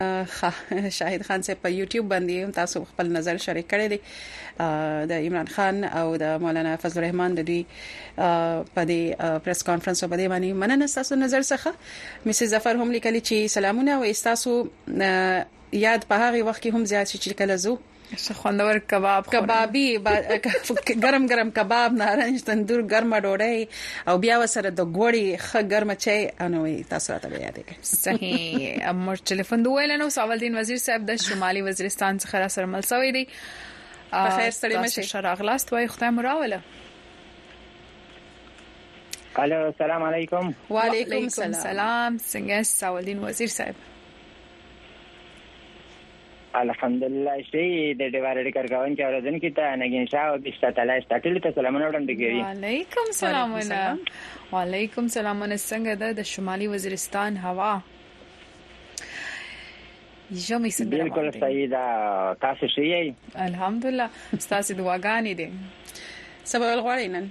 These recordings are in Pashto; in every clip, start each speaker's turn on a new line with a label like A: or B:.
A: شاهد خان صاحب په یوټیوب باندې تاسو خپل نظر شریک کړی دی د عمران خان او د مولانا فضل الرحمن د دوی په دې پریس کانفرنس په دې باندې مننه تاسو نظر څخه مسز ظفر هم لیکلي چې سلامونه او تاسو یاد په هغه وخت کې هم زیات چې کله زو
B: خوندور کبابي
A: ګرم کباب نارنج تندور ګرمه ډوډۍ او بیا وسره د ګوړی خ ګرمه چای انوي تاسو راته یاد کړئ
B: صحیح امر ټلیفون دویل نو ساولدین وزیر صاحب د شمالي وزیرستان څخه را سره ملسوي دي
A: بخیر ستړي مشه
B: شراغلاست وای خدای مراوله
C: الو السلام علیکم
A: وعلیکم السلام
B: څنګه ساولدین وزیر صاحب
C: الحمدلله شي د ډیوارډ کارګون چې اورځن کې ته نګین شاه او بشتا تعالی ستاسو ته سلامونه وړاندې کوي
B: وعلیکم سلامونه څنګه د شمالي وزیرستان هوا جمعي څنګه
C: بالکل صحیح ده تاسو شي
B: الحمدلله تاسو دعاګانې دي
A: سبا الغوړې نن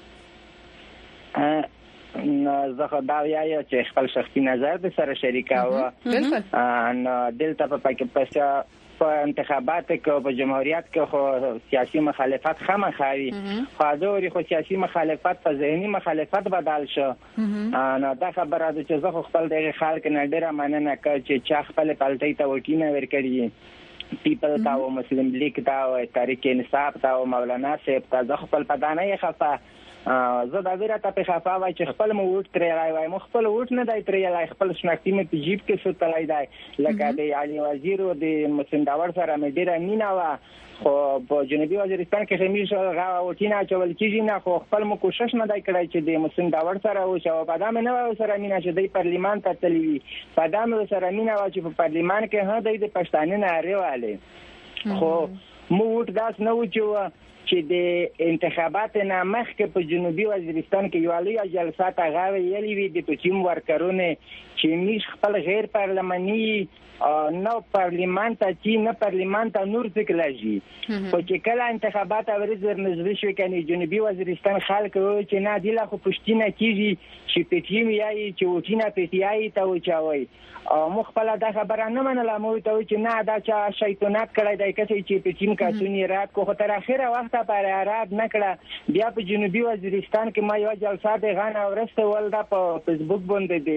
C: زه خدای یا چې خپل شخصي نظر د سره شریکاوه
B: بالکل
C: نو دلته په پاکستان په انتخاباتو کې په جمهوریت کې خو سیاسي مخالفت خامخاوي حاضر خو سیاسي مخالفت په ذهني مخالفت بدل شو نو دا خبره ده چې زه خپل د خلک نه ډیره مننه کوم چې چا خپل پالټي ته وټینه ورکړي پیپل تا او مسلم لیگ تا او تحریک انصاف تا او مولانا صاحب تا زه خپل پدانه یې خفه زه دا ویره ته په خفا وای چې خپل مو وټ ترې راوای مو خپل وټ نه دای ترې لای خپل شناختی مې په جیب کې څه تلای دی لکه د علي وزیر او د مسلم داور سره مې ډیره مینا وا خو په جنوبي وزیرستان کې همیشه غا وټینا چول کیږي نه خو خپل مو کوشش نه دای کړای چې د مسلم داور سره او شو په دامه نه سره مینا چې د پارلیمان ته تلوي په دامه سره مینا وا چې په پارلیمان کې هدا د پښتانه نه اړیواله خو مو وټ داس نه و چې د انتخابات نه مخکې په جنوبي وزیرستان کې یو لوی جلسه تاغاوي یلی وی د پچیم ورکرونه چې میش خپل غیر پارلماني نو پارلیمان ته چې نه پارلیمان ته نور څه لږی خو چې کله انتخابات ورزر نږدې شو کني جنوبي وزیرستان خلک چې نه دی لا خو پښتینه کیږي چې پټیم یای چې وټینه پټیای ته وچاوي مخبل دا خبره نه منله مو ته چې نه دا چا شیطنت کړی دی چې پټیم کاسونی رات کو تر اخره وخت پر رات نکړه بیا په جنوبي وزیرستان کې ما یو جلسه د غانا ورسته ولدا په فیسبوک باندې د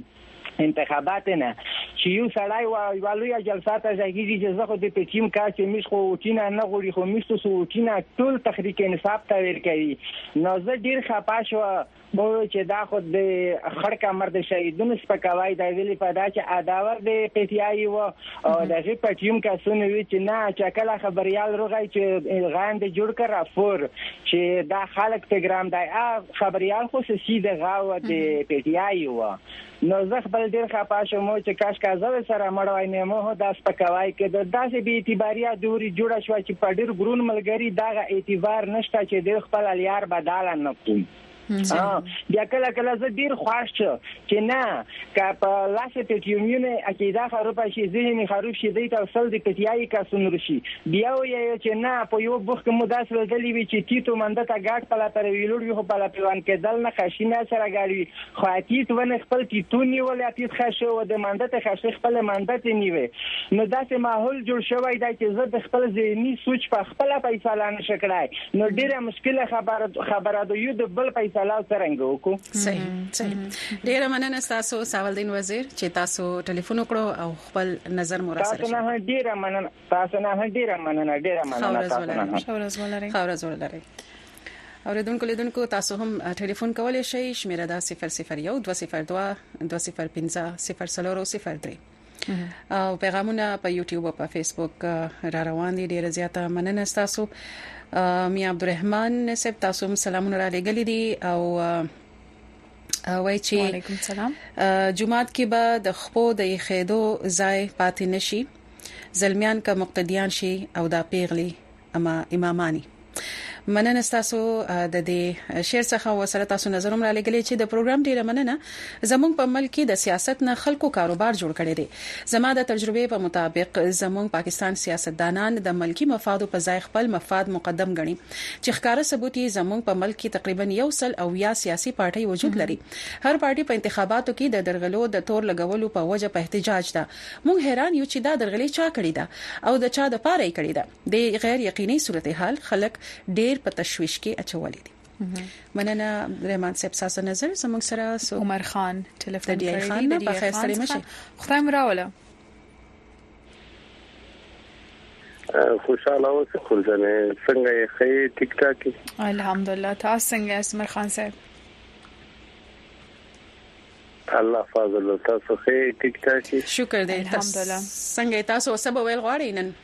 C: انتخابات نه چې یو سړی والوی جلسه ته ځایږي چې زه خو د پټیم کاڅ میش خو وټینه نه غوړي خو میشته سو وټینه ټول تحریک انصاف ته ورکوي نو زه ډیر خپه شو مو چې دا خو د خړک امر د شهیدونو سپکوي دا ویلي په دا چې اداور د پټیای و او د پټیم کاسونه وی چې نه چکله خبريال روغای چې غاند جوړ کړ راپور چې دا خلک تګرام دی خبريال خو سیده غاو د پټیای و نو زه خپل ډیر خپه شوم چې کاش کازو سره مړوي نه مو دا سپکوي کې د داسې بي اعتباریا دوري جوړه شو چې په ډیر ګرون ملګری دا اعتبار نشته چې د خپل الیار بدل نه کوم بیا کله زه ډیر خوښ چې نه کا په لاسه پټیومونه عقیده خرابه شي ذهن خراب شي د توسل د پټیای کا سنورشي بیا یې چې نه په یو بوخت مو داس ولدلی وی چې تیتو منده تا ګاټ په لاتر ویلوړ یو په لپیوان کې دل نه خښینه سره غاړي خو اتیت ونه خپل تیتونی ولې اتیت خښه و د منده ته خښه خپل منده ته نیوي نو داسې ماحول جوړ شوی دی چې زه د خپل ذهني سوچ په خپل فیصله نشکړای نو ډیره مشکله خبره ده یو د بل سلام څنګه وکړو
A: صحیح ډیر مننه تاسو ساولدین وزیر چې تاسو ټلیفون وکړو او خپل نظر مو را سره
C: تاسو نه ډیر مننه تاسو
A: خبر ولرئ اوریدونکو لیدونکو تاسو هم ټلیفون کولای شئ شمیره دا 001 202 205 او پیغامونه په یوټیوب او په فیسبوک را روان دي ډیر زیاته مننه تاسو میا عبدالرحمن صاحب تاسو سلامونه را لګلې دي او وای چې
B: وعلیکم السلام
A: جمعات کې به د خپو د خېدو ځای پاتې نشي زلمیان کا مقتدیان شي او دا پیغلي اما امامانی مننه تاسو د دې شعر څخه وسره تاسو نظر هم را لګلې چې د پروګرام ډیره مننه زموږ په ملک کې د سیاست نه خلکو کاروبار جوړ کړي دي زما د تجربه په مطابق زموږ پاکستان سیاستدانان د ملکی مفاد په ځای خپل مفاد مقدم ګڼي چې ښکارا ثبوت یې زموږ په ملک کې تقریبا 100 سیاسي پارټي وجود لري هر پارټي په انتخاباتو کې د درغلو د تور لګولو په وجه په احتجاج ده موږ حیران یو چې دا درغلي چا کړی ده او د چا د پاره یې کړی ده د غیر یقیني صورتحال خلک ډېر په تشويش کې اچولې دي مننه رحمان صاحب تاسو نظر زموږ سره
B: عمر خان ټلیفون
A: کړی خان نه په خیر سره مشه
B: خدای مراوله
D: خوشاله اوسه خلجنه څنګه یې ټیک ټاک
B: الحمدلله تاسو څنګه یاست عمر خان صاحب
D: الله فضل تاسو ټیک ټاک
A: شکر دې
B: الحمدلله
A: څنګه تاسو سبا ویل غواړئ نن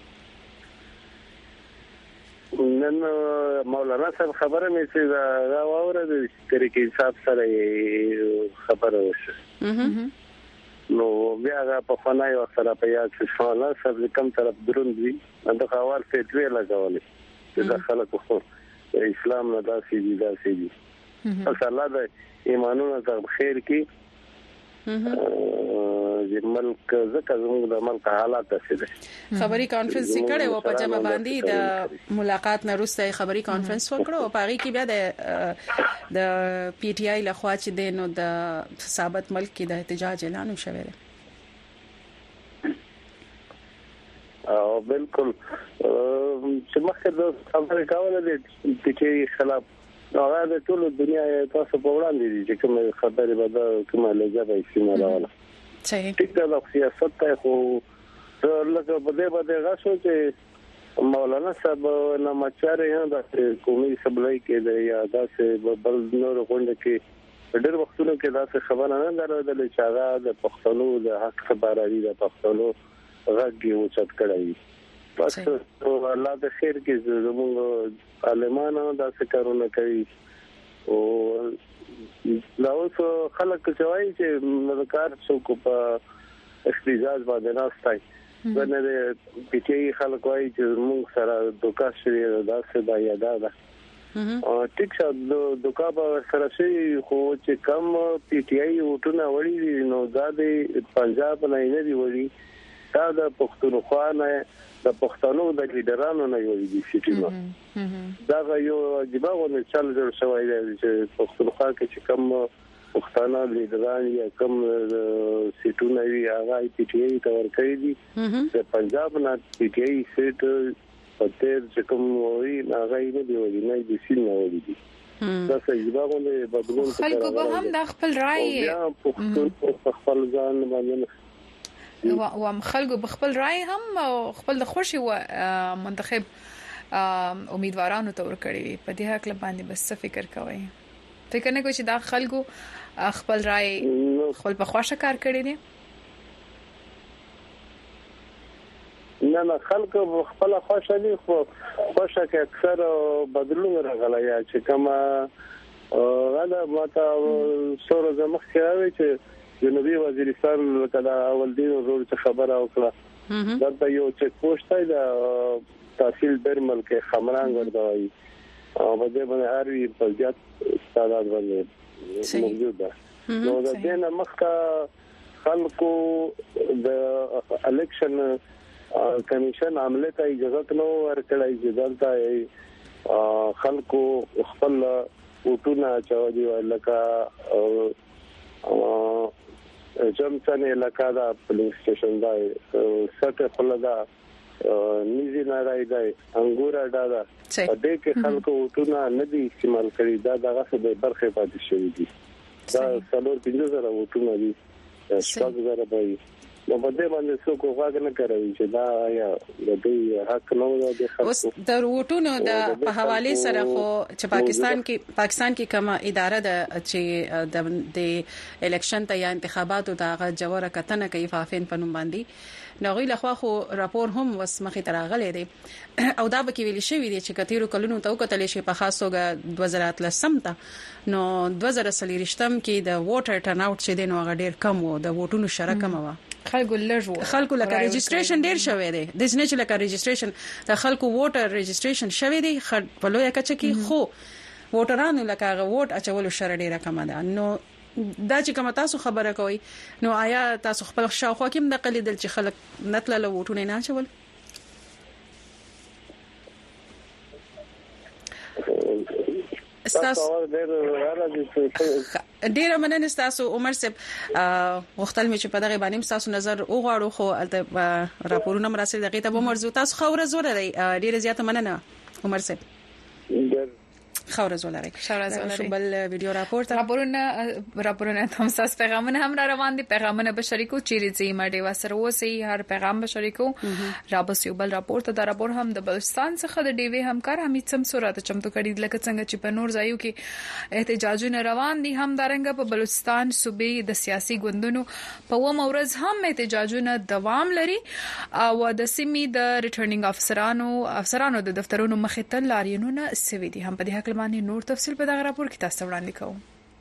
D: مولانا صاحب خبره مې چې دا واوره د طریقې حساب سره خبره وشي نو بیا هغه په خنای او سره په یاد چې مولانا صاحب کوم طرف دروند وي د خوار فتوی لګولې چې د خلکو خو اسلام نه داسې دي الله دې ایمانونو ته خیر کړي د ملک زکه زموږ د ملک حالات څه
A: خبري کانفرنس کړي او په جمع باندې د ملاقات نه وروسته خبري کانفرنس وکړو او پاره کې بیا د پی ټ آی لخوا چې د نو د ثابت ملک کې د احتجاج اعلان شوی دی
D: او بالکل چې مخکې د خبرې کول دي چې خلاف هغه د ټول دنیا تاسو په وړاندې دي چې کوم خبرې به کومه لږه استعمالوله
A: صحیح
D: ټیک دا سیاست ته خو لکه بده غاښو چې مولانا صاحب نامچاره هم د قومي سبلای کې د یاداسه بل نور غونډه کې ډېر وختونو کې دا خبره نه درلودل چې هغه د پښتنو د حق خبراري د پښتنو غږ یو چت کړی بس الله د خیر کې زموږ عالمانو دا څه کارونه کوي او دا اوس خلک کوي چې مذکر څوک په احتجاج باندې راستای باندې پی ټ آی خلک وايي چې موږ سره دوکا شوی دا څه دا یاده ده او ټیک څه دوکا په سره شي خو چې کم پی ټ آی وټونه وړي نو دا د پنجاب نه دی وړي دا د پښتونخوا نه د پښتنو د لیډرانو نه یو دي چې دا یو جباغونه چل جوړ شوی دی چې پښتونخوا کې چې کم پښتانه لیډران یا کم سیټونه وی هغه پی ټ آی ته ورکړي دي د پنجاب نه پی ټ آی سیټ پته چې کوم وی هغه یې دی وی نه دي سین نه وی دي دا څه جباغونه بدلون
B: خلکو به هم د خپل رائے
D: یا پښتون خپل ځان باندې
B: و خلکو بخپل رائے هم او خپل د خوشي و منتخب امیدوارانو ته ورکړي په دې حق باندې بس فکر کوي فکر نه کوي چې دا خلکو خپل رائے خپل په خوښه کار کړی دي
D: نه خلکو خپل خوښه دي خو خوښه کې اکثر بدلون راغلی یا چې کما غلا ماته سره زمخ کوي چې جنوبي وزیرستان کله اول دی ورته خبره وکړه دا یو چک پوسټ دی د تحصیل برمل کې خمران ورډوي او په دې باندې هروي په ځات تعداد باندې موجود ده نو د دې نه مخکې خلکو د الیکشن کمیشن عمله ته اجازه نو ورکړای چې دلته خلکو خپل وټونه چوي لکه جمڅنه علاقہ دا پولیس سټیشن دا سټه خلدا نيزي نارای دا انګور اډا دا دې کې خلکو وټونه ندي استعمال کړي دا دغه څه د برخه پاتې شوی دي دا څلور 5000 وټونه دي څنګه راځي نو په دې باندې څوک واګ نه کوي چې دا یا د دې حق نه دی خلکو
A: اوس د وټونو د په حواله سره خو چې پاکستان کې کومه اداره ده چې د الیکشن ته یا انتخاباتو د جوړه کتنه کوي فافین پنوم باندې نو غوی لخوا خو راپور هم وسمخه تراغلې دي او دا به کې ویل شوی دی چې کتیرو کلونو ته وکتل شي په خاصوګه 2013 ته نو 2023 کې د ووټر ټرن اوټ چې د نو غډیر کم وو د ووټونو شره کم و
B: خلکو
A: لکه ريجستریشن ډیر شوی دی د ځنه چې لکه ريجستریشن د خلکو ووټر ريجستریشن شوی دی په لوی کچه کې خو ووټرانو لکه ووټ اچول شر ډیره کم ده نو دا چې کوم تاسو خبره کوي نو آیا تاسو خپل شاوخوا کې مدقل دل چې خلک نتل ووټونه نه چول تاسو ډیر مننه تاسو عمر صاحب وختل می چې په دغه باندې تاسو نظر وغواړو خو راپورونه مراسل دغه ته به مرزو تاسو خوره زوره ډیر زیاته مننه عمر صاحب خوره زولاري بل ویډیو راپورونه هم تاسو پیغامونه هم را روان دي پیغامونه به شریکو چیرې زی ماډي وسره وسی هر پیغام به شریکو رابسیو بل راپور ته دا راپور هم د بلوچستان څخه د ډیوی همکار حمید سمسوره ته چمتو کړي لکه څنګه چې په نور ځایو کې احتجاجونه روان دي هم دارنګ په بلوچستان صوبې د سیاسي ګوندونو په ومورز هم احتجاجونه دوام لري او د سیمې د ریټرنینګ افسرانو د دفترونو مخې ته لاریونونه سوي دي هم په دې نور تفصیل په دغه راپور کې تاسو وړاندې کوم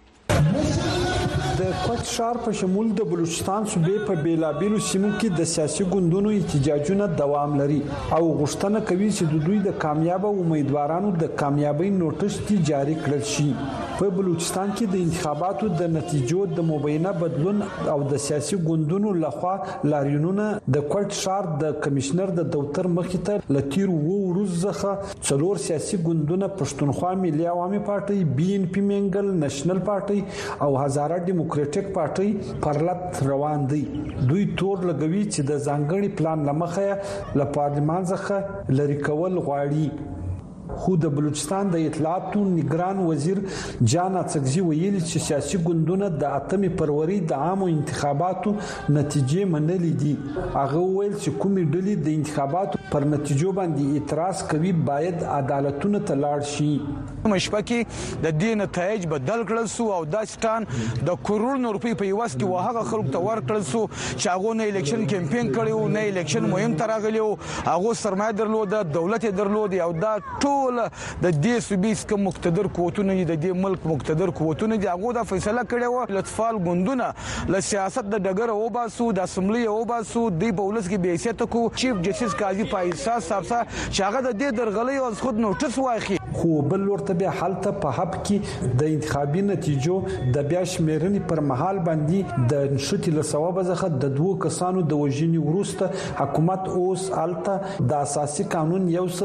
E: د کوټ ښار په شمول د بلوچستان صوبې په بیلابیلو سیمو کې د سیاسي ګوندونو احتجاجونه دوام لري او غوښتنه کوي چې د دوی د کامیاب امیدوارانو د کامیابی نوټس جاری کړل شي په بلوچستان کې د انتخاباتو د نتیجو د مبینه بدلون او د سیاسي ګوندونو لخوا لاریونونه د کوټ ښار د کمشنر د دفتر مخې ته لتیر ورځ ځخه څلور سیاسي ګوندونه پښتونخوا ملي عوامي پارټي بي ان پی منګل نېشنل پارټي او هزاره ډیموکراټک پارټي پرلط روان دي دوی تور لګوي چې د ځانګړي پلان لمخه ل پارلمان څخه لری کول غواړي خو د بلوچستان د اطلاعاتو نگران وزیر جان اڅکزي ویلي چې سیاسي ګوندونه د 8 فروری د عامو انتخاباتو نتیجې منلې دي هغه ویل چې کومې ډلې د انتخاباتو پر نتیجو باندې اعتراض کوي باید عدالتونه ته لاړ شي
F: مشپکی د دې نتایج بدل کړل سو او داستان د کروڑونو روپۍ په یوس کې وهغه خلکو ته ورکړل سو چې هغه نه الیکشن کمپاین کړو نه الیکشن مهم تراغلیو هغه سرمایه درلود دولت درلود او دا ټول د دې سوبیس کوم مقتدر قوتونه د دې ملک مقتدر قوتونه دي هغه دا فیصله کړې و لطفال ګوندونه له سیاست د ډګر او باسو د اسمبلی او باسو د پولیس کې به حیثیت کو چیف جسټس قاضي فایصل صاحب چې هغه د دې درغلې او خود نوټس واخی
E: خو بل ورته به حالت په حب کې د انتخابي نتیجو د بیا شمیرنې پر مهال باندې د نشټي له ثواب څخه د دوه کسانو د وژنې وروسته حکومت اوس الته د اساسي قانون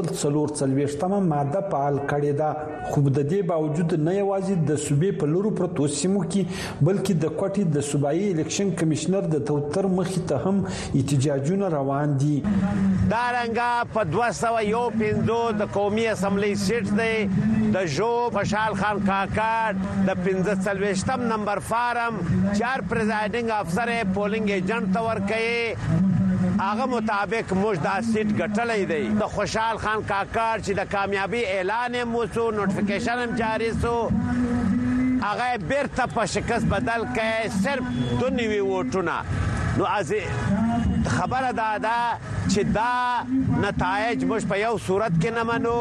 E: 143 ماده فعال کړې ده خو د دې باوجود نه یوازې د صوبې په لورو پروتو سیمو کې بلکې د کوټي د صوبایي الیکشن کمشنر د دفتر مخې ته هم احتجاجونه روان دي
G: دارنګه په 215 د قومي اسمبلی سیټ دی د جو خوشحال خان کاکړ د 45 نمبر فارم 4 پریزایډینګ افسر پولینګ ایجنټ تور کوي هغه مطابق موږ دا سیټ ګټلې دی د خوشحال خان کاکړ چې د کامیابی اعلان موسو نوټیفیکیشن هم جاری سو هغه بیرته په شکست بدل کړي صرف 2 ووټونه نو از خبره ده چې دا نتایج موږ په یو صورت کې نه منو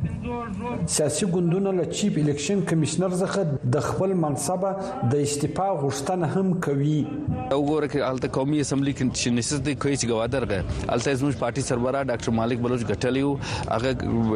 E: سیاسي ګوندونه له چیف الیکشن کمشنر څخه د خپل منصبه د استعفا غوښتنه هم کوي
H: وګوره کې الته قومي اسمبلی کې چې نشست دی کوي چې گوادر غه الته زموږ پارټي سربراہ ډاکټر مالک بلوچ غټلیو هغه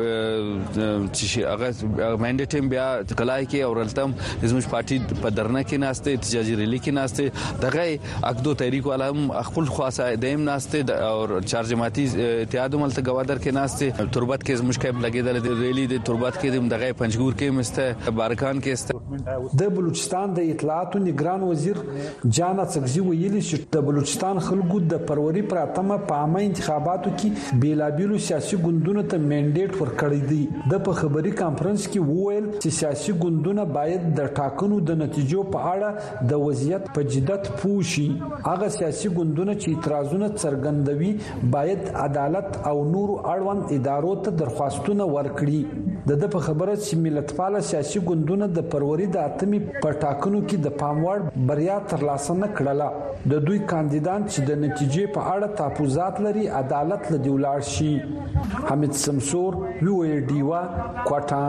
H: چې هغه منډیټ بیا کلای کې او الته زموږ پارټي په درنه کې ناشته احتجاجي ریلی کې ناشته دغه اکدو تحریک والا خپل خاصه دیم ناشته او چار جماعتي اتحاد ملته گوادر کې ناشته تربت کې زموږ کېب لګیدل ریلی د تربت کې دغه پنځګور کې مسته بارکان کې است
E: د بلوچستان د اطلاعاتو نگران وزیر جان اڅکزي ویلي چې د بلوچستان خلکو د فروری پر 8 په عامه انتخاباتو کې بیلابیلو سیاسي ګوندونو ته منډیټ ورکړی دی د په خبري کانفرنس کې وویل چې سیاسي ګوندونه باید د ټاکنو د نتیجو په اړه د وضعیت په جدت پوښي هغه سیاسي ګوندونه چې اعتراضونه څرګندوي باید عدالت او نور اړوند ادارو ته درخواستونه ورکړي د په خبره چې ملتپاله سیاسي ګوندونه د فروری د 8 په ټاکنو کې د پاموړ بریا ترلاسه نه کړله د دوی کاندیدان چې د نتیجې په اړه تحفظات لري عدالت له دیولار شي حمید سمسور وی ډیوا کوټا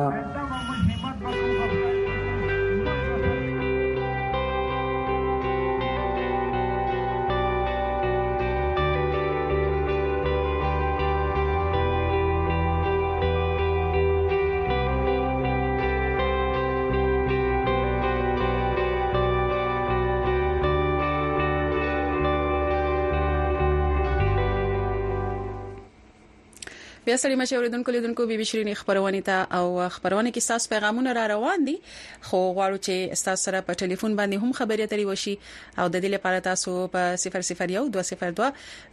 A: بیا سړي مشوردونکو لیدونکو بي بي شيرين خبرونه ته او خبرونه کې تاسو پیغامونه را روان دي خو غواړو چې تاسو سره په ټلیفون باندې هم خبرې اترې وشي او د دې لپاره تاسو په 001 202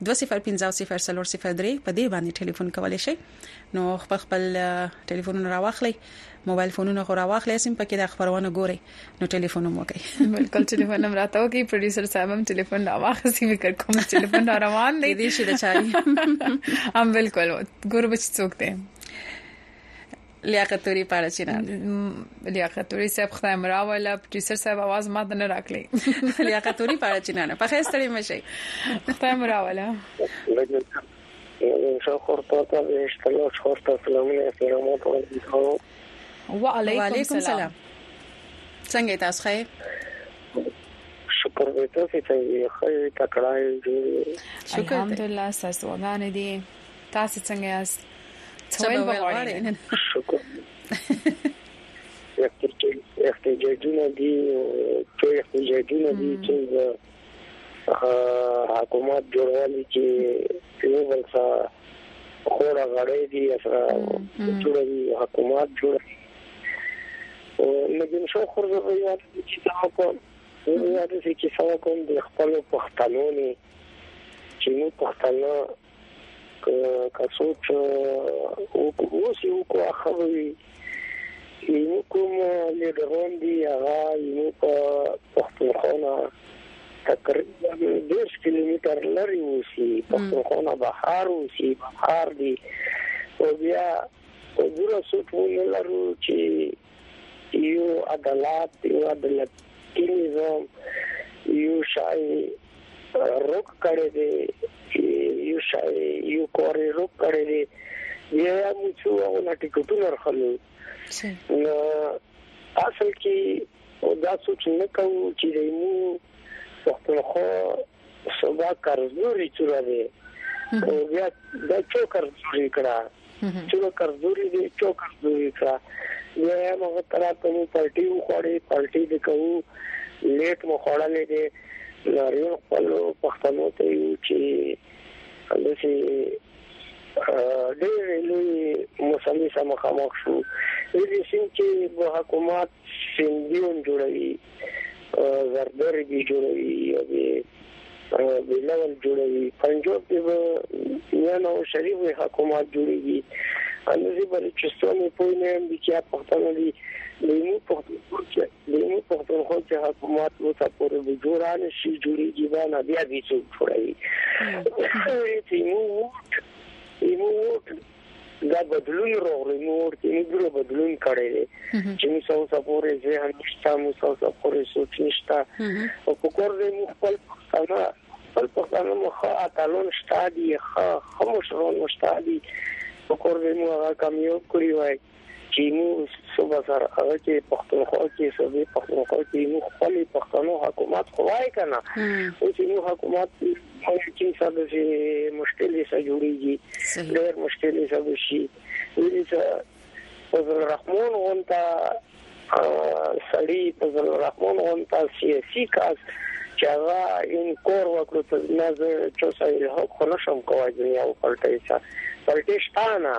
A: 205 په دې باندې ټلیفون کولای شئ نو خپل ټلیفون راواخلئ موبایل فونونه خو راواخلئ سم پکې د خبرونه ګوري نو ټلیفون مو کوي
B: بالکل ټلیفون هم راته وکي پروډوسر صاحب هم ټلیفون راواخسي فکر کوم ټلیفون را روان دی
A: دې شي د چاري
B: هم بالکل ګور بچ څوک دی
A: لیاقتوري پاړچینان
B: لیاقتوري صاحب خدای مراوله پروډوسر صاحب आवाज ما نه راکړي
A: لیاقتوري پاړچینان په خیر ستړي مشي
B: خدای مراوله
I: شو خورته ته اشتلو خورته سلامونه سلامات
A: وعلیکم السلام څنګه تاسو ښه
I: شکر دې ته چې ښه تکړه
B: الحمدلله تاسو وګانې دي تاسو څنګه یاست څومره وغواړئ
I: شکر احتجاجونه دي چې حکومت جوړولې چې یو بل څه خورا غړې دي سره جوړوي حکومت جوړوي نو شو خورځه وایي چې تاسو چې څنګه کوم د خپل پښتنو نه چې نو پښتنو کڅوچ او سی او کو اخوي یو کوم لیدرون دی هغه یو په پښتونخوا تقریبا 10 کیلومتر لري وسی پښتونخوا بهار وسی بهار دی او بیا ورو څو لرو چې یو عدالت نظام یو شای روک کړی دی یو شای یو کوري روک کړی دی یا موږ هغه ټیکټونه راخلو نو اصل کې دا څه نه کوو چې موږ پښتونخوا صوبا کارزوري چوره او بیا د چوکرزوري کړه چوکرزوري دی چوکرزوري کړه یا موږ تر ته پارټي وخوړې پارټي د کوو لیټ مو خوړلې دي لاري خپل پښتنو ته یو چې اندسي ډېر لوی مسلې سم خامخ شو دې سیم چې په حکومت سندیون جوړوي زردر دي جوړوي او بلول جوړوي پنجاب کې یا نو شریف حکومت جوړوي اندسي بل چې څونه په نیم دي چې پښتنو دي لیمو پښتونخوا چې حکومت مو تاسو به جوړانه شي جوړیږي باندې بیا دې څو جوړوي ایمو دا بدلون راغلی نو ورته بدلون کړی چې موږ تاسو پورې ځه نشته موږ تاسو پورې سوچ نشته او په کور دې مو خپل پښتانه مخه اتلون شتادي خاموشرون مشتادي په کور دې مو هغه کامیاب کړی وای چې موږ صبح سره هغه چې پښتونخوا کې سبي پښتونخوا کې موږ خپل پښتنو حکومت خوای کنه او چې موږ حکومت چې ساده شي مشکلې سره جوړيږي ډېر مشکلې سره شي ولې چې رحمان وانتا سړی په رحمان وانتا سیاسي کاس چې هغه ان کور وکړو په نظر چې سړی هغه خلشم کوي دنیا او پرټي شتانه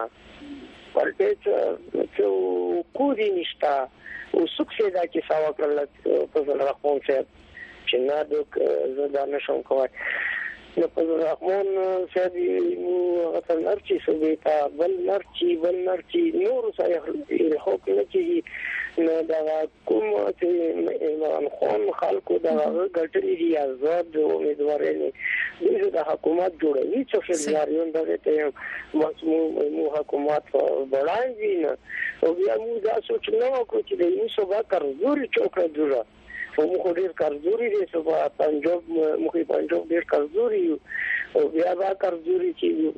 I: ورته چې کوډی نشتا او سکسه دا چې ساوا کړل په رحمان صاحب چې نه د زړه نشم کوي نو په رحمان صاحب نو هغه نرچی سویتا بل نرچی نور سره هو کې چې نو دا کوم چې ایمان خان خلکو دا غټلې دي آزاد امیدوارې د حکومت جوړوي چې فدرالیون دغه ته مو حکومت وړاندې نه او بیا موږ دا سوچ نه وکړو چې د یو صوبا کارزوري چوکره جوړه او موږ ډیر کارزوري دي صوبا پنجاب ډیر کارزوري او بیا با کارزوري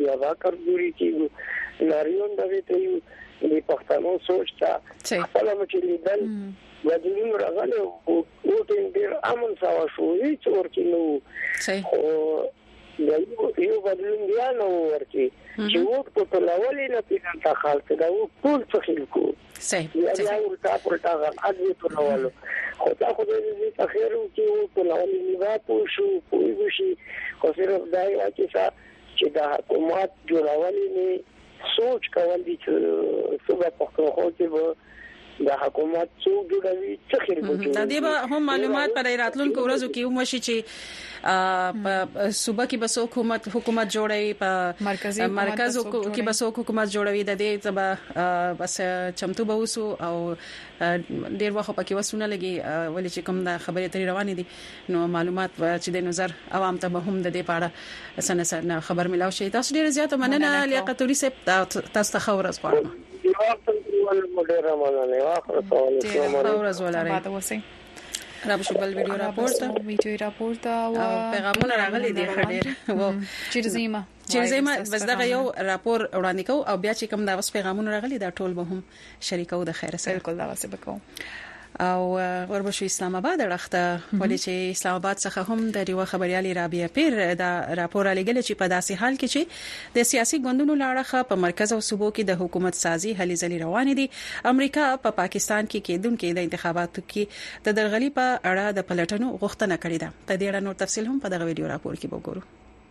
I: چې ناریون دغه ته د پښتنو سوچ تا خپل چې لیدل بدلون راغلی او ډیر امن سوا شو هیڅ ورته نو یو بدلون بیا نو ورته چې وخت په لولې نه پیژن تا خالص دا ټول څه خلکو یا ورته پرتا غاړه په لولو خو دا خو دې تخیرو چې په لولې نیوا پوښو خو صرف دا چې دا حکومت جوړولې نه سوچ کول دي چې څنګه پښتونخوا کې د حکومت څو جوړوي څه خیر به
A: د دې به هم معلومات پر راتلونکو ورځو کې ومشي چې په صوبه کې بسو حکومت جوړوي په مرکز کې بسو حکومت جوړوي د دې تبه بس چمتو به وسو او ډیر وخت پکې وسونه لګي ولې چې کوم د خبرې تری روانې دي نو معلومات چې د نظر عوام ته به هم د دې پاړه سنه خبر ملاو شي. تاسو ډیر زیات مننه لیاقت توري صاحب تاسو ته خبر ورکړم.
I: ډیر مننه
A: ورځ ولرئ. را بشبل ویډیو راپورت او پیغامونه راغلي دي خډیر و چیرزیمه بس دا یو راپور وړاندې کو او بیا چې کوم دا وس پیغامونه راغلي دا ټول به هم شریکو د خیر سره
B: بالکل دا واسه بکو
A: او وربشو اسلام آباد راخته ولې چې اسلام آباد څخه هم د ریو خبريالي رابعه پیر دا راپور لګل چې په داسې حال کې چې د سیاسي ګوندونو لاړه په مرکز او صوبو کې د حکومت سازي هلي ځلي روان دي. امریکا په پاکستان کې کېدونکو د انتخاباتو کې د درغلي په اړه د پلټنو غوښتنه کړې ده. د دې اړه نور تفصیل هم په دغه ویډیو راپور کې وګورئ.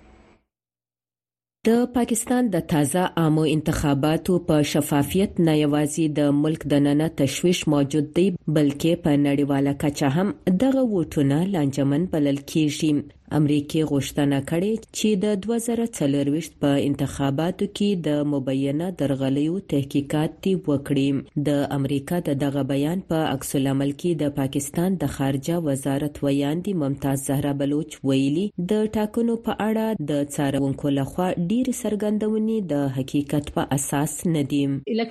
J: د پاکستان د تازه عامو انتخاباتو په شفافیت نه یوازې د ملک د ننه تشويش موجود دی بلکې په نړیواله کچه هم دغه ووټونه لانجمن بلل کیږي. امریکای غوښتنه کړې چې د 2024 په انتخاباتو کې د مبینه درغلیو تحقیقات وکړي. د امریکا دغه بیان په عکس العمل کې د پاکستان د خارجه وزارت ویاندې ممتاز زهرا بلوچ ویلي د ټاکنو په اړه د څارونکو لخوا ډیر څرګندونې د حقیقت په اساس نه دي.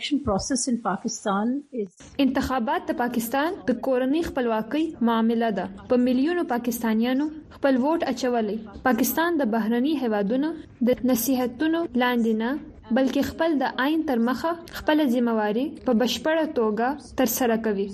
K: انتخابات د پاکستان د کورنۍ خپلواکۍ معاملې ده. په میلیونو پاکستانیانو خپل ووټ اچولي. پاکستان د بهرني هیوادونو د نصيحتونو لاندې نه بلکې خپل د آئین تر مخه خپل ځمواري په بشپړه توګه تر سره کوي.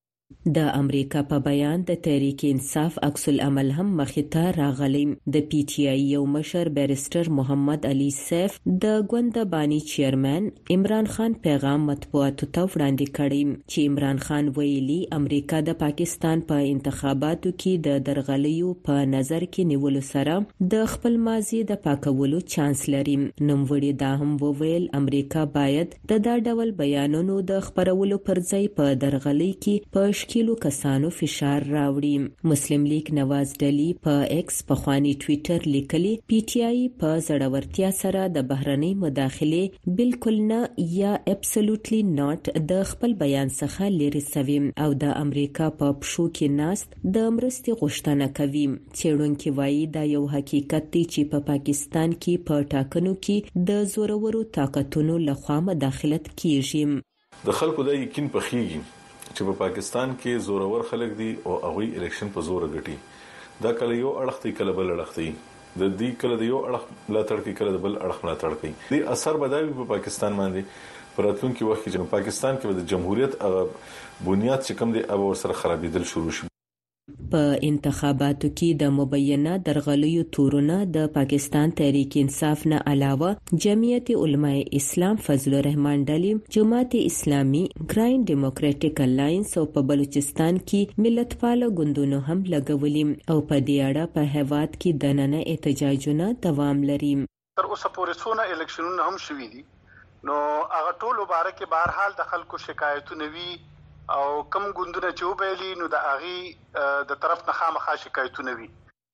J: د امریکا په بیان د تحریک انصاف عکس العمل هم مخته راغلی. د پی ټی آی یو مشر بیرستر محمد علي سیف د ګوند بانی چیرمن عمران خان پیغام مطبوعاتو ته وړاندې کړی چې عمران خان ویلي امریکا د پاکستان په انتخاباتو کې د درغلیو په نظر کې نیولو سره د خپل ماضي د پاکولو چانس لري. نوموړي دا هم وویل امریکا باید د دا ډول بیانونو د خبرولو پر ځای په درغلي کې په شکیلو کسانو فشار راوړي. مسلم لیگ نواز ډلی په ایکس په خواني ټوئیټر لیکلي پی ټی آی په زړورتیا سره د بهرنۍ مداخله بالکل نه یا ابسولوټلی ناٹ د خپل بیان څخه لري سوي او د امریکا په پښو کې ناست د مرستې غوښتنه کوي. چېرونکو وایي دا یو حقیقت دی چې په پاکستان کې په ټاکنو کې د زورورو طاقتونو لخوا مداخلت کیږي.
L: د خلکو د یقین په خېږي چې په پاکستان کې زورور خلک دي او هغه الیکشن په زور غټي. دا کله یو اړخ دی کله بل اړخ دی. د دې کله د یو اړخ ملاتړ کوي کله د بل اړخ ملاتړ کوي. د اثر بدایي په پاکستان باندې پراتونکو وخت کې په پاکستان کې د جمهوریت هغه بنیاد چې کوم دی او سره خرابېدل شروع شي.
J: په انتخاباتو کې د مبینه درغلیو تورونه د پاکستان تحریک انصاف نه علاوه جمعیت علماء اسلام فضل الرحمن ډلی جماعت اسلامي ګراین ډیموکراټیک الاینس او په بلوچستان کې ملتپال ګوندونو هم لګولي او په دې اړه په هیواد کې د نن احتجاجونه دوام لري.
M: تر اوسه پورې څونه الیکشنونه هم شوي دي نو هغه ټول مبارکه بهر حال د خلکو شکایتونه وی او کم ګوندونه چې وبېلي نو د اغي د طرف نه خامخا شکایتونه وي.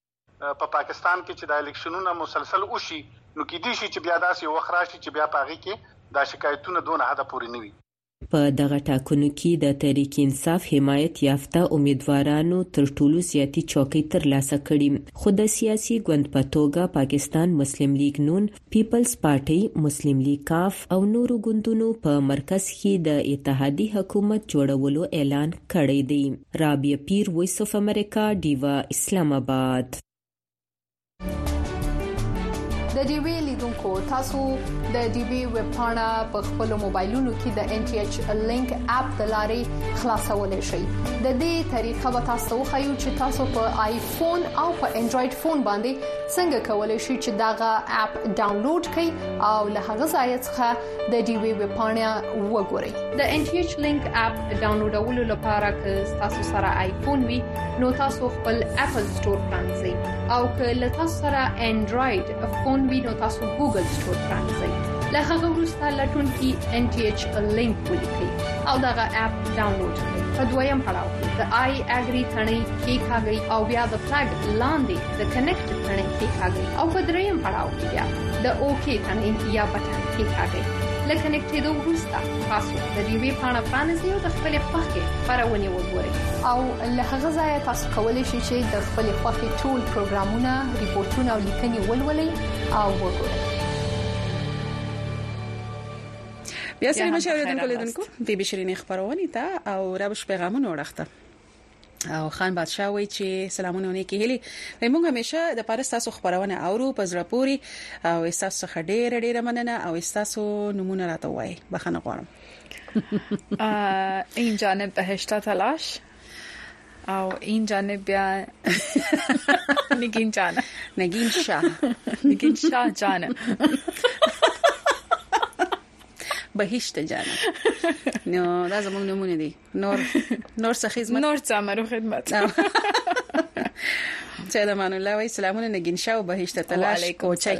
M: په پاکستان کې چې د الیکشنونو مسلسل وشي نو کې دي چې بیا داسې وخت راشي چې بیا پاغي کې دا شکایتونه دونه حد پورې نه وي.
J: په دغه ټاکنو کې د تحریک انصاف حمایت یافته امیدوارانو تر ټولو زیاتی چوکۍ ترلاسه کړي. خو د سیاسي ګوند په توګه پاکستان مسلم لیگ نون، پیپلز پارټي، مسلم لیگ کاف او نورو ګوندونو په مرکز کې د اتحادي حکومت جوړولو اعلان کړی دی. رابعه پیر، وایس اف امریکا، ډیوا، اسلام آباد.
B: د ډي وی لیدونکو تاسو د ډي وی ویب پاڼه په خپل موبایلونو کې د ان ټي ایچ لینک اپ د لارې خلاصولای شئ. د دې طریقه به تاسو خو چې تاسو په آیفون او په انډراید فون باندې څنګه کولای شئ چې داغه اپ ډاونلوډ کړئ او له هغه ځای څخه د ډي وی ویب پاڼه وګورئ. د ان ټي ایچ لینک اپ ډاونلوډولو لپاره که تاسو سره آیفون وي نو تاسو خپل اپل سٹور پرانځئ او که له تاسو سره انډراید فون وي نو تاسو ګوګل سٹور پرانځئ.
K: له هغه وروسته لټونکي NTH لینک ولیکي او دغه اپ ډاونلوډ کړئ. په دویم پړاو کې د آی اګری ثنې کلیکاږئ او بیا د فلګ لاندې د کنیکټ ثنې کلیکاږئ او په دریم پړاو کې بیا د اوکی ثنې یا بټن کلیکاږئ. لکه کنیکټېدو وروسته تاسو د دې پاڼه پرانیزئ او د خپل خوښې خبرونه وګورئ او له هغه ځایه تاسو کولی شئ چې د خپل خوښې ټول پروګرامونه، ریپورتونه او لیکنې ولولئ او وګورئ.
A: بیا سلام اوریدونکو بي بي شيرين خبرونه ته او رابش پیغامونه ورخته او خان بادشاه وای چې سلامونه ونکي هلي موږ همیشه د پارستاسو خبرونه اورو پزړه پوری او احساس خډېر ډېر مننه او احساسو نمونه راته وای بخنه غواړم.
B: این جانب بهشت تلاش او این جانب بیا نگین شاه جانه
A: بهشت جانه نو دا زموږ نمونه دي نور څه خدمت
B: نور څه امر خدمت
A: سلام الله وای سلامونه نگین شاه او بهشت تلاش کوچي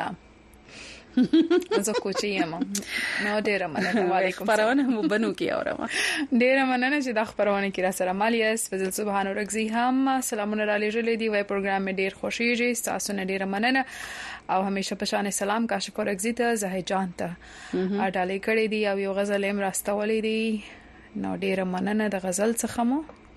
B: زه کوچي یم نو ډیر مننه وعلیکم
A: خبرونه مو بنو کی اورم
B: ډیر مننه چې د خبرونه کې را سره مالیس فضل سبحان ورغزي هم سلامونه را لېږلې دی وای پروګرام ډیر خوشیږي تاسو نه ډیر مننه او همیشه په شان سلام کاشف ورغزي ته زه جان ته اډالې کړې دی او یو غزل هم راستولې دی نو ډیر مننه د غزل څخه مو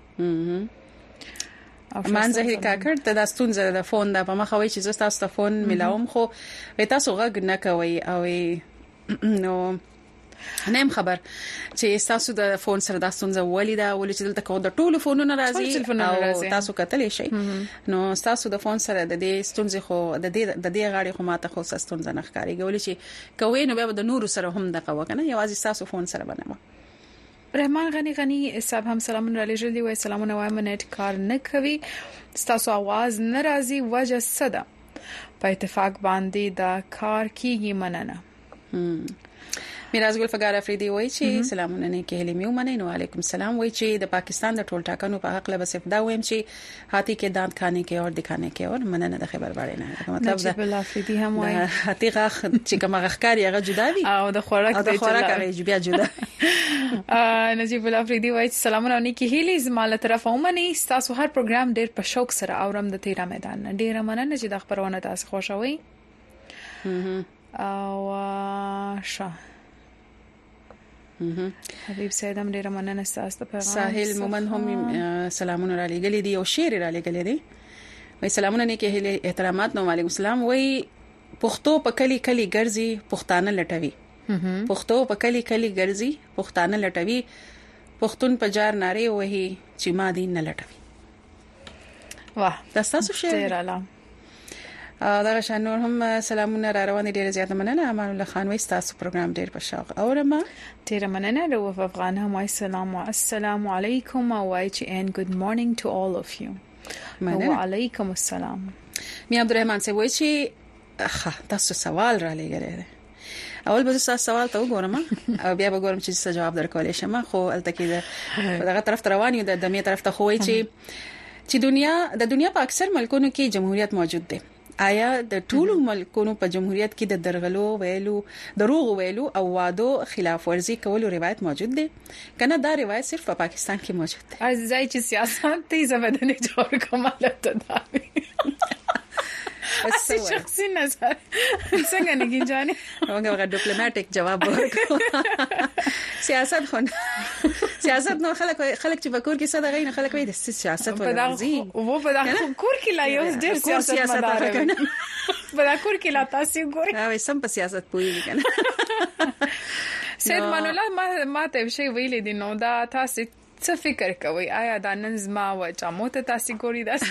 A: مان زهیر کاکړ ته د ستونزه د فون د په مخه وای چې زه تاسو ته فون ملاوم خو تاسو غږ نه کوي او نو نیم خبر چې تاسو د فون سره د ستونزه ولیدا ولې چې دلته کوم د ټولو فونونو راځي او تاسو کتلې شي نو تاسو د فون سره د دې ستونزې خو د دې غاړي خو ماته خو ستونزه نه ښکاریږي ولې چې کوي نو بیا د نور سره هم دغه وکنه یوازې تاسو فون سره بنما.
B: رحمان غنی صاحب هم سلامونه را لېږلي وای سلامونه وایم نت کار نه کوي تاسو आवाज ناراضي وجه صدا په اتفاق باندې دا کار کیږي مننه.
A: میراث ګل فقار افریدي وای چې سلامونه نه کې هلیمیو مننه وعلیکم السلام وای چې د پاکستان د ټول ټاکنو په حق له بس ابدا وایم چې هاتي کې دانت خانه کې او دکانه کې او مننه د خبر باندې نه مطلب
B: دا بل افریدي هم وای
A: هاتي غاخ چې کومه غخکاری هغه جدا وي
B: او د خوراک
A: هغه بیا جدا
B: نجیب الله افریدي وای سلامونه نه کې هلی زماله طرف اومني تاسو هر پروګرام ډیر په شوق سره اورم د تیرا میدان ډیر مننه چې د خبرونه تاسو خوشوي او شاه حبیب سید هم ډیر مننه تاسو ته پیغام
A: ساحل مومن هم سلامونه را لګلې دي او شعر را لګلې دي وای سلامونه نه کې احترامات نو وعلیکم السلام وای پښتو په کلی کلی ګرځي پښتانه لټوي پښتو په کلی کلی ګرځي پښتانه لټوي پښتون په جار ناره وهي چې ما دین نه لټوي.
B: واه
A: تاسو شعر
B: ډیر اعلی
A: دا شنور هم سلامونه را روان دي ډیر زیات مننه امان الله خان وای تاسو پروګرام ډیر په شوق اورم
B: ډیر مننه رؤف افغان هم وای السلام علیکم او وای چې and good morning to all of you وعلیکم السلام.
A: می عبدالرحمن سه وای چې تاسو سوال را لګره اول به تاسو سوال ته وګورم او بیا به ګورم چې څه جواب درکولای شم خو التکې دغه طرف روان یو د دمه طرف ته خوې چې دنیا په اکثر ملکونو کې جمهوریت موجود دی. آیا د ټولو ملکونو په جمهوریت کې د درغلو ویلو دروغ ویلو او وادو خلاف ورزي کولو روایت موجود دی کنه دا روایت صرف په پاکستان کې موجود دی؟
B: ځای چې سیاست ته زبدنه جوړ کومه ته دا شخصي نظر څنګه نگین جاني
A: هغه ډیپلوماټیک جواب ورکړ سیاست خو سیاست نو خلک چې بکور کې صدغه نه خلک وایي د سیاست ورزي
B: وو په دغه کور کې لا یو ډیر سیاست مدار په دا کور کې لا تاسو ګورئ
A: هغه سم په سیاست پوهیږي کنه
B: سید من الله ما ته شی ویلې دي نو دا تاسو څه فکر کوئ آیا دا نن زما و چا موته تاسو ګوري داسې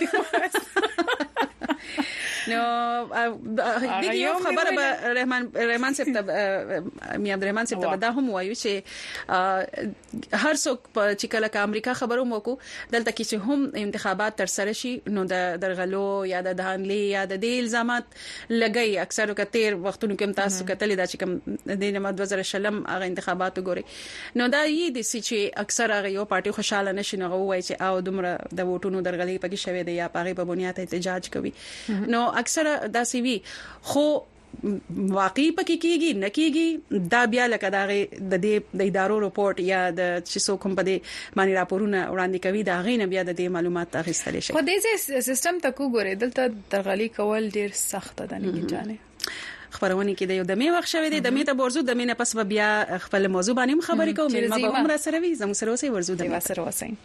A: نو یو خبره به رحمان صاحب ته می عبدالرحمن صاحب ته دا هم وایو چې هر څوک چې کله کا امریکا خبرو موکو دلته کې چې هم انتخابات تر سره شي نو د درغلو یا د دهانلي یا د دې الزامات لګي اکثر کتیر وختونو کې تاسو کتلې دا چې کوم د نماد 2020 هغه انتخابات وګوري نو دا یي د چې اکثر هغه یو پارټي خوشاله نشي نو وایي چې او دومره د ووټونو درغلي پکې شوی دی یا پاره په بنیاد احتجاج کوي نو اکثر دا سی وی خو واقعي پکې کیږي نه کیږي دا بیا لکه دا د ادارو رپورت یا د چې کوم په دې باندې راپورونه وړاندې کوي دا غي نه بیا د معلومات اخیستل شي.
B: خو دې سیستم ته وګورئ دلته درغلي کول ډیر سخت ده نه کیږي.
A: خبرونه کې د یو دمه وخت شوه د دمه ته ورزو دمه نه پس بیا خپل موضوع باندې خبرې کوم مې ما عمر سره وي زموږ سره اوسې ورزو دمه سره اوسئ.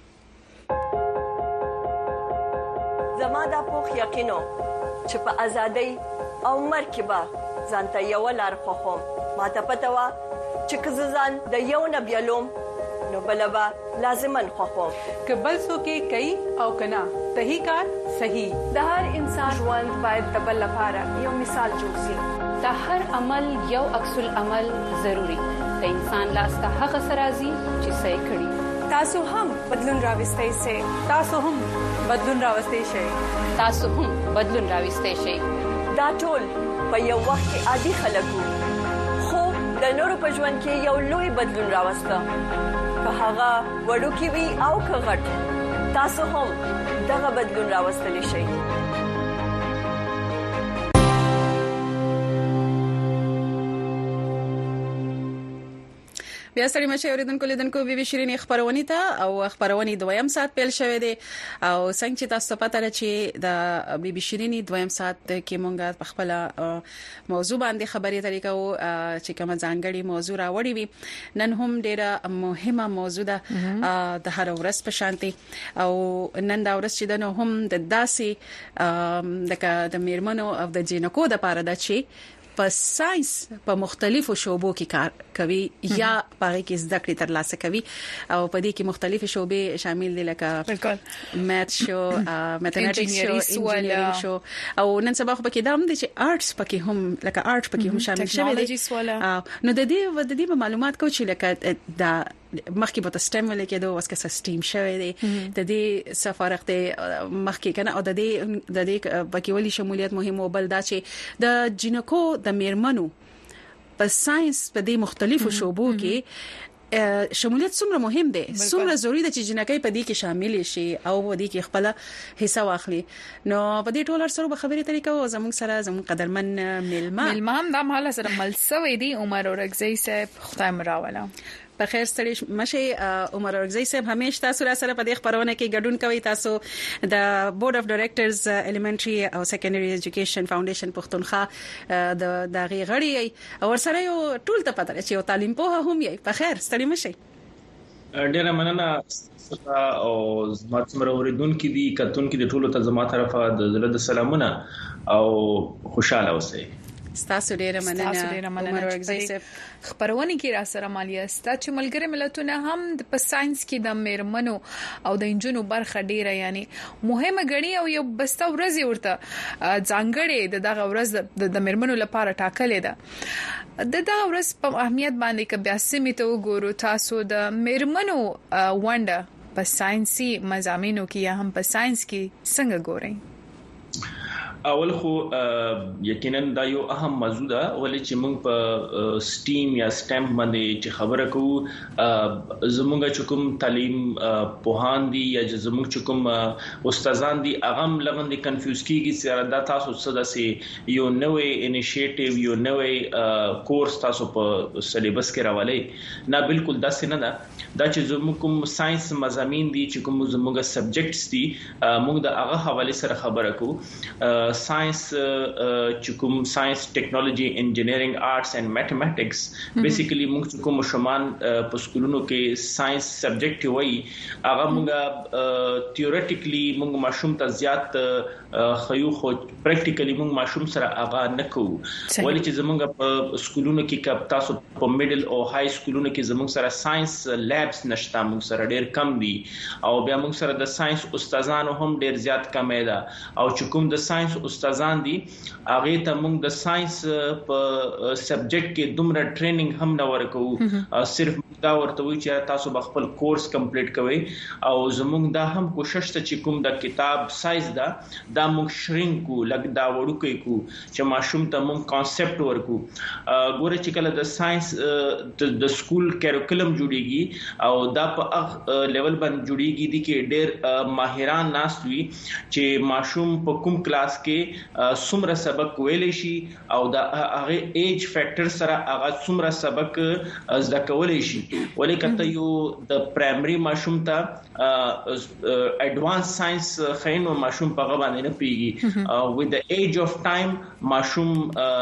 N: زما د پوخ یقینو چې په ازادۍ او مرکبه ځانته یو لار خوخم ماته پته وا چې ځان د یو نبیلوم نو بلبا لازمن خوخم
O: کبل سو کې کوي او کنا صحیح کار صحیح
K: د هر انسان ژوند باید د بل لپاره یو مثال جوړ شي. د هر عمل یو عکس العمل ضروری د انسان لاس ته هغه سرازي چې صحیح کړي.
O: تاسو هم بدلون راوستئ شئ. تاسو هم بدلون راوستئ شئ.
K: تاسو هم بدلون راوستئ شئ.
N: دا ټول په یو وخت کې عادي خلکو خو د نورو په ژوند کې یو لوی بدلون راوسته. که هغه وړوکی وي او که غټ تاسو هم دغه بدلون راوستلی شئ.
A: بیا ستړي مشه اوریدونکو لیدونکو بي بي شيرين خبرونه ته او خبرونه دویم سات پیل شوه دي او څنګه چې تاسو پته لرئ چې د بي بي شيرين دویم سات کې مونږه په خپل موضوع باندې خبرې طریقو چې کوم ځانګړي موضوع راوړي وي نن هم ډیره مهمه موضوع ده د هر ورځ په شانتي او نن دا ورځ چې د هم د داسې د میرمنو او د جنکو د لپاره د چې په ساينس په مختلفو شعبو کې کار کوي یا پاره کې زده کړې ترلاسه کوي او په دې کې مختلفې شعبې شامل دي لکه میث شو میتھمیټکس شو انجینیرینګ شو او نن سبا خو پکې دام دي چې آرټس پکې هم لکه آرټ پکې هم شامل شوی دي. نو د دې معلومات کو چې لکه دا مخکې په سټیم ولې کېدو واسکه سټیم شوی دی د دې سفارت مخکې کنه او د دې پکې ولې شمولیت مهم او بل دا چې د جنکو د میرمنو په ساينس په دې مختلفو شعبو کې شمولیت څومره مهم دی څومره ضروری ده چې جنکې په دې کې شامل شي او په دې کې خپل حصہ واخلي. نو په دې ټول سره به خبرې طریقو زموږ سره زموږ قدرمن ملما
B: هم د مهاله سره ملسوي دي عمر اورګزی صاحب خدای مراوله
A: په خیر ستړي مشه عمر اورګزی صاحب همیشه تاسو را سره په دې خبرونه کې ګډون کوي. تاسو د بورډ اف ډایریکټرز الیمنټری او سیکنډري ایجوکیشن فاونډیشن پښتونخوا د غي غړي او سره یو ټول ته پته چې یو تعلیم په هم یې په خیر ستړي مشه.
P: ډیره مننه او زما څومره اوریدونکو دي کتونکو د ټولو ته زما طرفه د زړه د سلامونه او خوشاله اوسئ.
A: ستاسو ډیره مننه عمر اورګزی صاحب.
B: خبرونه کې را سره مالیه ستا چې ملګری ملتونه هم په ساينس کې د میرمنو او د انجونو برخه ډیره یعنی مهمه غړي او یو بسته ورځ ورته ځانګړې دغه ورځ د میرمنو لپاره ټاکلې ده. دغه ورځ په اهمیت باندې کې بیا سیمه ته وګورو تاسو د میرمنو ونده په ساينسي مضامینو کې یا هم په ساينس کې څنګه ګورئ؟
P: اول خو یقینا دا یو اهم موضوع ده ولې چې موږ په سټیم یا سټم باندې چې خبره کوو زموږ چې کوم تعلیم پوهان دي یا زموږ چې کوم استادان دي هغه لغون دي کنفیوز کیږي چې دا تاسو څه داسې یو نوې انیشیټیو یو نوې کورس تاسو په سلیبس کې راولئ. نه بالکل داسې نه ده. دا چې زموږ کوم ساينس مضامین دي چې کوم زموږ سبجیکټس دي موږ د هغه حواله سره خبره کوو. ساينس چې کوم ساينس ټیکنالوژي انجینیرینګ آرټس اینڈ میتھمیټکس بیسیکلی موږ کوم شومان په سکولونو کې ساينس سبجیکټ وایي هغه موږ تیورټیکلی موږ ماشوم ته زیات خيو خو پریکټیکلی موږ ماشوم سره هغه نه کوو ولې چې زموږ په سکولونو کې تاسو په میډل او های سکولونو کې زموږ سره ساينس لیبس نشته موږ سره ډېر کم دي او بیا موږ سره د ساينس استادانو هم ډېر زیات کم ده او چې کوم د ساينس استادان دي هغه ته موږ د ساينس په سبجیکټ کې دومره ټریننګ هم نه ورکو صرف دا ورته وی چې تاسو خپل کورس کمپلیټ کوئ او زموږ دا هم کوشش ته چې کوم د کتاب سایز دا موږ شرینک کو لګ دا وړو کوي کو چې ماشوم ته موږ کانسپټ ورکو ګوره چې کله د ساينس د سکول کریکولم جوړیږي او دا په لیول باندې جوړیږي دي کې ډېر ماهران ناس وي چې ماشوم په کوم کلاس کې څومره سبق ویلې شي او دا هغه ایج فیکٹر سره هغه څومره سبق زده کولای شي ولې کته یو د پرایمري ماشوم ته اډوانس ساينس خینو ماشوم په غو باندې نه پیږي with the age of time ماشوم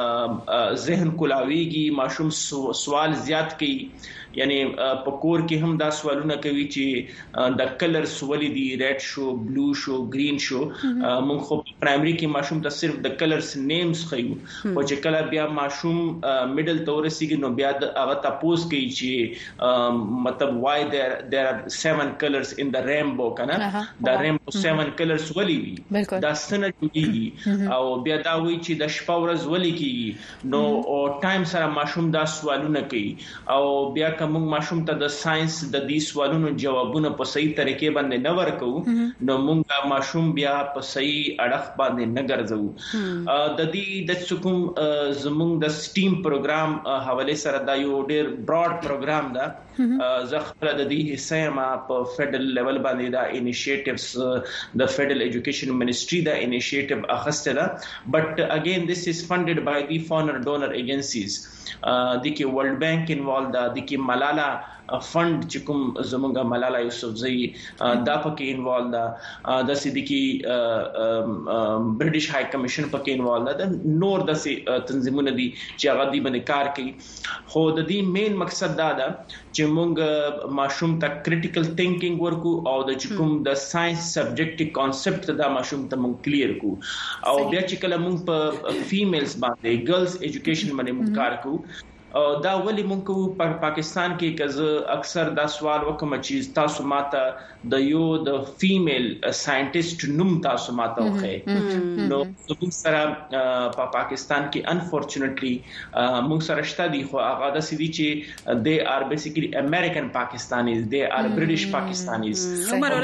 P: ذهن کولاویږي ماشوم سوال زیات کوي یعنی په کور کې هم دا سوالونه کوي چې د کلرز ولې دي ریډ شو بلو شو گرین شو موږ خو پرایمري کې ماشوم ته صرف د کلرز نیمز خایو او چې کله بیا ماشوم میډل ته ورسیږي نو بیا هغه تاسو کوي چې مطلب why there are 7 colors in the rainbow کنه دا رینبو 7 colors ولې وي دا څنګه جوړیږي او بیا دا وایي چې د شپه ورځ ولې کیږي نو او ټایم سره ماشوم دا سوالونه کوي او بیا موږ ماشوم ته د ساينس د دې سوالونو جوابونه په صحیح طریقې باندې نه ورکو نو موږ ماشوم بیا په صحیح اړخ باندې نه ګرځو د دې د څکوم زموږ د سټیم پروګرام حواله سره دا یو ډېر براډ پروګرام ده زه خپل د دې حصہ ما په فدرل لیول باندې دا انیشیټیوز د فدرل ایجوکیشن منسټری دا انیشیټیو اخسته ده بٹ اگین this is funded by the foreign donor agencies د کې ورلد بانک انوالو ده د کې ملالا فند چې کوم زمونږه ملالا یوسفزئی دا پکې انوالو ده د سیدکی برټش های کمیشن پکې انوالو ده نور د تنظیمونه دي چې هغه دی باندې کار کوي خو د دې مین مقصد دا ده چې مونږ ماشوم ته کریټیکل تھینکینګ ورکو او د کوم د ساينس سبجیکټ کانسپټ دا ماشوم ته مونږ کلیر کو او بیا چې کله مونږ په فیمیلز باندې ګرلز ایجوکیشن باندې مونږ کار کوو دا ولی مونږ په پاکستان کې کزه اکثر دا سوال وکم چې تاسو ماته د یو د فیمیل ساينټیسټ نوم تاسو ماته وخه نو زموږ سره په پاکستان کې انفورچونټلی موږ سره شته دي خو هغه د سړي چې they are basically American Pakistanis they are British Pakistanis
A: عمر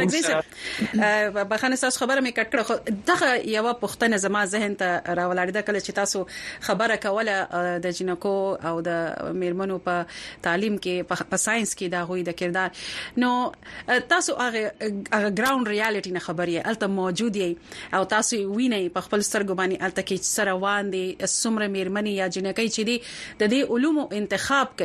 A: ورګزي بخانه تاسو خبره مې کټ کړه خو دغه یو پښتنه زما ذهن ته راولړ د کله چې تاسو خبره کوله د جنکو او د میرمنو په تعلیم کې په ساينس کې دا غوي د کردار نو تاسو هغه ګراوند ریالټي نه خبرې الته موجود یې او تاسو وینئ په خپل سترګو باندې الته کې سره وان دي سمره میرمنې یا جنکې چې دي د دې علومو انتخاب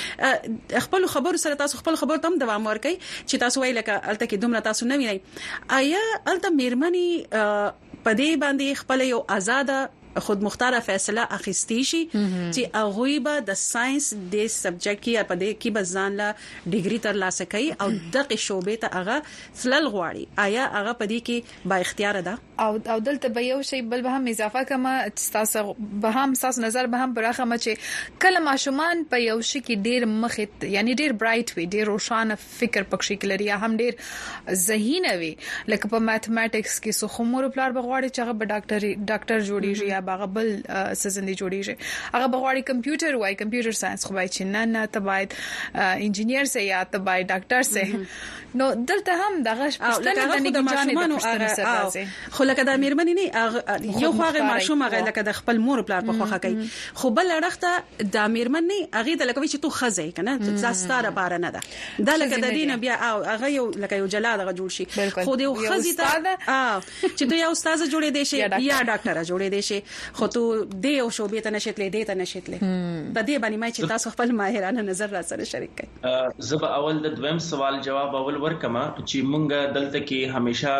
A: کوي خپل خبرو سره تاسو خپل خبر تم دوام ورکړئ چې تاسو ویل لکه الته کې دومره تاسو نه وینئ آیا الته میرمنې په دې باندې خپل یو آزاده خود مختاره فیصله اخیستی شي چې هغه به د ساينس د سبجیکټ کې په دې کې بزان لا ډیګري تر لاسه کوي او دغه شوبې ته هغه فلل غواړي آیا هغه په دې کې با اختیار ده
B: او دلته به یو شی بل به هم اضافه کما تاسو به هم تاسو نظر به هم برخه چې کله ماشومان په یو شی کې ډیر مخ یعنی ډیر برایټ وي ډیر روښانه فکر پکې کلري هم ډیر ذهین وي لکه په ماثماتکس کې سو خمور پلار بغواړي چې هغه ډاکټر جوړیږي باغ بل سزندې جوړیږي هغه بغواړي کمپیوټر وای کمپیوټر ساينس خو وای چې نه تباید انجینیر سه یا تباید ډاکټر سه نو دلته هم دغه پښتنه د ماشومانو خو لکه د میرمنې نه یو خو هغه ماشوم هغه لکه د خپل مور پلار په خوخه کوي خو بل اړخته د میرمنې هغه د لکه چې تو خزه کنه زاستاره بار نه ده د لکه د دینه بیا هغه یو لکه یو جلاد هغه جوړ شي خو د خزي ته چې ته یو استاد جوړې دی شي یا ډاکټر جوړې دی شي خو ته دې او شوبې ته نشیتلې دې ته نشیتلې د دې باندې ما چې تاسو خپل ماهرانه نظر را سره شریک کړئ
P: زب اول د دویم سوال جواب اول ورکما چې مونږ دلته کې همیشه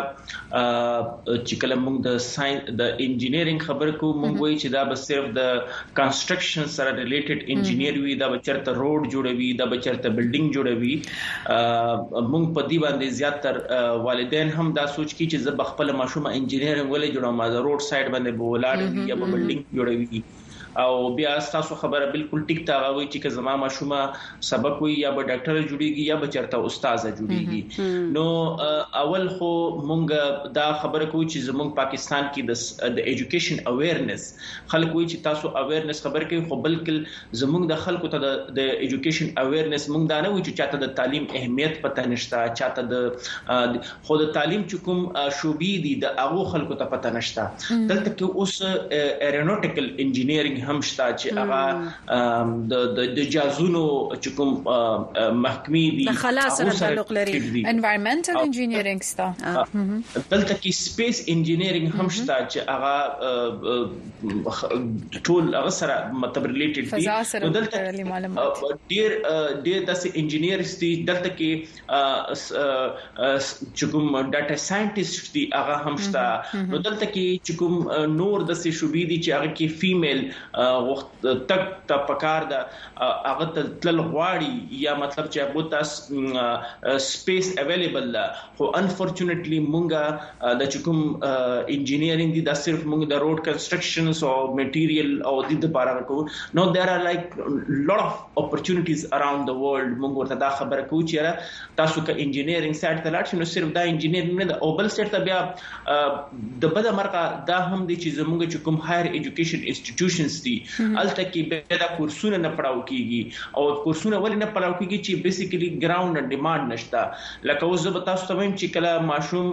P: چې کله مونږ د ساينس د انجینیرینګ خبر کو مونږ وایي چې دا به صرف د کنسټرکشن سره ریلیټډ انجینیر وي دا بچرته روډ جوړوي دا بچرته بلډینګ جوړوي مونږ په دې باندې زیاتره والدین هم دا سوچ کی چې زب خپل ماشومه انجینیرینګ ولې جوړوم ما روډ سایډ باندې بولاړ یا بلډینګ جوړوي او بیا تاسو خبره بالکل ټیک تا غوي چې زما ماشومه سبق وي یا به ډاکټر جوړيږي یا به چرته استاد جوړيږي نو اول خو مونږ دا خبره کوو چې زمونږ پاکستان کې د ایجوکیشن اویرنس خلک وي چې تاسو اویرنس خبر کوي خو بلکل زمونږ د خلکو ته د ایجوکیشن اویرنس مونږ دا نه وي چې چاته د تعلیم اهمیت پته نشته چاته د خو د تعلیم چې کوم شوبې دي د هغه خلکو ته پته نشته دلته کې اوس ایرونوټیکل انجینیرینګ هم شته چې هغه د جازونو چې کوم محکمې دي
A: د خلاص سره تعلق لري
B: انوایرنمنټل انجینیرینګ شته
P: دلته کې سپیس انجینیرینګ هم شته چې هغه ټول هغه سره مطلب ریلیټډ دي نو دلته ډیر داسې انجینیرز دي دلته کې چې کوم ډاټا ساينټیسټ دي هغه هم شته نو دلته کې چې کوم نور داسې شوبې دي چې هغه کې فیمیل وخت تک ته پکار ده هغه تل غواړي یا مطلب چې هغه تاسو سپیس اویلیبل ده خو انفورچونټلی مونږه د چکم انجینیرینګ دي دا صرف مونږ د روډ کنسټرکشنز او میټیریل او د لپاره کو نو there are like lot of opportunities around the world مونږ ورته دا خبره کوو چې تاسو که انجینیرینګ سایت ته لاړ شئ نو صرف دا انجینیرینګ نه او بل سایت ته بیا د بده مرګه دا هم دي چې زموږ چې کوم هایر ایجوکیشن انسټیټیوشنز دي الته کې به دا کورسونه نه پڑھاو کیږي او کورسونه ولې نه پڑھاو کیږي چې بیسیکلی ګراوند ډیماند نشته لکه اوس زه به تاسو ته وایم چې کله ماشوم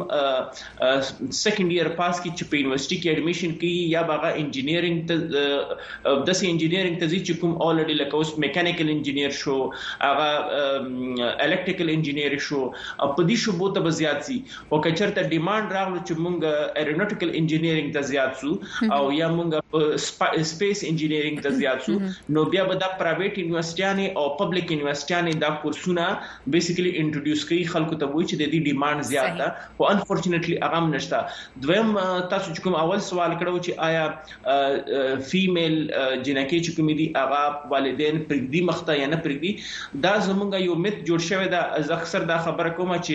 P: سیکنډ ایئر پاس کی چې په یونیورسيټي کې اډمیشن کوي یا باغه انجینیرینګ ته داسې انجینیرینګ ته چې کوم اولریډي لکه اوس میکانیکل انجینیر شو هغه الکتریکل انجینیر شو په دې شو بوته بزیات سي او کچرته ډیماند راغلو چې مونږ ایرونوټیکل انجینیرینګ ته زیات سو او یا مونږ سپیس انجینیرینګ ته زیات سو نو بیا به دا پرایویټ یونیورسيټیانه او پبلک یونیورسيټیانه دا کورسونه بیسیکلی انټروډیوس کوي خلکو ته وایي چې د دې ډیماند زیات ده او انفورچونټلی هغه نشته دویم تاسو کوم اول سوال کړو چې آیا فیمیل جنکه چې کوم دي هغه والدین پرګدي مخته یا نه پرګدي دا زمونږ یو میت جوړ شوی دا اکثر دا خبره کوم چې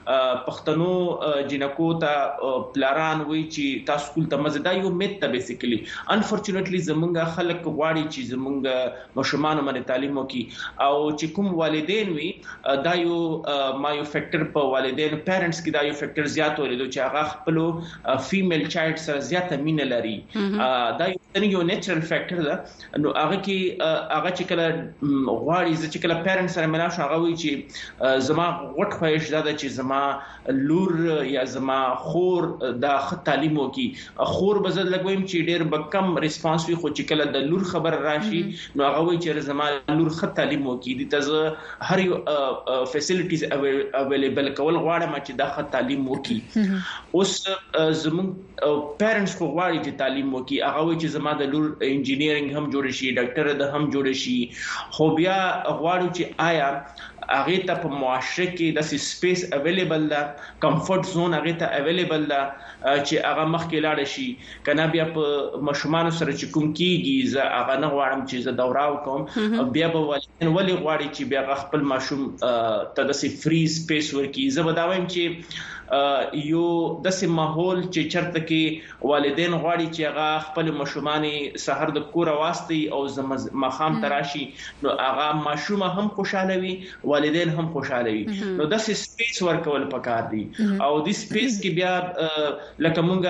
P: پښتنو جنکو ته پلاران وایي چې تاسو کول ته مزدا یو میت ته بیسیکلی انفورچونټلی زمونږ خلک غواړي چې زمونږ مشمان باندې تعلیم وکي او چې کوم والدین وي دا یو ما یو فیکٹر په والدین پیرنټس کې دا یو فیکٹر زیات ولیدو چې هغه خپل فیمیل چایلډ سره زیاته مینه لري دا یو نیچرل فیکٹر ده نو هغه کې هغه چې کله غواړي چې کله پیرنټس سره ملاو شي هغه وي چې زما غټ خواهش ده چې زما لور یا زما خور دا تعلیم وکي خور بزد لګویم چې ډېر بکم ریسپانس وي خو چې کله د لور خبر راشي نو هغه وي چې زما لور خط تعلیم وکي دي ته هر یو فیسیلیټیز اویلیبل کول غواړم چې دا خط تعلیم وکي اوس زمون پیرنټس خو غواړي چې تعلیم وکي هغه وي چې زما د لور انجینیرینګ هم جوړ شي ډاکټر د هم جوړ شي خو بیا غواړو چې آیا هغه ته په معاشره کې د سپیس اویلیبل ده کمفورټ زون هغه ته اویلیبل ده چې هغه مخکې لاړ شي کنه بیا په مشومان سره چې کوم کیږي زه هغه نه غواړم چې زه دورا وکم بیا به والدین ولې غواړي چې بیا خپل ماشوم ته د فری سپیس ورکړي زه بداوم چې یو داسې ماحول چې چرته کې والدین غواړي چې هغه خپل ماشومان سحر د کور واسطي او مخام تراشي نو هغه ماشوم هم خوشاله وي والدین هم خوشاله وي نو داسې سپیس ورکول پکار دي او د سپیس کې بیا لکه مونږه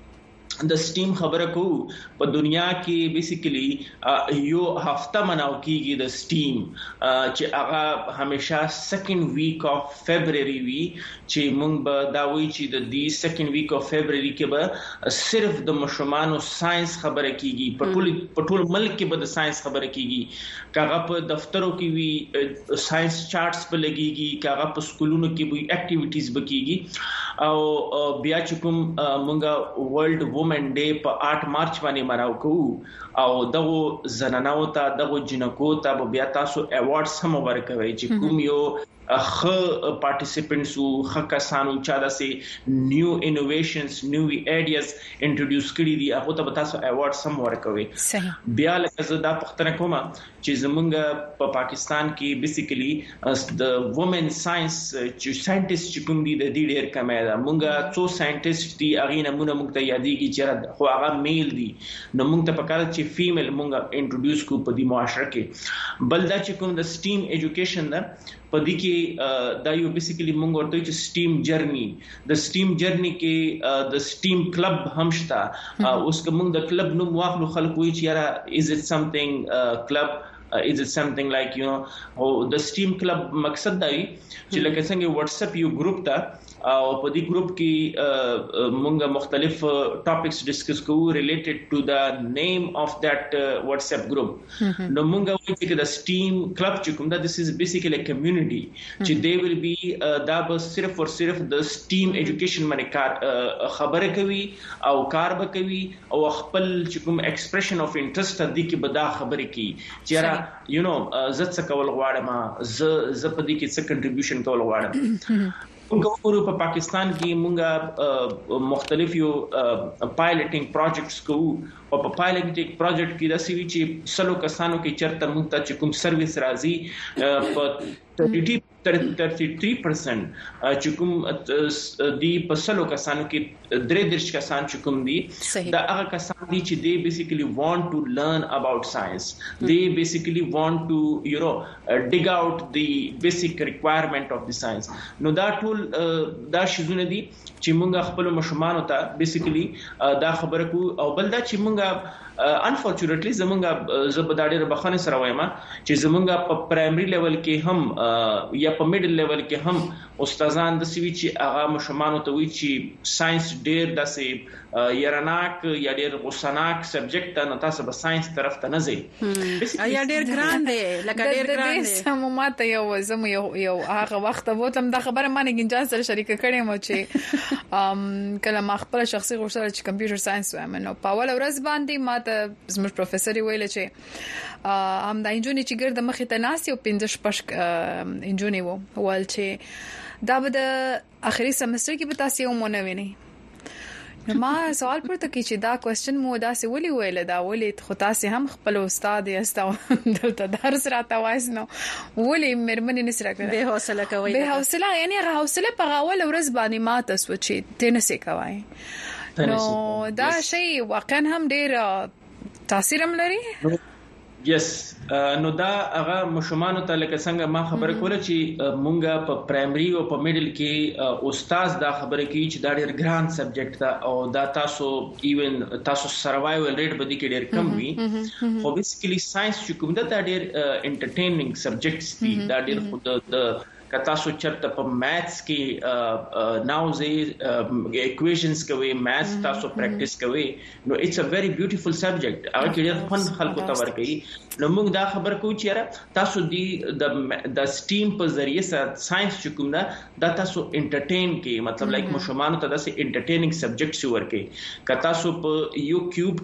P: د سټیم خبره کو په دنیا کې بیسیکلی یو هفته مناو کیږي د سټیم چې هغه همیشه سیکنډ ویک اف فبرवरी وی چې مونږ به دا وایي چې د دې سیکنډ ویک اف فبرवरी کې به صرف د مشمانو ساينس خبره کیږي په ټول ملک کې به د ساينس خبره کیږي کاغه په دفترو کې وی ساينس چارټس په لګيږي کاغه په سکولونو کې وی اکټیویټیز بکیږي او بیا چې کوم مونږه ورلد وومن ډے په 8 مارچ باندې مراو کوو او دغه زنانو ته دغه جنکو ته بیا تاسو ایوارډز هم ورکوي چې کوم یو خ پارټیسپینټس او خ کسانو چا داسې نیو انوویشنز نیو ایډیاز انټروډیوس کړي دي هغه ته تاسو ایوارډ سم ورکوي
B: صحیح
P: بیا لکه زه دا پختنه کوم چې زمونږ په پاکستان کې بیسیکلی د وومن ساينس چې ساينټیست چې کوم دي د دې ډېر کم ده مونږه څو ساينټیست دي هغه نمونه مونږ ته یادېږي چې خو هغه میل دي نو مونږ ته پکاره چې فیمیل مونږه انټروډیوس کو په دې معاشره کې بل دا چې کوم د سټیم ایجوکیشن ده په دې کې دا یو بیسیکلی مونږ ورته چې سټیم جرنی د سټیم جرنی کې د سټیم کلب هم شته اوس کوم د کلب نوم واخلو خلک وایي چې یاره از اټ سمثینګ کلب is it something like the steam club مقصد دا وي چې لکه څنګه واتس اپ یو ګروپ ته او په دې ګروپ کې مونږه مختلف ټاپکس ډیسکس کوو ریلیټډ ټو د نیم اف دیٹ واتس اپ ګروپ نو مونږه وایي چې د سټیم کلب چې کوم دا this is basically a community چې they will be دا به صرف او صرف د سټیم ایجوکیشن باندې خبره کوي او کار به کوي او خپل چې کوم ایکسپریشن اف انټرست د دې کې به دا خبره کوي چې you know زه څه کول غواړم زه په دې کې څه کنټریبیوشن کول غواړم موږ په پاکستان کې موږ مختلف یو پایلټینګ پروجیکټس کوو او په پایلټینګ پروجیکټ کې د سی وی چې سلو کسانو کې چرته موږ ته چې کوم سرویس راځي په 33% چې کوم دی په سلو کسانو کې 3 کسان چې کوم دي دا هغه کسان دي چې they basically want to learn about science they basically want to dig out the basic requirement of the science نو دا ټول دا شیزونه دي چې موږ خپل مشمانو ته بیسیکلی دا خبره کو او بل دا چې موږ unfortunately زمونږ زبداډي ربخانه سره وایم چې زمونږ په پرایمري لیول کې هم یا په میډل لیول کې هم استادان د سوي چې هغه مشمانو ته وی چې ساينس ډېر داسې يرناک یا ډېر غوسناک سبجیکټ نه تاسو به ساينس طرف ته نه ځئ
A: یا ډېر ګران دی لکه ډېر ګران دی
B: سمومات یو هغه وخت وته د خبره باندې ګنجان سره شریک کړم چې کله ما خپل شخصي غوښتل چې کمپیوټر ساينس وایم نو په اول ورځ باندې ما زموږ پروفیسور ویل چې هم د انجونی چې ګرد مخې ته ناس یو 15 انجونی وو ول چې دا به د اخري سمستر کې به تاسو یو مونوي نه نو ما سوال پورته کی چې دا کوېسچن مو دا سی ولي ویل دا ولي خو تاسو هم خپل استاد یاستو دلته درس راته وایسنو ولي مرمنې نسره کړې
A: به حوصله کوي
B: به حوصله یعنی هغه حوصله په اول ورځ باندې ما تاسو چې تنسي کوي نو دا شی واقعا هم ډیر تاثیر هم لري
P: یس نو دا هغه مشمانو ته لکه څنګه ما خبره کوله چې مونږه په پرایمري او په میډل کې استاد دا خبره کوي چې دا ډېر ګران سبجیکټ ده او دا تاسو ایون تاسو سروایوال ریټ به دي کې ډېر کم وي خو بیسیکلی ساينس چې کوم دا ډېر انټرټینینګ سبجیکټس دي دا ډېر خود د کتا سو چرته په میثز کې ناوزي ایکویشنز کوي میثز تاسو پریکټیس کوي نو اټس ا ویری بیوټیفل سبجیکټ هغه ډېر فن خلکو ته ورکوي نو موږ دا خبر کوو چې تاسو د سټیم په ذریعہ سره ساينس چې کوم دا تاسو انټرټین کې مطلب لایک مشمانو ته داسې انټرټینینګ سبجیکټس ورکوي کتا سو په یو کیوب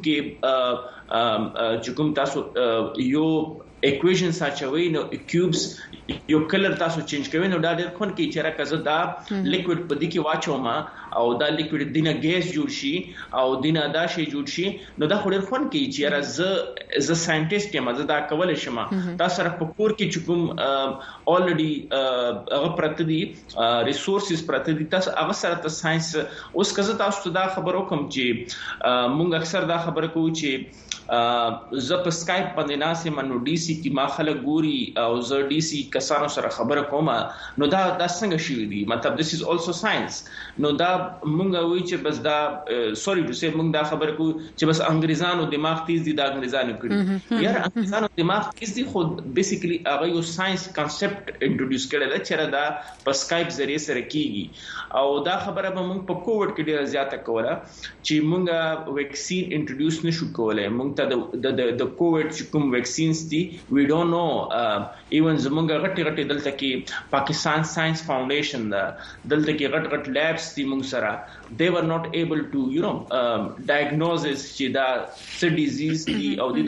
P: کې چې کوم تاسو یو equations اچوي نو کیوبز یو کلر تاسو چینج کوي نو دا ډېر خون کې چې راکزه دا لیکوډ په دې کې واچوم او دا لیکوډ دینه ګیس جوړ شي او دینه دا شی جوړ شي نو دا ډېر خون کې چې زه ساينټیست یم زه دا کولای شم تاسو سره په کور کې چې کوم الریډي هغه پرته دي ریسورسز پرته دي تاسو هغه سره ته ساينس اوس کزه تاسو دا خبرو کوم چې مونږ اکثر دا خبره کوو چې زه په سکایپ باندې ناسم نو ډي سي کې ما خلک ګوري او زه ډي سي کسانو سره خبره کوم نو دا څنګه شي دي مطلب this is also science نو دا مونږ وایي چې بس دا سوري ټو سي مونږ دا خبره کوو چې بس انګريزانو دماغ تیز دي دا انګريزانو کړی یار انګريزانو دماغ تیز دي خو بیسیکلی هغه یو ساينس کانسپټ انټروډیوس کړل چې دا په سکایپ ذریعہ سره کیږي او دا خبره به مونږ په کووډ کې ډیره زیاته کوله چې مونږ ویکسین انټروډیوس نشو کولای مونږ ته د کووډ چې کوم ویکسینز دي وی ډونټ نو ایون زمونږ غټي دلته کې پاکستان ساينس فاونډیشن دلته کې غټ لیبس دي مونږ سره they were not able to diagnose چې دا څه ډیزیز دي او د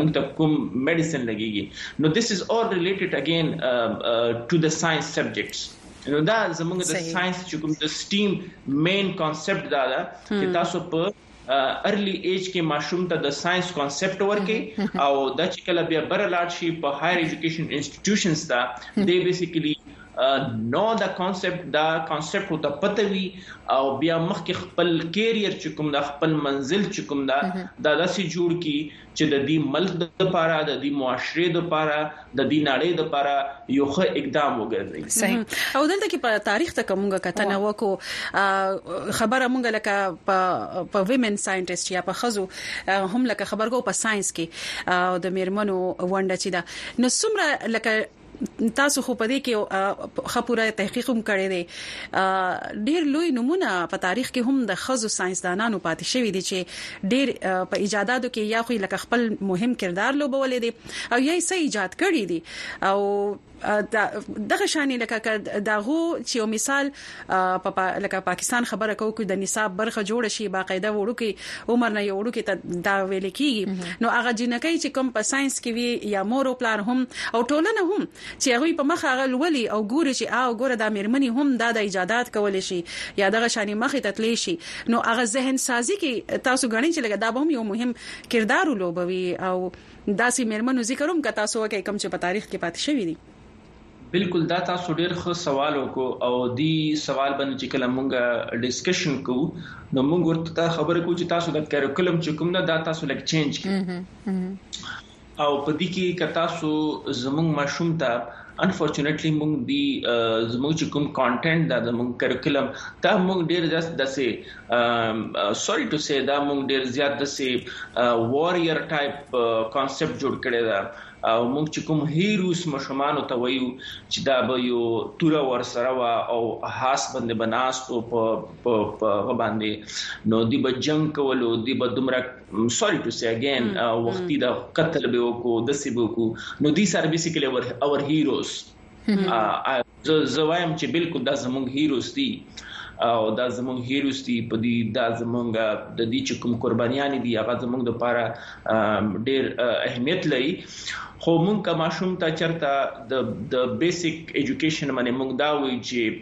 P: موږ ته کوم میډیسن لګيږي نو this is all related again to the science subjects نو دا زموږ د ساينس چې کوم د سټیم مین کانسپټ دا ده چې تاسو په ارلی ایج کې ماشوم ته د ساينس کانسپټ ورکړي او دا چې کله بیا برلاړ شي په هایر ایجوکیشن انسټیټیوشنز ته دی بیسیکلی نو دا کانسپټ او د پتوي او بیا مخکې خپل کیریئر چې کوم د خپل منزل چې کوم دا داسې جوړ کی چې د دې ملک د لپاره د دې معاشره د لپاره د دې نړۍ د لپاره یو ښه اقدام وګرځي
A: صحیح او دلته کې په تاریخ ته کومه کتنه وکړو خبره مونږ لکه په ویمن ساينټیست یا په خزو هم لکه خبرګو په ساينس کې او د میرمنو ونده چې دا نو څومره لکه تاسو خو په دې کې خپوره تحقیق هم کړی دی ډیر لوی نمونه په تاریخ کې هم د خزو ساينسدانانو پاتې شوی دي چې ډیر په ایجاداتو کې یا خو لکه خپل مهم کردار لوبولې دي او یې څه ایجاد کړی دي او دغه شانې لکه داغو چې مثال لکه پاکستان خبره کوي د نصاب برخه جوړ شي باقاعده وړو کې عمر نه وړو کې ته دا ویل کیږي نو هغه جنکې چې کوم په ساينس کې وی یا مور او پلار هم او ټولنه هم چې هغه په مخ هغه ولي او ګوري چې ګوره د میرمنې هم د ایجادات کول شي یا دغه شانې مخې ته تللی شي نو هغه ذهن سازي کې تاسو غنئ چې لکه دا به هم یو مهم کردار ولوبوي او داسې میرمنو ذکروم که تاسو وکړئ کوم چې په تاریخ کې پاتې شوی دي
P: بالکل دا تاسو ډیر ښه سوال وکړو او دی سوال باندې چې کله مونږه ډیسکشن کوو نو مونږ ورته خبرې کوو چې تاسو د کریکولم چې کوم دا تاسو لک چینج کړئ او په دې کې که تاسو زموږ ماشوم ته انفورچونټلی مونږ دی زموږ چې کوم کانټینټ دا زموږ کریکولم دا مونږ ډیر زیات دسه سوري ټو سي دا مونږ ډیر زیات دسه واریر ټایپ کانسپټ جوړ کړی دا او موږ چې کوم هیروز مشمان ته وایو چې دا به یو تور ور سره وا او حاس باندې بناستو په باندې نو دی به جنگ کولو دی به دمره سوري ټو سي اگین وختي دا قتل به وکړو د سی به وکړو نو دی سر بیسیکلی اور هیروز زوایم چې بالکل دا زموږ هیروز دي او دا زموږ هیروز دي په دې دا زموږ د دې چې کوم قربانيان دي هغه زموږ د لپاره ډېر اهمیت لري خو مونږ کا ماشوم ته چرته د بیسیک ایجوکیشن باندې مونږ دا وایي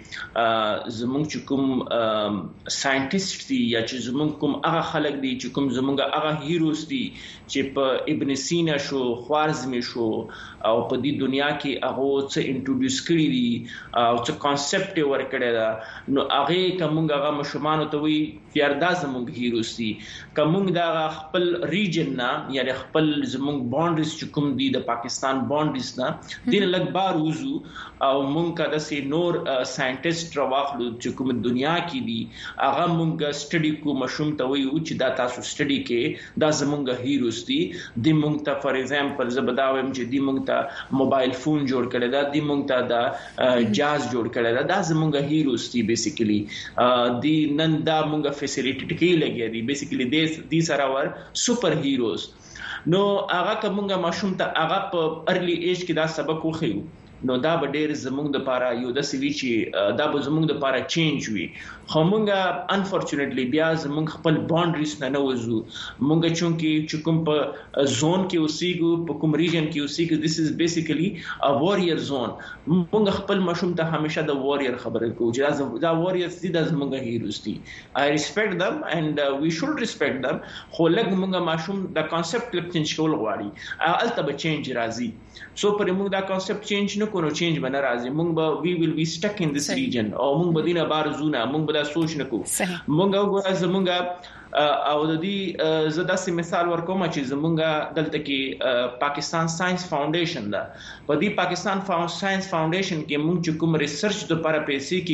P: چې زموږ چې کوم ساينټیست دي یا چې زموږ کوم هغه خلک دي چې کوم زموږ هغه هیروز دي چې په ابن سینا شو خوارزمی شو او په دې دنیا کې هغه څه انټروډیوس کړی دي او څه کانسپټ ورکړی دا نو هغه کوم هغه مشمان ته وایي یاردا زموږ هیروز دي کوم دا خپل ریجن نه یا خپل زموږ باونډریز چې کوم دي د پاکستان باونډریز نه دین لګ بار وزو او مونږ کا د سي نور ساينټیست راوخلو چې کوم دنیا کې دي هغه مونږ سټډي کو مشوم ته ویو چې دا تاسو سټډي کې دا زمونږ هیروز دي د مونږ ته فار ایگزامپل زبداوم چې د مونږ ته موبایل فون جوړ کړی دا د مونږ ته دا جاز جوړ کړی دا زمونږ هیروز دي بیسیکلی دی نن دا مونږ فیسیلیټی کې لګي دي بیسیکلی دي سره ور سپر هیروز نو هغه کومه ماشوم ته هغه په ارلی ایج کې دا سبق وخیو نو دا به ډېر زموږ د لپاره یو د سوي چې دا به زموږ د لپاره چینج وي خو مونږه انفورچونټلی بیا زموږ خپل باونډریز نه وځو مونږ چې کوم په زون کې اوسېګو په کوم ریجن کې اوسېګو دیس از بیسیکلی ا واریر زون مونږ خپل مشوم ته همیشه د واریر خبره کوو چې دا واریرز دي د زموږ هیروز دي آی ریسپیکټ دم اینڈ وی شود ریسپیکټ دم خو لږ مونږه ماشوم د کانسپټ لږ چینج کول غواړي الته به چینج راځي سو پر موږ دا کانسپټ چینج نه کوو چینج به نه راځي مونږ به وی ویل بی سټک ان دس ریجن او مونږ به دینه بار زونه مونږ به دا سوچ نه کوو مونږ وګورئ زمونږ او د دې زدا سي مثال ورکوم چې زمونږ دلته کې پاکستان ساينس فاونډیشن دا په دې پاکستان ساينس فاونډیشن کې موږ چې کوم ریسرچ د لپاره پیسې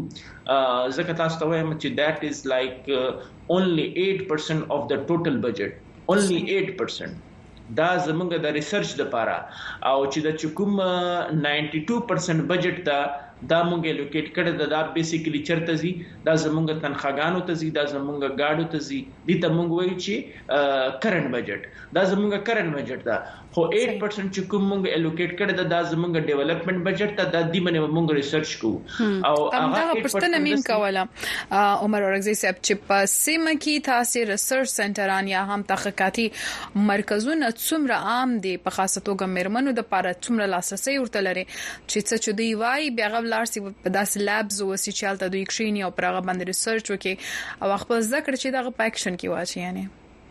P: کېږو زکه تاسو ته وایم چې that is like only 8% of the total budget only 8% دا زمونږ د ریسرچ د لپاره او چې د کوم 92% بجټ دا دا مونږه الوکیټ کړه دا بیسیکلی چرته زی دا زمونږ تنخواګانو ته زی دا زمونږ گاډو ته زی دي ته مونږ وایو چې کرنٹ بجټ دا زمونږ کرنٹ بجټ دا خو 8% چې کوم مونږ الوکیټ کړه دا زمونږ ډیولپمنٹ بجټ ته د دې باندې مونږ ریسرچ کوو
B: او هغه پښتنه مين کوله عمر اورغزي صاحب چې په سیمه کې تاسو ریسرچ سنټران یا هم تحقیقاتي مرکزونه څومره عام دي په خاصه توګه مرمنو د لپاره څومره لاسرسي ورته لري چې څه دی وای بیا غوړ سي په داس لابز او سي چالت دوی کښینی او پرغه باندې ریسرچ وکي او خپل ذکر چې دغه پاکشن کې واچي یعنی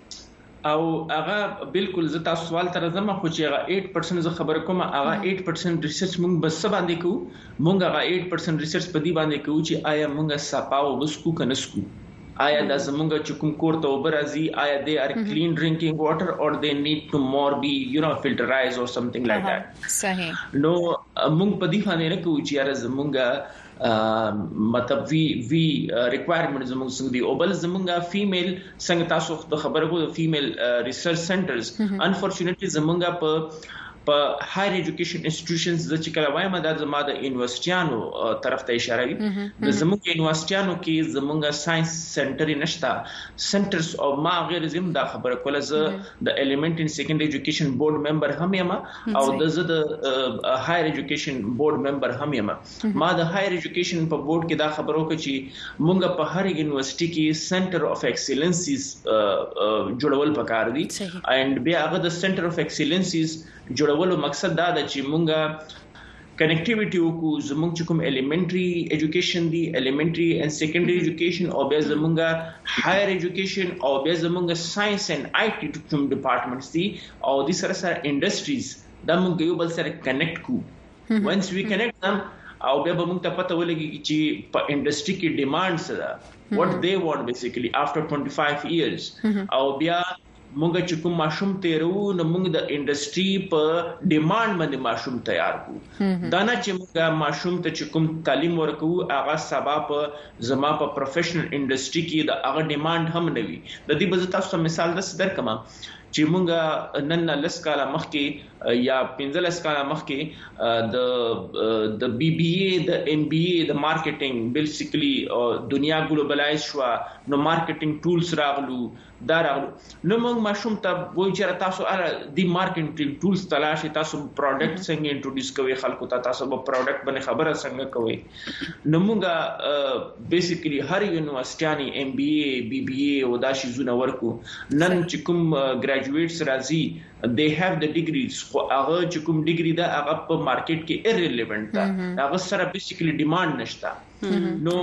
P: او هغه بالکل زه تاسو سوال تر زما خو چې هغه 8% ز خبر کوم هغه 8% ریسرچ مونږ بس باندې کوو مونږ هغه 8% ریسرچ په دې باندې کوو چې آیا مونږ صفاو وسکو کنسکو آیا د زمونږ چې کوم کور ته وبرازي آیا they are clean drinking water or they need to more be filterized or something like that
B: صحیح
P: نو مونږ په دې باندې نه کوو چې یاره زمونږ مطلب وی ریکوایرمنټ زموږ څنګه دی او بل زموږه فیمیل څنګه تاسو د خبرو کو فیمیل ریسرچ سنټرز انفورچونټلی زموږه په هایر ایجوکیشن انسټیټیوشنز د چې کله وایم دا زموږ د یونیورسيټیانو طرف ته اشاره وي د زموږ یونیورسيټیانو کې زموږه ساينس سنټر نشتا سنټرز او ما غیر زم دا خبره کوله ز د الیمنټ ان سیکنډری ایجوکیشن بورډ ممبر هم یم او د ز د هایر ایجوکیشن بورډ ممبر هم یم ما د هایر ایجوکیشن په بورډ کې دا خبرو کوي چې مونږ په هر یونیورسيټي کې سنټر اف ایکسلنسز جوړول پکار دي اند بیا هغه د سنټر اف ایکسلنسز جوړولو مقصد دا د چې مونږه کنیکټیویټي وکړو زموږ چې کوم الیمنټری ایجوکیشن دی الیمنټری اند سیکنډری ایجوکیشن او بیا زموږه هایر ایجوکیشن او بیا زموږه ساينس اند آی ټي کوم ډپارټمنټس دي او د سره سره انډستریز دا مونږ یو بل سره کنیکټ کو once we connect them او بیا به مونږ ته پته ولګي چې په انډستری کې ډیمانډ څه ده what they want basically after 25 years او بیا مونږ چې کوم ماشوم تیرو نو مونږ د انډستری په ډیماند باندې ماشوم تیار کو دا نه چې مونږ ماشوم ته چې کوم تعلیم ورکو هغه سبا په زما په پروفیشنل انډستری کې د هغه ډیماند هم نه وي د دې به تاسو مثال درکم چې مونږ نن لس کاله مخکې یا 15 کاله مخکې د بي بي اي د ام بي اي د مارکیټینګ بیسیکلی دنیا ګلوبلایز شو نو مارکیټینګ ټولز راغلو دا راغلو نو موږ ماشوم ته وایي چې تاسو د مارکیټینګ ټولز تلاش تاسو پروډکټ څنګه انټروډیوس کوئ خلکو ته تاسو په پروډکټ باندې خبره څنګه کوئ نو موږ بیسیکلی هر یونیورسيټي ام بي اي بي بي اي او دا شی زونه ورکو نن چې کوم ګریجویټس راځي they have the degrees خو هغه چې کوم ډیګری دا هغه په مارکیټ کې irrelevant ده هغه سره بیسیکلی ډیماند نشته نو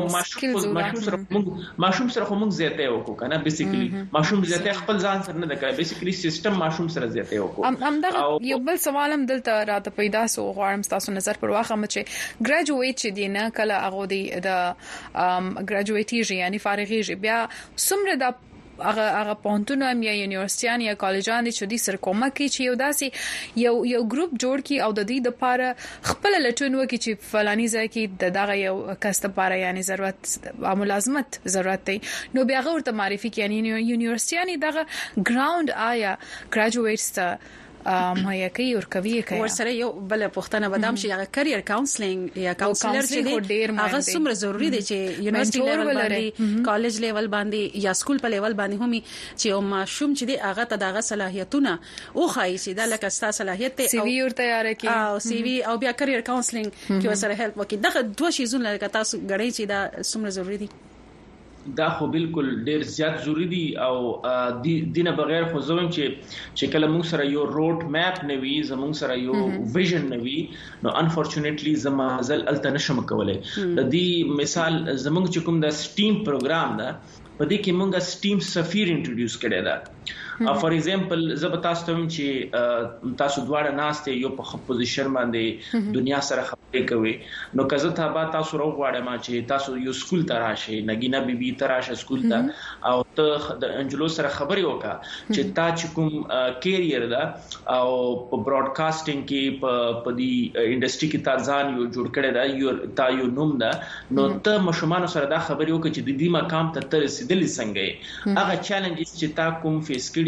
P: ماشوم سره کوم زیاته وکړو کنه بیسیکلی ماشوم زیاته خپل ځان سره نه کوي بیسیکلی سیستم ماشوم سره زیاته وکړو
B: همدا یو بل سوال هم دلته راته پیدا سو غواړم تاسو نظر پر واخه چې ګریجویټ چې دی نه کله هغه د ګریجویټیږي یعنی فارغیږي بیا څومره د هغه پونتونه یا یونیورسيټیان یا کالجان دي چې د سر کومه کې چې یو داسي یو ګروپ جوړ کی او د دې لپاره خپل لټون وکړي چې فلاني ځای کې دغه یو کس لپاره یعنی ضرورت او ملازمت ضرورت دی نو بیا ورته معرفي کوي یعنی یونیورسيټیان دغه ګراوند آیا ګریجویټس ته مهیا کوي او کوي
A: ورسره یو بل پښتنه بدام شي هغه کرییر کاونسلینګ یا کاونسلر چې دی هغه څومره ضروری دی چې یونیورسيټي لیول باندې کالج لیول باندې یا سکول په لیول باندې همي چې او ماشوم چې دی هغه ته دغه صلاحیتونه او خای چې د لکه ستا صلاحیت ته
B: سی وی ور تیار کی
A: او سی وی او بیا کرییر کاونسلینګ کې ورسره هیلپ وکړي دغه دوه شیزونه لکه تاسو غړي چې دا څومره ضروری دي
P: دا خو بالکل ډیر زیات ضروری دي او دینه بغیر خو زوم چې کله موږ سره یو روډ میپ نوي زموږ سره یو ویژن نوي نو انفورچونټلی زمازل الته نشم کولای د دې مثال زموږ چې کوم د سټیم پروګرام دا په دې کې موږ سټیم سفیر انټروډیوس کړی دا فار ایگزامپل زبتا ستوم چې تاسو دواړه ناشته یو په پوزیشن باندې دنیا سره خبرې کوي نو کزه ته با تاسو راغواړم چې تاسو یو سکول ته راشئ نګینا بیبي ته راشئ سکول ته او ته د انجلو سره خبرې وکړه چې تا چې کوم کیریئر دا او په براډکاسټینګ کې په دې انډستری کې تازان یو جوړ کړی دا یو نوم دا نو ته مشمانو سره دا خبرې وکړه چې د دې مقام ته تر رسیدلې څنګه هغه چیلنجز چې تا کوم فیس کړي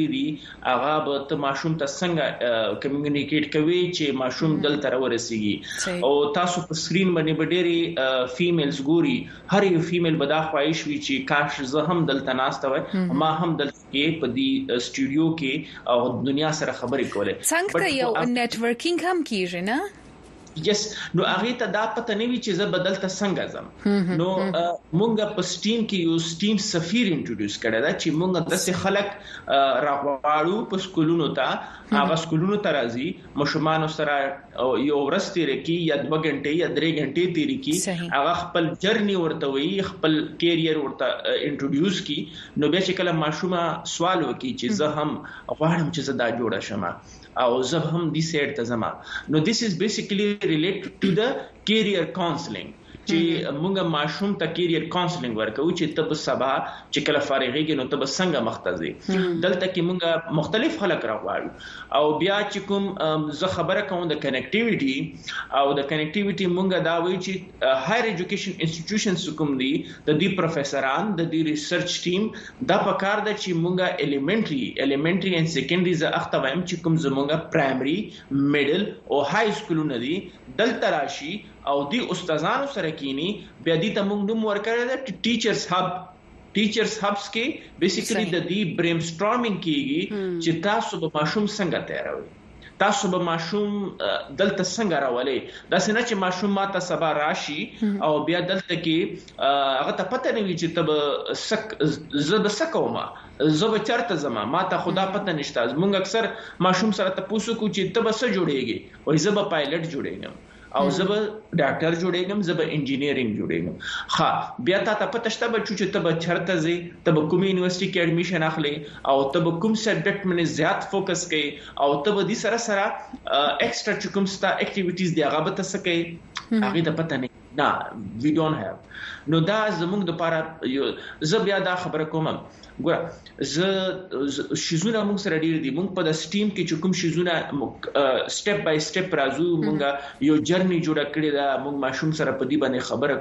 P: کړی دي هغه به ته ماشوم ته څنګه کمیونیکیټ کوي چې ماشوم دلته ورسیږي او تاسو په سکرین باندې ډېری فیمیلز ګوري هر یو فیمیل به دا خواهش وي چې کاش زه هم دلته ناسته وای ما هم دلته کې په دې سټوډیو کې او دنیا سره خبرې کولې
B: څنګه یو نیټورکینګ هم کیږي نه
P: یس نو هغه ته دا پته نه وی چې زه بدل ته څنګه زم نو مونږ په سټیم کې یو سټیم سفیر انټروډوس کړی دا چې مونږ د خلک راغواړو په سکولونو ته هغه سکولونو ته راځي مشمان سره یو ورځ تیر کی یا 2 غنټې یا 3 غنټې تیر کی هغه خپل جرنی ورته وی خپل کیریئر ورته انټروډوس کی نو به چې کله ماشومه سوال وکي چې زه هم غواړم چې زه دا جوړه شم او زه هم دې سیټ ته زما نو this is basically related to the career counseling چې موږ ماشوم ته کیریئر کاونسلینګ ورکو چې تب سبا چې کله فارغېږي نو تب څنګه مختزي دلته کې موږ مختلف خلک راغواړو او بیا چې کوم زه خبره کوم د کنیکټیویټي او د کنیکټیویټي موږ دا وایي چې هایر ایجوکیشن انسټیټیوشنز کوم دي د دې پروفیسوران د دې ریسرچ ټیم دا پکار ده چې موږ الیمنټری اند سیکنډري ز اخته وایم چې کوم زموږ پرایمري میډل او های سکولونه دي دلته راشي او دی استادانو سره کینی بیا دې ته موږ نوم ورکړل د ټیچرز هبس کې بیسیکلی د دې برین سټارمینګ کیږي چې تاسو به ماشوم څنګه تیاروي تاسو به ماشوم دلته څنګه راولي دا څنګه چې ماشوم ماته سبا راشي او بیا دلته کې هغه ته پته نه وي چې تب زه سکوما زه به چرته زما ماته خدا پته نشته موږ اکثر ماشوم سره تاسو کو چې تب څه جوړيږي وای زه به پایلټ جوړېږم او زه به ډاکټر جوړېږم زه به انجینیرینګ جوړېږم ها بیا تا پته شته بچو چې ته به چرته ځې ته به کوم یونیورسيټي کې اډمیشن اخلي او ته به کوم سبجیکټ باندې زیات فوکس کوي او ته به دې سره ایکسترا چې کوم ستا اکټیویټیز دی هغه به تاسو کوي هغه ته پته نه وی ډونټ هاف نو دا زموږ د لپاره زه بیا دا خبره کوم ګوره زه شیزونه موږ سره ډیر دي موږ په د سټیم کې چې کوم شیزونه سټپ بای سټپ راځو موږ یو جرنی جوړه کړې ده موږ ماشوم سره په دې باندې خبره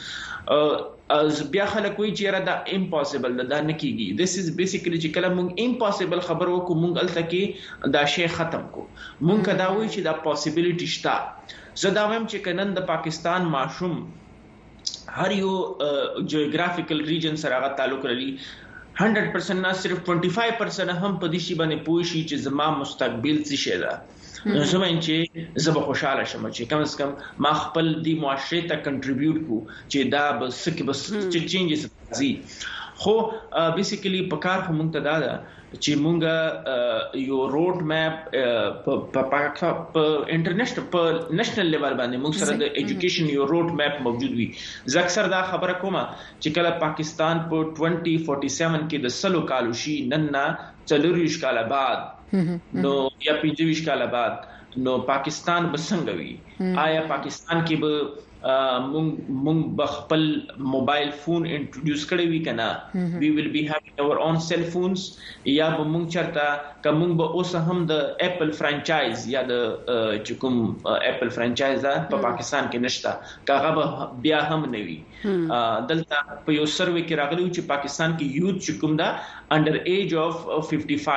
P: کوو از بیا خلک وایي چې را دا امپوسیبل دا نه کیږي this is basically چې کله موږ امپوسیبل خبر وکړو موږ الته کې دا شی ختم کو موږ کدا وایي چې دا پوسیبিলিټی شته زه دا وایم چې کنن د پاکستان ماشوم هر یو جیوغرافیکل ریجن سره هغه تعلق لري 100% نه صرف 25% هم په دې شی باندې پوه شي چې زما مستقبل څه شي ده نو زمين چې زه به خوشاله شم چې کم از کم ما خپل دی معاشره ته کنټریبیوټ کو چې دا بس کې بس چې چینجز زی خو بیسیکلی په کار هم مونږ ته دا چې مونږ یو روډ میپ په انټرنیشنل په نېشنل لیول باندې مونږ سره د ایجوکیشن یو روډ میپ موجود وي زه اکثر دا خبره کوم چې کله پاکستان په 2047 کې د سلو کالو شي نن نه 40 کال بعد نو یا 25 کال بعد نو پاکستان به څنګه وي آیا پاکستان کې به مونږ بخپل موبایل فون انټروډوس کړی وی کنه we will be having our own cell phones یا به مونږ چرته کوم به اوس هم د اپل فرانچایز یا د چکم اپل فرانچایز دا په پاکستان کې نشته کاغه به بیا هم نه وی دلته په یو سروې کې راغلی چې پاکستان کې یوث چکم دا انډر ایج اف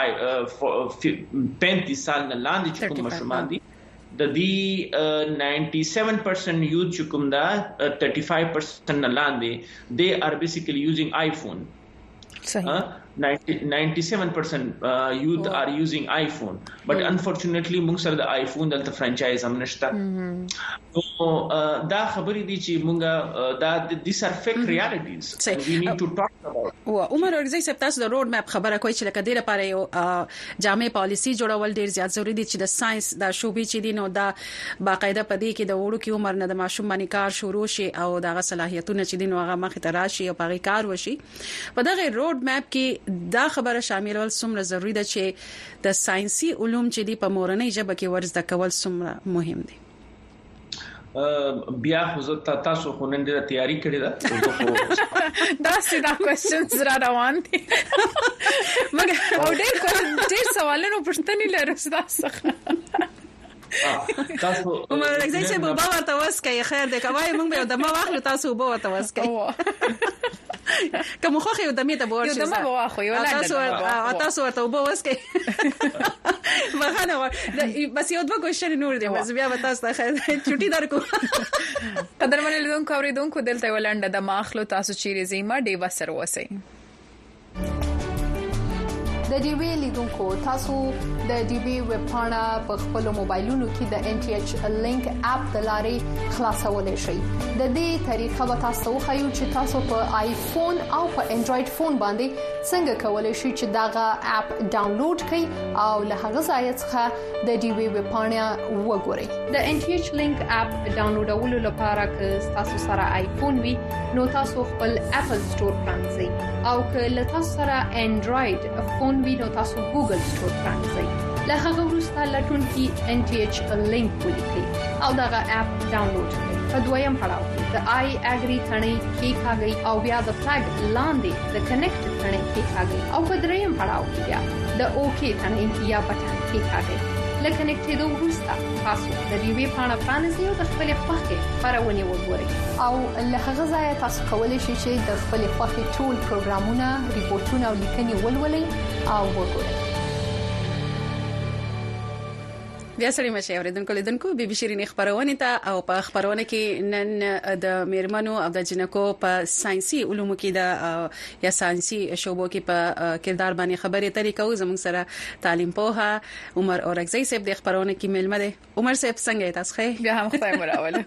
P: 35 سال نه لاندې چکم مشرومان دي د دې 97% youth چکم دا 35% نه لاندې they are basically using iPhone صحیح 97% youth are using iPhone but unfortunately موږ سره د iPhone دلته فرانچایز هم نشته نو دا خبرې دي چې موږ دا these are fake realities we need to talk about
A: او عمر ورزي چې تاسو د روډ میپ خبره کوي چې لکه ډیره لپاره یو جامع پالیسی جوړول ډیر زیات ضروری دي چې د ساينس د شوبې چې دي نو دا باقاعده پدې کې د وړو کې عمر نه د ماشوم باندې کار شروع شي او دغه صلاحیتونه چې دي نو هغه مخ ته راشي او پغې کار وشي په دغه روډ میپ کې دا خبره شاملول څومره ضروری ده چې د ساينسي علوم چې دی په مورنۍ ژبه کې ورزده کول څومره مهم دي
P: بیا خو تاسو خو نن ډیره تیاری کړې ده
B: دا سیدا کوېسچنز را روان دي مګر او ډېر سوالونه پوښتنې لرم تاسو
P: تاسو
A: عمر راځي چې په باور تاسو کې خیر ده کوي موږ به د ما واخلو تاسو به تاسو کې کوم خوخه یو دمه ته ورشي
B: یو دمه واخو یو لاندې
A: تاسو ورته وبوس کې مخانه بس یو دوه کوشن نور دی بس بیا تاسو ته چټي درکو
B: قدرمن لیدونکو اوریدونکو دلته ولنډه د ماخلو تاسو چیرې زیمه ډیوا سر وسی
K: د ډیوی لیدونکو تاسو د ډیوی ویب پاڼه په خپل موبایلونو کې د NTH لینک اپ د لارې خلاصولای شئ د دې طریقه به تاسو خو چې تاسو په آیفون او په انډراید فون باندې څنګه کولای شئ چې داغه اپ ډاونلوډ کړئ او له هغه ځای څخه د ډیوی ویب پاڼه وګورئ د NTH لینک اپ ډاونلوډولو لپاره که تاسو سره آیفون وي نو تاسو خپل اپل سٹور پرانځئ او که له تاسو سره انډراید فون وي نو تاسو ګوګل سٹور پرانځئ له هغه وروسته لټون کې NTH لینک ولیکئ او دغه اپ ډاونلوډ کړئ په دویم پړاو کې د آی اګری ثنې کې ښاګي او بیا د فلګ لاندې د کنیکټ ثنې کې ښاګي او په دریم پړاو کې بیا د اوکی ثنې یا بټن کې ښاګي لکه نکټېدو وروسته تاسو د ډیوی پاڼه پرانیزئ او د خپل خوښې خبرونه وګورئ او له هغه ځایه تاسو کولی شئ چې د خپل خوښې ټول پروګرامونه ریپورتونه او لیکنې ولولئ او وګورئ
A: بیا سړي مشه اوریدونکو بي بي شيرين خبرونه ته او په خبرونه کې نن د میرمنو او د جنکو په ساينسي علومو کې د یا ساينسي شوبو کې په کردار باندې خبرې طریقو زموږ سره تعلیم پوها عمر اورګزی صاحب د خبرونه کې ملمه ده عمر صاحب څنګه تاسو ښه
B: بیا هم خدای مراوله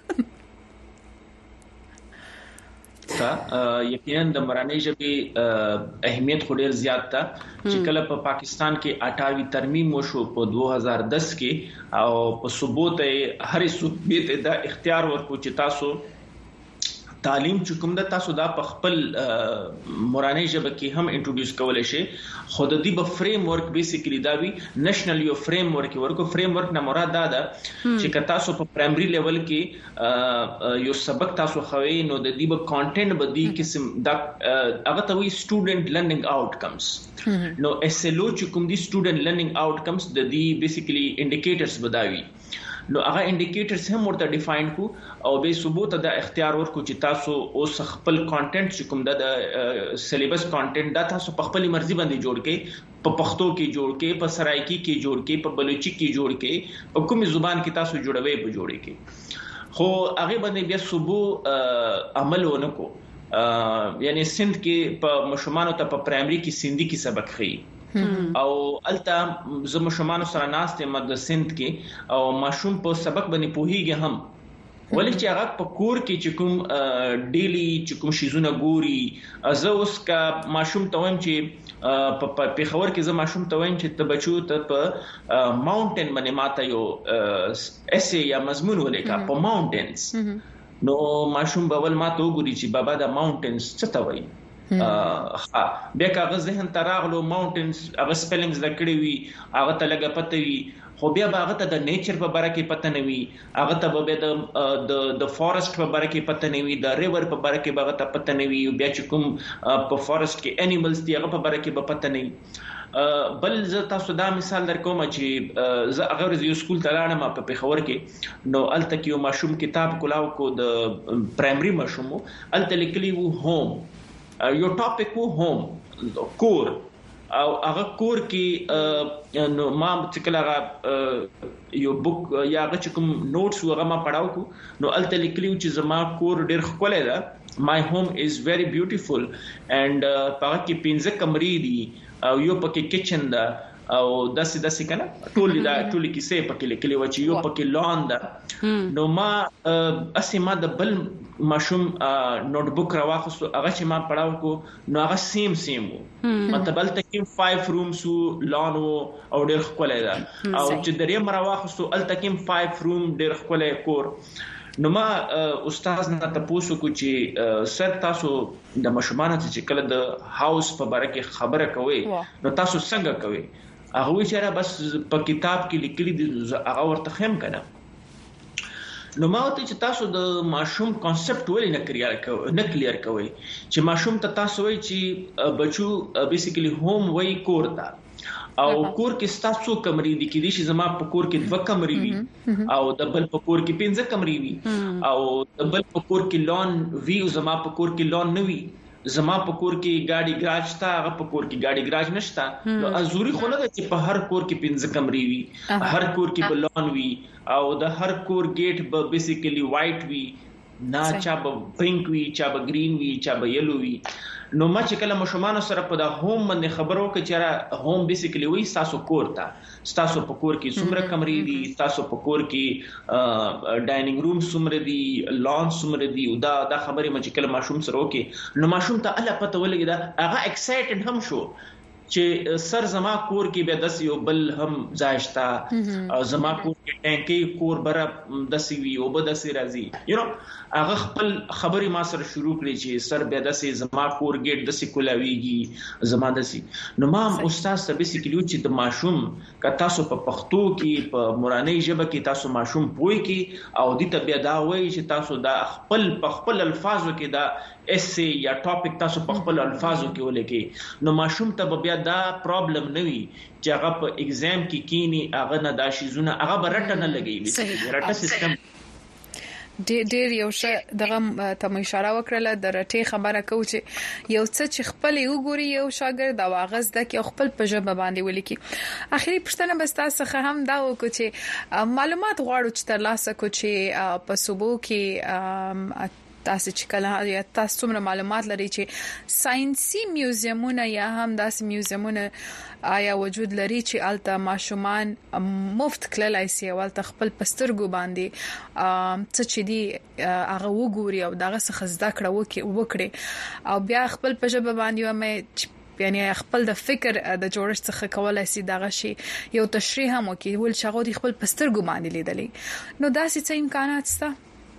P: یقینا د مرانه ژبې اهمیت خو ډیر زیات ده چې کله په پاکستان کې 28 ترمیم وشو په 2010 کې او په ثبوت هر صوبې ته د اختیار ورکو چې تاسو تعلیم چې کوم د تاسو دا په خپل مرانه ژبه کې هم انټروډیوس کولای شي خود دې په فریم ورک بیسیکلی دا وی نېشنل یو فریم ورک ورکو فریم ورک نه مراد دا ده چې که تاسو په پرایمري لیول کې یو سبق تاسو خوي نو د دې په کانټینټ باندې قسم دا هغه ته وی سټوډنټ لرنینګ آوټکمز نو SLO چې کوم دي سټوډنټ لرنینګ آوټکمز د دې بیسیکلی انډیکیټرز بداوي نو هغه انډیکیټرز هم ورته ډیفاین کو او به ثبوت د اختیار ورکو چې تاسو اوس خپل کانټینټ چې کوم د سلیبس کانټینټ دا تاسو په خپل مرزي باندې جوړ کړئ په پښتو کې جوړ کړئ په سرایکی کې جوړ کړئ په بلوچي کې جوړ کړئ په کومي زبان کې تاسو جوړوي به جوړی کړئ خو هغه باندې بیا صوبو عمل ونکو یعنی سند کې په مشمانو ته په پرایمري کې سندي کې سبق خي او التا زمو شمانو سره ناشته مد سند کې او ماشوم په سبق باندې پوهیږي هم ولې چې هغه په کور کې چې کوم ډیلی چې کوم شیزونه ګوري زه اوس کا ماشوم ته وایم چې په خبر کې زه ماشوم ته وایم چې ته بچو ته په ماونټین باندې ماته یو اسې یا مضمون ولیکا په ماونټینز نو ماشوم بول ماته وګوري چې بابا دا ماونټینز څه ته وایي بیا کاغذ ذهن تراغلو ماونټینز هغه سپیلینګز لکړي وي هغه ته لګه پته وي خو بیا هغه ته د نیچر په اړه کې پته نه وي هغه ته به د فورست په اړه کې پته نه وي د ریور په اړه کې هغه ته پته نه وي بیا چې کوم په فورست کې انیملز دی هغه په اړه کې به پته نه وي بل زه تاسو دا مثال درکوم چې زه هغه یو سکول ته لاړم په پیښور کې نو الته کې یو ماشوم کتاب کولاو کو د پرایمري ماشوم الته لیکلی وو هوم یو ټاپک وو هوم کور او هغه کور کې نو ما چې کله یو بوک یا هغه کوم نوټس هغه ما پڑھاو کو نو الته لیکلیو چې زما کور ډیر ښکلی ده my home is very beautiful and هغه کې 15 کمرې دي او یو پکې کچن ده او داسې کنه ټول کیسه پکې لیکلي و چې یو پکې لون ده نو ما اسما د بل ماشوم نوٹ بک راوخصو هغه چې ما پڑھاو کو نو هغه سیم وو مطلب التکیم 5 رومز لون او ډېر ښکلی ده او چې دریم راوخصو التکیم 5 روم ډېر ښکلی کور نو ما استاد نه تاسو کو چې سر تاسو د مشمانه چې کله د هاوس په اړه کې خبره کوي نو تاسو څنګه کوي هغه چې را بس په کتاب کې لیکلي دي هغه ورته هم کنه نو ما ته چې تاسو د ماشوم کانسپټ ولې نه کلیر کوي چې ماشوم ته تاسو وایي چې بچو بیسیکلی هوم وای کور ته او کور کې تاسو کمرې دي کې دي چې زما په کور کې 2 کمرې وي او د بل په کور کې 15 کمرې وي او د بل په کور کې لون وی او زما په کور کې لون نه وي زما په کور کې ګاډي ګراج تا هغه په کور کې ګاډي ګراج نشته نو ازوري خو نه ده چې په هر کور کې 15 کمرې وي هر کور کې بلون وي او د هر کور گیټ به بیسیکلی وایټ وي نه چا به پینک وي چا به گرین وي چا به یلو وي نو ما چې کله مشمانو سره په د هوم باندې خبرو کې چې هوم بیسیکلی وي تاسو کور ته تاسو په کور کې څومره کمرې دي تاسو په کور کې ډایننګ روم څومره دي لان څومره دي دا خبرې ما چې کله ماشوم سره وکي نو ماشوم ته الله پته ولګي دا هغه ایکسایټډ هم شو چې سر زما کور کې به داسې یو بل هم ځایشتا او زما کور کې ټانکي کور بره داسې وی او به داسې راځي هغه خپل خبري ما سره شروع کړې چې سر به داسې زما کور گیټ داسې کولاویږي زما داسې نو ما استاد ته بیسیکلی چې د ماشوم ک تاسو په پښتو کې په موراني ژبه کې تاسو ماشوم پوي کې او د ته بیا دا وایي چې تاسو دا خپل الفاظو کې دا ایسه یا ټاپک تاسو په خپل الفاظو کې ولیکي نو ماشوم ته بیا دا پرابلم نه وي چې هغه په ایگزام کې کینی هغه نه دا شیزونه هغه برټ نه لګي رټه سیستم
B: ډېر یو څه دغه ته اشاره وکړه د رټې خبره کو چې یو څه چې خپل یو ګوري یو شاګرد دا واغز د کې خپل په ژبه باندې ولیکي اخیری پښتنه بس تاسو هم دا وکړو چې معلومات غواړو چې ترلاسه کو چې په صوبو کې تاسو چې کله یا تاسو څومره معلومات لري چې ساينسي میوزیمونه یا هم داسې میوزیمونه آیا وجود لري چې الته ماشومان مفت کلای شي او الته خپل پسترګو باندې څه چې دی هغه وګوري او دغه څه زده کړه وکړي او بیا خپل په ژبه باندې مې یعنی خپل د فکر د جوړښت څخه کولای شي دغه شی یو تشریح هم وکړي ول شغو د خپل پسترګو باندې لیدلې نو داسې څه امکانات شته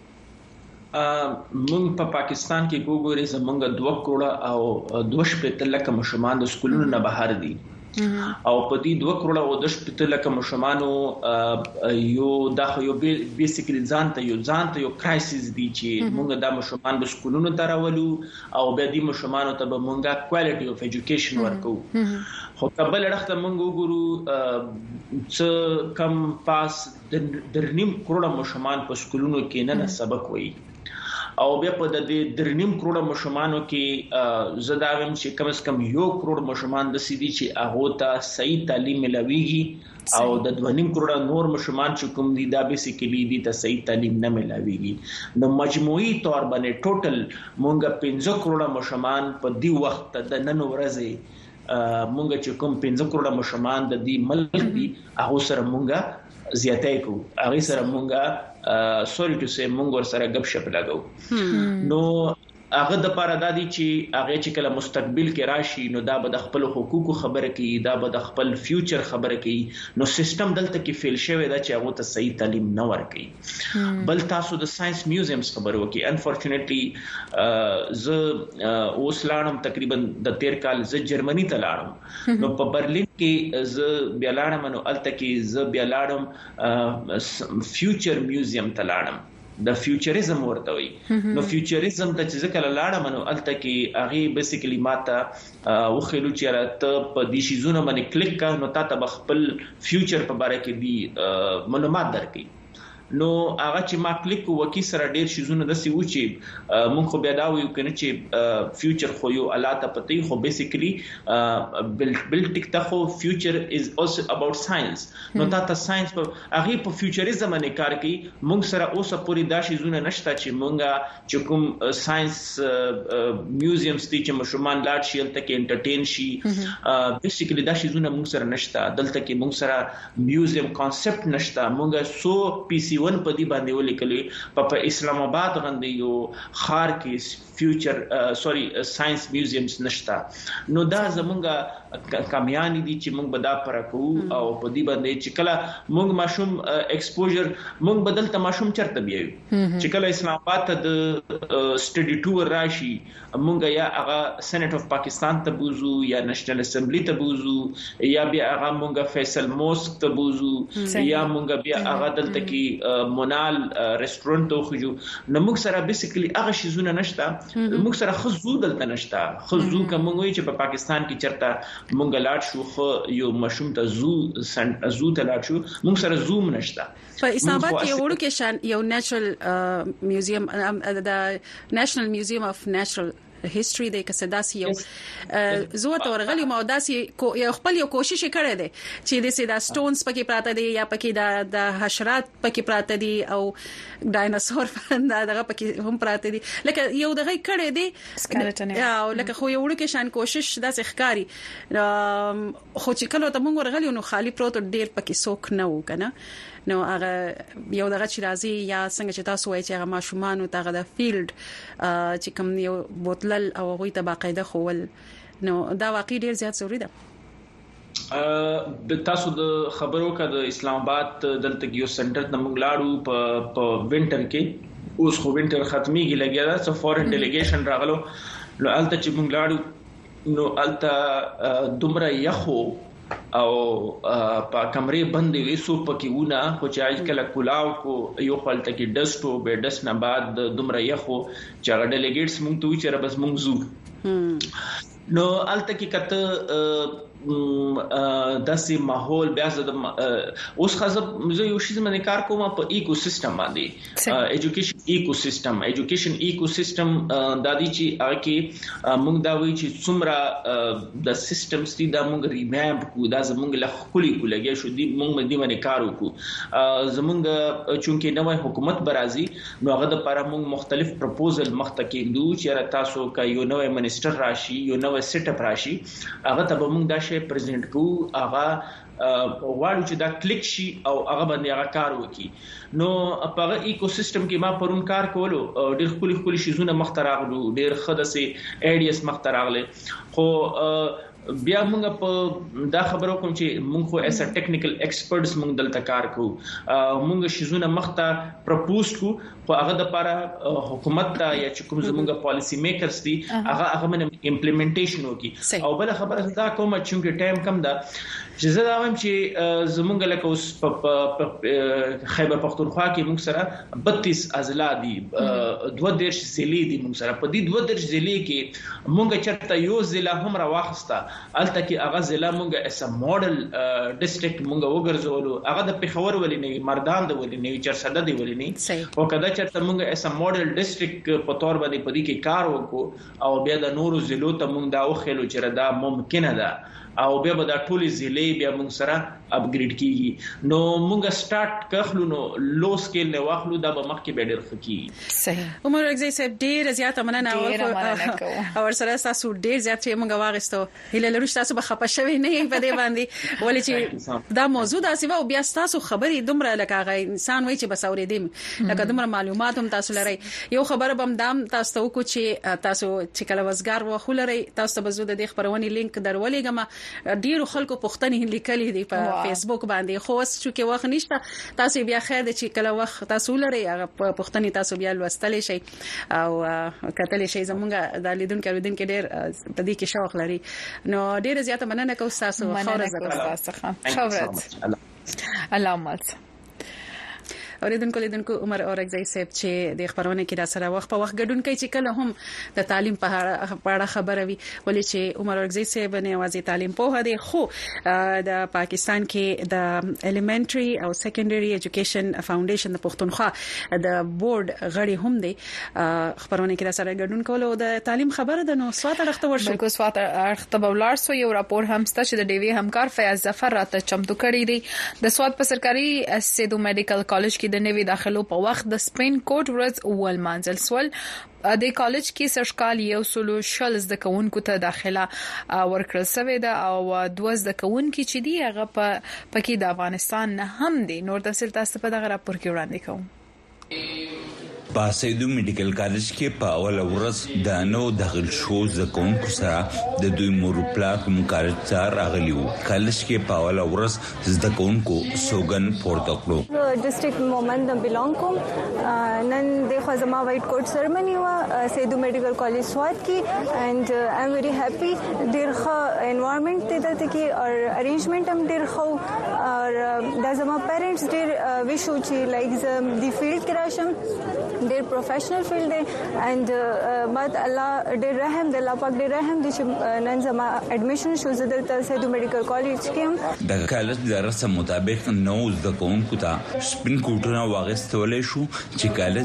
P: مونږ په پاکستان کې ګورې زمونږ 2 کروڑه او 2 لک مشمان د سکولونو نه بهر دي او په دې 2 کروڑه او 2 لک مشمانو یو د یو بیسیکلی ځانته یو کرایسس دي چې مونږ د مشمان د سکولونو ته راولو او به دې مشمانو ته به مونږه کوالټي اف ایجوکیشن ورکو خو قبل رخته مونږ وګورو چې کم پاس د 2.5 کروڑه مشمان په سکولونو کې نه سبق وایي او بیا په د 2.5 کروڑه مشمانو کې زداوم چې کم از کم 1 کروڑ مشمان د سيدي چې هغه ته صحیح تعلیم ملويږي او د 2.5 کروڑه نور مشمان چې کوم دي دا بیسیکلی دي ته صحیح تعلیم نه ملويږي نو مجموعي تور باندې ټوټل مونږه 15 کروڑه مشمان په دی وخت د نن ورځې مونږ چې کوم 15 کروڑه مشمان د دې ملک دي هغه سره مونږه زیاتای کو هغه سره مونږه سوري ټو سي مونږ ور سره غب شپ لګاو نو هغه د پاره د دې چې هغه چې کله مستقبل کې راشي نو دا به د خپل حقوقو خبره کوي دا به د خپل فیوچر خبره کوي نو سیستم دلته کې فیل شوی دا چې هغه ته صحیح تعلیم نه ورکړي بل تاسو د ساينس میوزیمز خبره وکي انفورچونټلی ز اوس لاړم تقریبا د 13 کال ز جرمني ته لاړم نو په برلین کې ز بیا لاړم نو الته کې ز بیا لاړم فیوچر میوزیم ته لاړم د فیوچریزم ورته وي نو فیوچریزم ته چې کله لاړم نو الته کې هغه بیسیکلی ماته وخلو چې راته په دې شیزونه باندې کلیک کړه نو تاسو خپل فیوچر په اړه کې دی معلومات درکې نو هغه چې ما کلیک وکي سره ډیر شیزونه د سی و چې مونږ خو بیا دا ویو کنه چې فیوچر خو یو الاته پته خو بیسیکلی بل ټیک ته خو فیوچر از also about science نو تاسو ساينس په هغه په فیوچریزم باندې کار کوي مونږ سره اوسه پوری دا شیزونه نشته چې مونږه چې کوم ساينس میوزیمز دي چې مشرومان لاړ شي تل کې انټرټین شي بیسیکلی دا شیزونه مونږ سره نشته دلته کې مونږ سره میوزیم کانسپټ نشته مونږه سو پی سی ون په دې باندې ولیکلې په اسلام آباد غندې یو خار کې فیوچر ساينس میوزیمز نشتا نو دا زمونږه کامیابی دي چې مونږ به دا پرکو او په دې باندې چې کله مونږ ماشوم ایکسپوژر مونږ بدلته ماشوم چرته بیاو چې کله اسلام آباد ته د سټډي ټور راشي مونږ یا هغه سېنات اف پاکستان ته بوزو یا نېشنل اسمبلی ته بوزو یا بیا هغه مونږ فیصل موسک ته بوزو یا مونږ بیا هغه دلته کې مونال ریسټورانټ ته خوجو نو موږ سره بیسیکلی هغه شیزونه نشته موږ سره خزو دلته نشته خزو کوم وی چې په پاکستان کې چرته مونږ لاړ شو خو یو مشوم ته زو ته لاړ شو موږ سره زوم نشته
A: په اسلام آباد کې وړو کې شان یو نېچرل میوزیم د نېشنل میوزیم اف نېچرل هیستوري د کسداسي یو زو ته ورغلی مو داسي یو خپل یو کوشش کړی دی چې د سیدا سټونز پکې پراته دي یا پکې د حشرات پکې پراته دي او ډایناسور دغه پکې هم پراته دي لکه یو دغه کړی دی سکeleton او لکه خو یو لکه شان کوشش داسې ښکاری خو چې کله ته مونږ ورغلی نو خالی پروت ډیر پکې سوک نه و کنه نو هغه یو دغه چې راځي یا څنګه چې تاسو وایي چې هغه ماشومان او هغه د فیلډ چې کوم یو بوتل او هغه ته باقاعده خول نو دا واقعي ډیر زیات ضروري ده
P: تاسو د خبرو کده اسلام آباد دلته یو سنټر د موږ لاړو په وینټر کې اوس خو وینټر ختميږي لګیا ده سو فورن ډیلیګیشن راغلو نو الته چې موږ لاړو نو الته دومره یخو او په کمرې باندې وېسو پکې ونه خو چې اج کله کولاو کو یو خپلته کې ډسټو به ډس نه بعد دومره یخو چې هغه ډیلیګیټس مونږ ته چې بس مونږ زو نو الته کې کته داسې ماحول بیا زده اوس خاصه زه یو شی زمونه کار کوم په ایکو سیستم باندې ایجوکیشن ایکو سیستم د دې چې هغه کې موږ دا وایي چې څومره د سیستمز دي دا موږ ریمپ کو دا زموږ له خولي کولګي شو دي موږ دې باندې کار وکړو زموږ چونکه نوې حکومت برازي نو هغه د لپاره موږ مختلف پروپوزل مخته کېدو چې تاسو کا یو نوې منسٹر راشي یو نوې سیټ اپ راشي هغه ته موږ دا پریزیدنت کو هغه واړو چې دا کلیک شي او هغه باندې هغه کار وکړي نو په ایکو سیستم کې ما پرون کار کولو ډېر خولي شیزونه مختراغلو ډېر خدسه ایډیس مختراغله خو بیا موږ په دا خبرو کوم چې موږ خو ایسا ټیکنیکل ایکسپرټس موږ دلته کار کوو موږ شیزونه مخته پروپوز کو خو هغه د لپاره حکومت ته یا چې کوم زموږ پالیسی میکرز دي هغه من امپلیمنټیشن وکي او بل خبره دا کوم چې ټایم کم ده چې زه دا وایم چې زموږ لکه اوس په خیبر پختونخوا کې موږ سره 32 اضلاع دي 22 ضلع دي موږ سره په دې 22 ضلع کې موږ چرته یو ضلع هم راوخسته الته کې هغه ضلع موږ اس ماډل ډیسټریکټ موږ وګرځولو هغه د پیښور ولې نه مردان د ولې نه چرسده دی ولې نه او کله چرته موږ اس ماډل ډیسټریکټ په تور باندې پدې کې کار وکړو او بیا د نورو ضلعو ته موږ دا وخلو چې دا ممکنه ده او بیا به دا ټولې ضلع بیا موږ سره اپګریډ کیږي نو موږ سٹارټ کخلو نو لو سکیل نه واخلو دا به مخکې به ډېر خکی
A: صحیح عمر رګزی صاحب ډېر زیات مننه او سره تاسو ډېر زیات چې موږ واغستو هله لرو تاسو به خپه شوي نه په دې باندې ولې چې دا موضوع دا سیوا او بیا تاسو خبرې دومره لکه هغه انسان وای چې بس اورېدم لکه دومره معلومات هم تاسو لري یو خبر بم دام تاسو ته وکړو چې تاسو چې کله وزګار و خلري تاسو ته بزو د خبرونې لینک درولېګم ډیرو خلکو پښتنې لیکلې دي په فیسبوک باندې خو اوس چې وخت نشته تاسو بیا خیر د چې کله وخت تاسو لري هغه پښتنې تاسو بیا لوستلې شي او کتلې شي زمونږ د لیدونکو ډیر په دې کې شوق لري نو ډیر زیاته مننه کوم تاسو خوره زړه
B: شکر علامات
A: اوریدونکو لیدونکو عمر اورګزی صاحب چې د خبرونه کې را سره وخت په وخت ګډون کوي چې کله هم د تعلیم په اړه خبره وي ولې چې عمر اورګزی صاحب نه واځي تعلیم په هده خو د پاکستان کې د الیمنټری او سیکنډري ایجوکیشن فاونډیشن د پښتونخوا د بورډ غړي هم دي خبرونه کې را سره ګډون کول او د تعلیم خبره د نو سوات اړخته ورشو
B: بلکې سوات اړخته بولار سو یو راپور هم ست چې د ډیوی همکار فیاض ظفر راته چمتو کړی دی د سوات په سرکاري سیدو میډیکل کالج کې د نوي داخلو په وخت د سپین کوټ ورځ اول منزل سول د کالج کې سرشکال یو سلو شلز د کونکو ته داخله ورکړل شوې ده او دوز د کونکو چې دی هغه پکې د افغانستان نه هم دي نور د سل تاسو په دغه راپور کې وړاندې کوم
Q: په سیدو میډیکل کالج کې په اول ورځ د نو داخل شو زکونکو سره د دوی مورپلا کوم کالج ته راغلی وو کالج کې په اول ورځ زکونکو سوګن پورته کړو
R: ډیسټریکټ مومند بلونګ کوم نن د خزما وایټ کوټ سرمنی وا سیدو میډیکل کالج سوات کې اند آی ام ویری هپی ډیر ښه انوایرنمنت دی دلته کې او ارینجمنت هم ډیر ښه او د زما پیرنټس ډیر ویشو چې لایک د فیلډ کې راشم ډیر پروفیشنل فیلډ دی اند بعد الله ډیر رحم دی الله پاک ډیر رحم دی چې نن زما اډمیشن شو دلته سیدو میډیکل کالج کې
Q: د کالج د رسم مطابق نو د کوونکو ته سپین کوټونه واغستولې شو چې کالج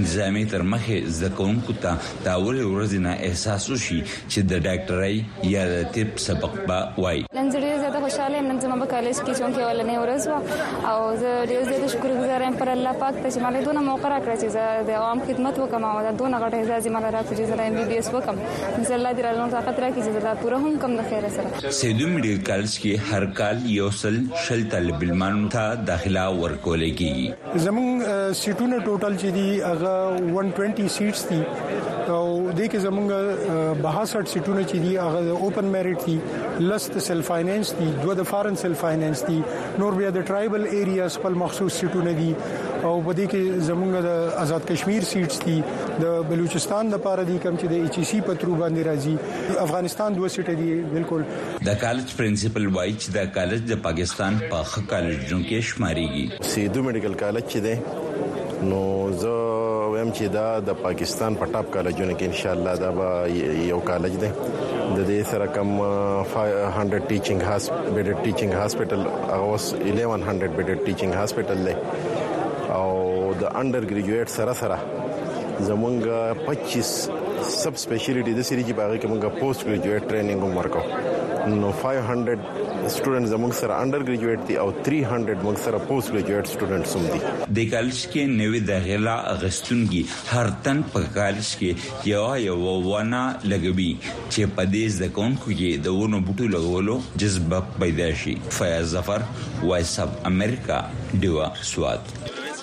Q: نظامي تر مخه زکونکو ته دا اول ورځ نه احساس وشي چې د ډاکټرۍ یا د طب سبق با وای.
R: نن زه زیاته خوشاله یم نن زما په کالج کې چې ولنه ورځ وا او زه ډېر زیات شکرګزار یم پر الله پاک ته چې مالې دونه موقع راکړه چې زه د عوام خدمت وکم او دا دونه غټه اعزاز مال راکړي چې زه MBBS وکم. ان شاء الله دې راځم طاقت راکړي چې زه پوره هم کم د خیر سره.
Q: سیدو میډیکل کالج کې هر کال یو شل طالب علمانو ته داخله ورکول کیږي.
S: زمون سیټونه ټوټل چې دي هغه 120 سیټس دي او د کې زمونږ 62 سیټونه چې دي هغه اوپن میریټ دي، لست سیلف فاینانس دي، دوه د فارن سیلف فاینانس دي، نور بیا د ټرایبل ایریاز په مخصوص سیټونه دي او په دې کې زمونږ د آزاد کشمیر سیټس دي، د بلوچستان د پاره دي کوم چې د HEC په ترو باندې راځي، افغانستان دوه سیټ دي. بالکل
Q: د کالج پرنسپل وایي چې د کالج د پاکستان په ښه کالجونو کې شماريږي.
T: سیدو میډیکل کالج چې ده نو زه ویم چې دا د پاکستان په ټاپ کالجونو کې ان شاء الله دا به یو کالج ده. د دې سره کم 500 بیډ ټیچینګ هاسپټل او 1100 بیډ ټیچینګ هاسپټل ده او د انډر ګریجویټ سره زمونږ 25 سب سپیشلیټي د سری چې باغ کې موږ پوسټ ګریجویټ ټریننګ هم ورکو. نو 500 سټوډنټ زموږ سره انډر ګریجویټ دي او 300 موږ سره پوسټ ګریجویټ سټوډنټس هم دي.
Q: د کالج کې نوې داخله اغستونګي هر تن په کالج کې یو ونه لګوي چې په دې ځکونکو کې د ونو بوټو لګولو جذبه پیدا شي. فیاض ظفر، وایس اف امریکا، ډیوا سوات.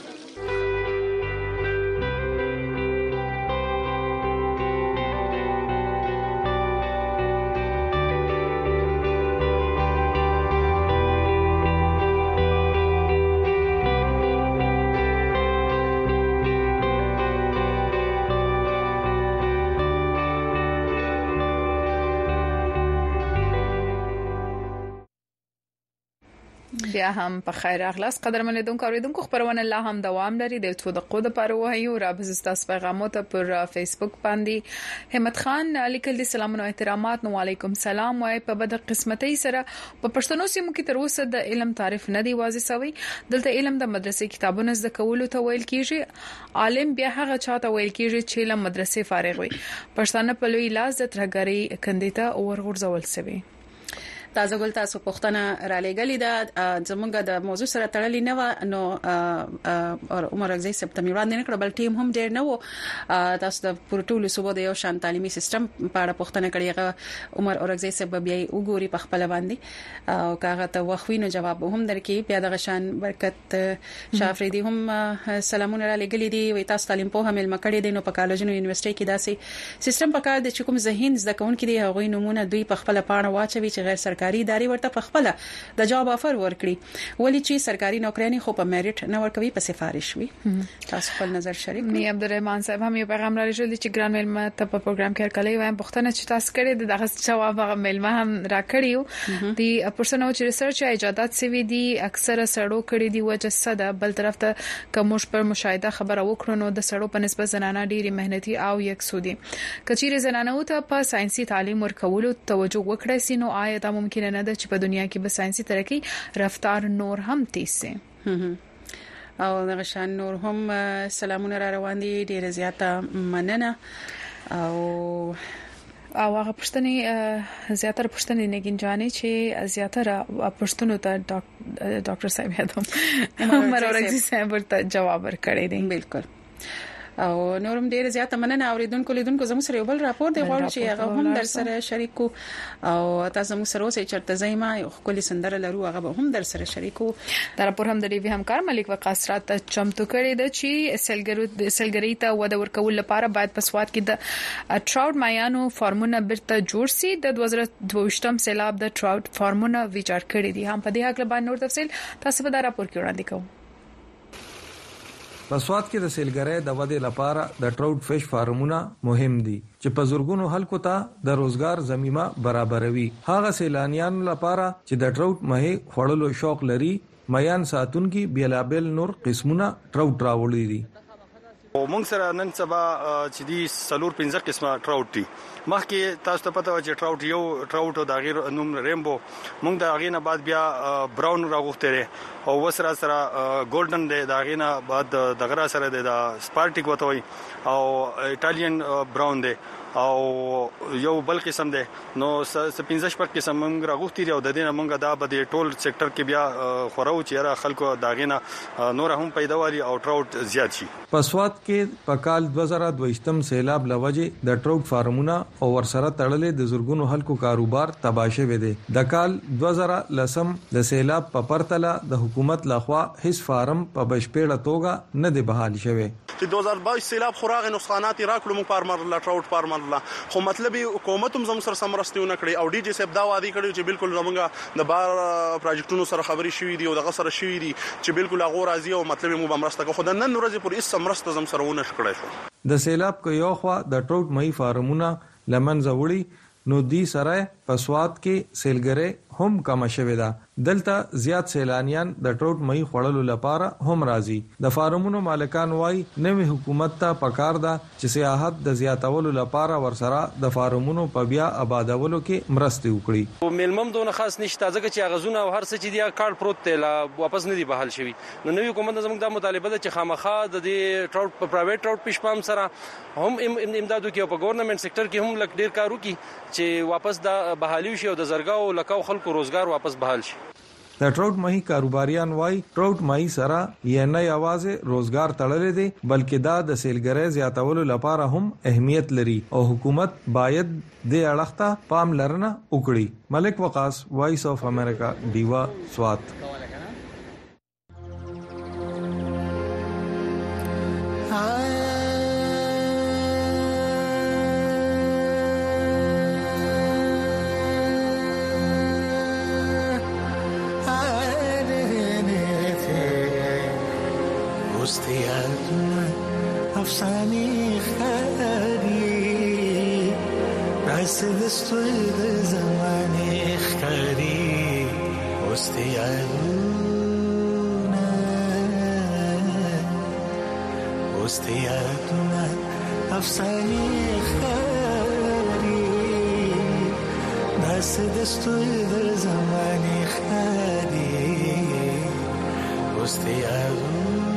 B: بیا هم په خیر اخلاص قدرمن لیدونکو اوریدونکو خبرونه الله هم دوام لري د 2 دقیقو د پاره وایو را بزستاس پیغامات پر فیسبوک باندې. همت خان لیکل دي سلام او احترامات، نو علیکم سلام. وای په بد قسمتۍ سره په پښتنو سیمو کې تر اوسه د علم تعریف نه دی واضح شوی. دلته علم د مدرسې کتابونو زده کولو ته ویل کیږي. عالم بیا هغه چاته ویل کیږي چې له مدرسې فارغ وي. پښتانه په لوی لاس د ترګری کندیته اور غورځول شوی.
A: تازه ګل تاسو پښتنه را لګلې ده زمونږ د موضوع سره تړلې نه و نو عمر اگزی سپتمبر وړاندې نه کړ بل ټیم هم ډېر نه و. تاسو د پروتول صوبو د یو شان تعلیمي سیستم په اړه پښتنه کړیغه عمر اگزی سبب بیا وګوري په خپل باندې او کاغه ته وخوینو جواب هم درکې. بیا د غشان برکت شافریدي هم سلامونه را لګلې دي. وي تاسو تعلیم په هم مکړې دي نو په کالجونو یونیورسيټي کې داسې سیستم پکار دي چې کوم ذهین زده کوونکي دي هغه نمونه دوی په خپل پاڼه واچوي چې غیر سرکاري ادارې ورته په خپل د جواب افر ورکړي ولی چې سرکاري نوکرانی خو په میریټ نه ورکوي په سفارش وي. تاسو خپل نظر شریک
B: کړئ. عبدالرحمن صاحب هم یو پیغام را لېږلی چې ګران ملما ته په پروګرام کې کله وایم پښتنه چې تاسو کړی دغه جواب هغه ملما هم را کړیو. دی پرسنو چې ریسرچ ایجادات سوي دي اکثره سړو کړی دی وجه صدا بل طرف ته کومش پر مشاهده خبره وکړو نو د سړو په نسبت زنانه ډیره مهنتي او یکسودي. کچېره زنانه ته په ساينسي تعلیم ورکولو توجه وکړي سي نو آیا دا ممکن نه ده چې په دنیا کې به ساينسي ترقی رفتار نور هم تیز سي.
A: او دغه شان نور هم سلامونه را روان دي ډیره زیاته مننه. او
B: هغه پښتني زیاتره پښتني نګینجانې چې زیاتره پښتنو ته ډاکټر صاحب یادوم عمر اورګزی صاحب ورته جواب ورکړی دی.
A: بالکل او نورم ډیر زیاته مننه اوریدونکو لیدونکو زموږ سره یو بل راپور دی غواړم چې هغه هم در سره شریکو او تاسو موږ سره اوسئ چرته زایما یو خپل سندره لرو هغه به هم در سره شریکو.
B: دا راپور هم د ډیوی همکار ملک وقاصرات چمتو کړی دی چې سلګری ته ود ورکول لپاره باید په سواد کې د ټراوټ مایانو فارمونه برته جوړ سي. د 2022م سیلاب د ټراوټ فارمونه ویچار کړی دي. هم په دې حق باندې نور تفصیل تاسو به دا راپور کې وړاندې کوم.
U: په سواد کې د سیلګرۍ د ودې لپاره د ټراوټ فش فارمونه مهم دي چې په زورګونو خلکو ته د روزګار زمينه برابروي. هغه سیلانیانو لپاره چې د ټراوټ مې خړلو شوق لري میان ساتونکي بیلابل نور قسمونه ټراوټ راوړي دي.
C: او موږ سره نن سبا چې دی سلور 15 قسمه ټراوټ دي. مخکې تاسو ته پته و چې ټراوټ یو ټراوټ او د غیر نوم ریمبو موږ د غینه بعد بیا براون راغوښته او وسره سره ګولډن دی د غینه بعد د غرا سره د سپارټیک وتوي او ایتالین براون دی او یو بل قسم دی. نو 15 پر قسم موږ راغوښتي او د دینه موږ دا به د ټول سېکټر کې بیا خورو چې را خلکو دا غینه نور هم پیداواري او ټراوټ زیات شي.
U: پسوات کې په کال 2022 سیلاب لوجه د ټراوټ فارمونه او ورسره تړلې د زورګونو خلکو کاروبار تباشه وې دي. د کال 2010 د سیلاب په پرتله د حکومت لخوا هیڅ فارم په بشپړه توګه نه دی بحال شوی.
V: چې 2022 سیلاب خوراغ نقصانات راکړو موږ فارمر لا ټراوټ فارمر لا خو مطلب حکومت هم زموږ سره سمرستونه کړی او ډي جی صاحب دا وادي کړی چې بالکل زمونږ د بار پروجیکټونو سره خبري شوې دي او دغه سره شوې دي چې بالکل هغه راضي او مطلب موږ بمرسته کوو. خو د نن ورځې پر هیڅ سمرسته زم سره ونه شکړای شو.
U: د سیلاب کو یو خوا د ټراوټ مې فارمونه لمن زوړي نو دی سره پسوات کې سیلګره هم کم شوه ده. دلته زیات سیلانیان د ټراوټ مې خړلو لپاره هم راځي. د فارمونو مالکان وای نوې حکومت ته پکار ده چې سیاحت د زیاتولو لپاره ورسره د فارمونو په بیا آبادولو کې مرسته وکړي.
W: او ملمم دونه خاص نشته ځکه چې غزونه او هر څه چې دی کارت پروت دی لا واپس نه دی بحال شوی. نو نوې حکومت زموږ د مطالبه ده چې خامخا د ټراوټ په پرایویټ ټراوټ پښپام سره هم امدادو کې او په ګورنمنت سېکټر کې هم لک ډیر کارو کې چې واپس د بحالي شي او د زرګاو لکاو خلکو روزګار واپس بحال شي.
U: د ټراوټ ماهی کاروباریان وای ټراوټ ماهی سره یې نه یوازې روزګار تړلې دي بلکې دا د سیلګرۍ زیاتولو لپاره هم اهمیت لري او حکومت باید د اړخته پام لرنه وکړي. ملک وقاص وایس اف امریکا دیوا سوات.
X: افسانه خاري راس دستور د زمانه خاري اوستياتنا افسانه خاري راس دستور د زمانه خاري اوستياتنا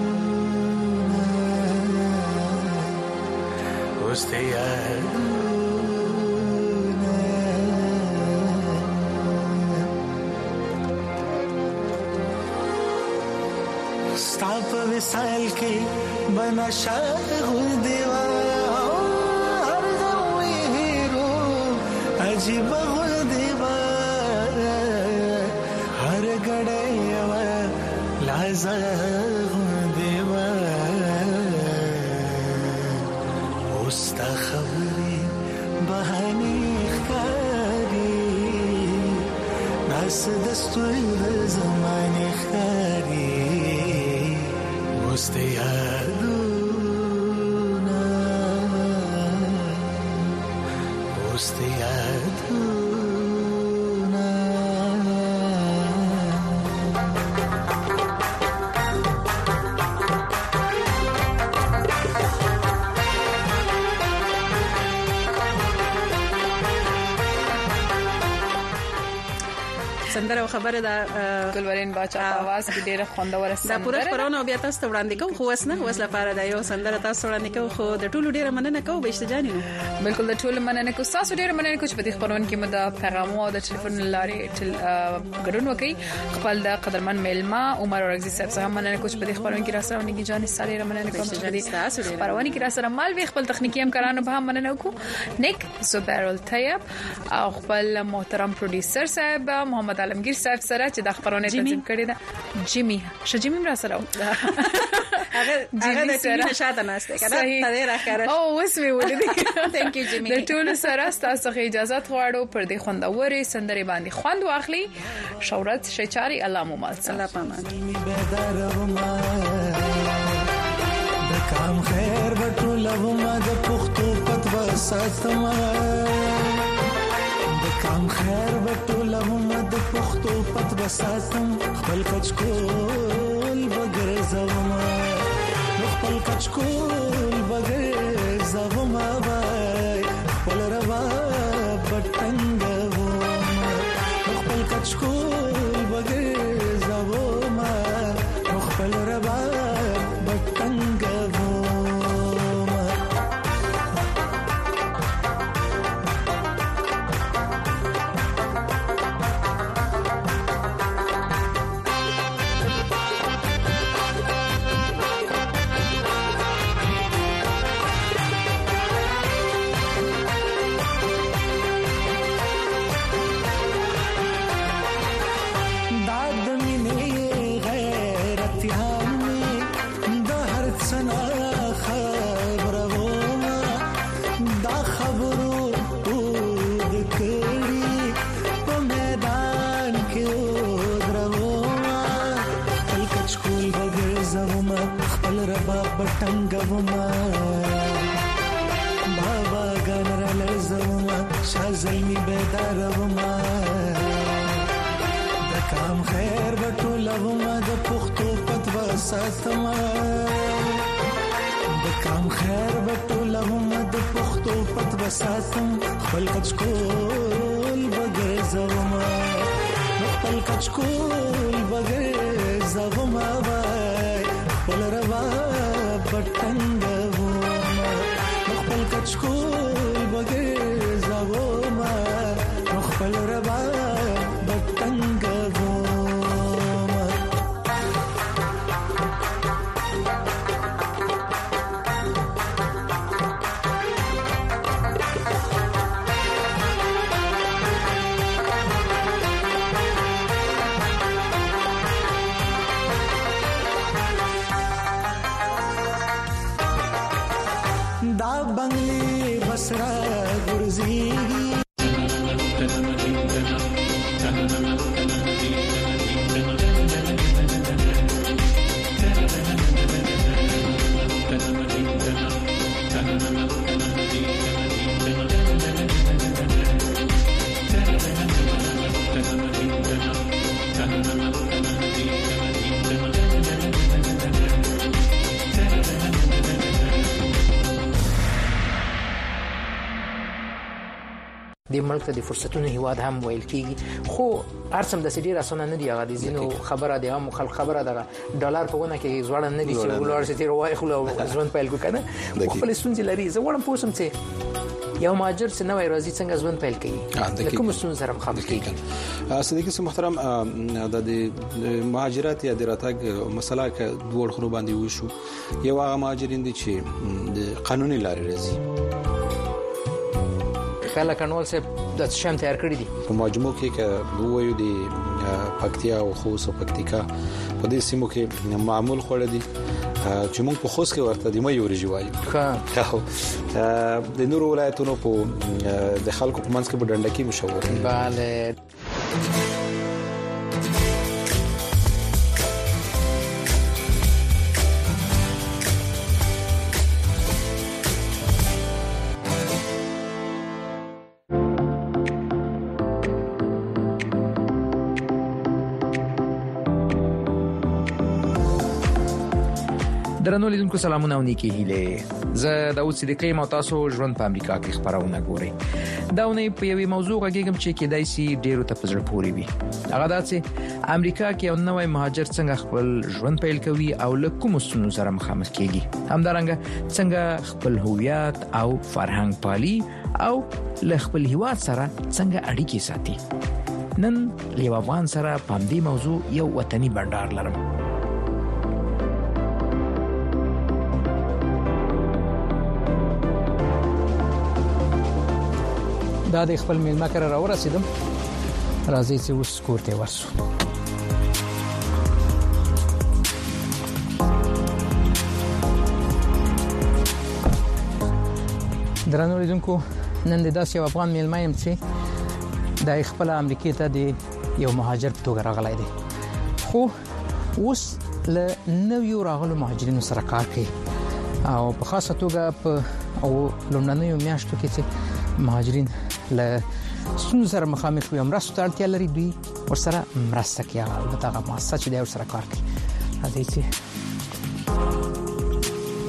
X: ستاپ وسال کې بنا شاغ دیوا هر دوی هیرو عجیب غل دیوا هر غړې وا لازغ دیوا خبري بهاني خاري ناس دستور زمانه خاري مستيادونا
A: سندره او خبره د
B: ګلورین باچا په आवाज کې ډیره خوندوره سندره
A: دا پوره خبرونه بیا تاسو ته وړاندې کوم خو وسنه لپاره دا یو سندره تاسو وړاندې کوم خو د ټولو ډیره مننه کوم بهشته جانینو.
B: بالکل د ټولو مننه کوم تاسو ډیره مننه کوم چې په دې خبرونه کې مده پیغام او د ټلیفون لارې ګډون وکړي. خپل د قدرمن میلما عمر اورغزي صاحب څخه مننه کوم چې په دې خبرونه کې را سره ونګي جان سره مننه کوم چې تاسو خبرونه کې را سره مال وی خپل تخنیکی همکارانو به هم مننه وکړو. نیک زبیرل طیب او خپل محترم پروډوسر صاحب محمد عالمگیر صاحب سره چې د خبرونه تنظیم کړی دا جیمی شجیمی را سره
A: هغه د ټیوی نشاته ناشته کړه ته راکاره
B: او وسمه ولې
A: ثانک یو جیمی.
B: د ټول سره تاسو ته اجازه غواړو پر دې خوندوري سندري باندې خوند واخلي. شهرت شچاري الله مو مال
A: الله پامان
X: د کام خیر بټول وما د پختو پت وساتما کام خیر بټول هم د پختو پت بساتم خپل کچ کول بغیر زما خپل کچکول بغیر زغما وای خپل روا پټنګ و خپل کچکول بغیر زغما خپل روا پټنګ و بټنګوما بابا ګنرال زما شازلمی بیداروما د کام خیر بټولوما د پختو پتوا ساتما د کام خیر بټولوما د پختو پتوا ساتم خپل کچکول بغیر زما خپل کچکول بغیر زما وای خپل روا پټنګ و خپل کچکول بغیر زما خپل روا پټنګ و دا بنگلی بسرا ګرځيږي
D: د ملک د فرصتونو هیواد هم ویل کیږي خو ارسم د سړي راسونه نه دی هغه د زینو خبره دی هم خلک خبره ده ډالر په ونه کې زوړ نه دي چې ولور ستې روای خو ځوان پیل کو کنه خپل سونځ لري زه وړم پوسم چې یو ماجر څنګه وای راځي څنګه ځوان پیل کوي کوم سونځ سره مخابل کیږي
U: صدیق محترم د مهاجرت یا د راتګ مسله ک دوه خرو باندې وشو یو هغه مهاجرین دي چې د قانوني لارې راځي
D: خلک انول سه د شام تیار کړی دي
U: په مجموع کې ک دوه دي پکتیا او خوست او پکتیکا په دې سیمو کې معمول خوړه دي چې موږ په خوست کې ورته د مې ورجی وایو د نور ولایتونو په د خلکو په منځ کې په ډنډکی مشهور دي
D: bale درنو لیدونکو سلامونه او نیکی هیله زه داوود صدیقی مو تاسو ژوند په امریکا کې خبرونه ګوري داونه په یوې موضوع غږیږم چې کېدای شي ډیرو ته پزړه پوري وي هغه دا چې امریکا کې یو نوې مهاجر څنګه خپل ژوند پیل کوي او له کوم ستونزو سره مخامخ کیږي همدارنګه څنګه خپل هویت او فرهنګ پالي او له خپل هیواد سره څنګه اړیکې ساتي نن یو افغان سره په دې موضوع یو وطني بندر لرم دا د خپل میلمه کر را ورسیدم راځي چې اوس کور ته ورسو درنو لیدونکو نن د داسې افغان میلمه يم چې د خپل امریکای ته د یو مهاجر په توګه راغلی دی خو اوس له نویو راغلو مهاجرینو سره کار کوي او په خاصه توګه په او لومړنیو میاشتو کې چې مهاجرین له ستونزو سره مخامخ وي مرسته اړتیا لري دوی ورسره مرسته کوي البته هغه مؤسسه چې د ور سره کار کوي راځي چې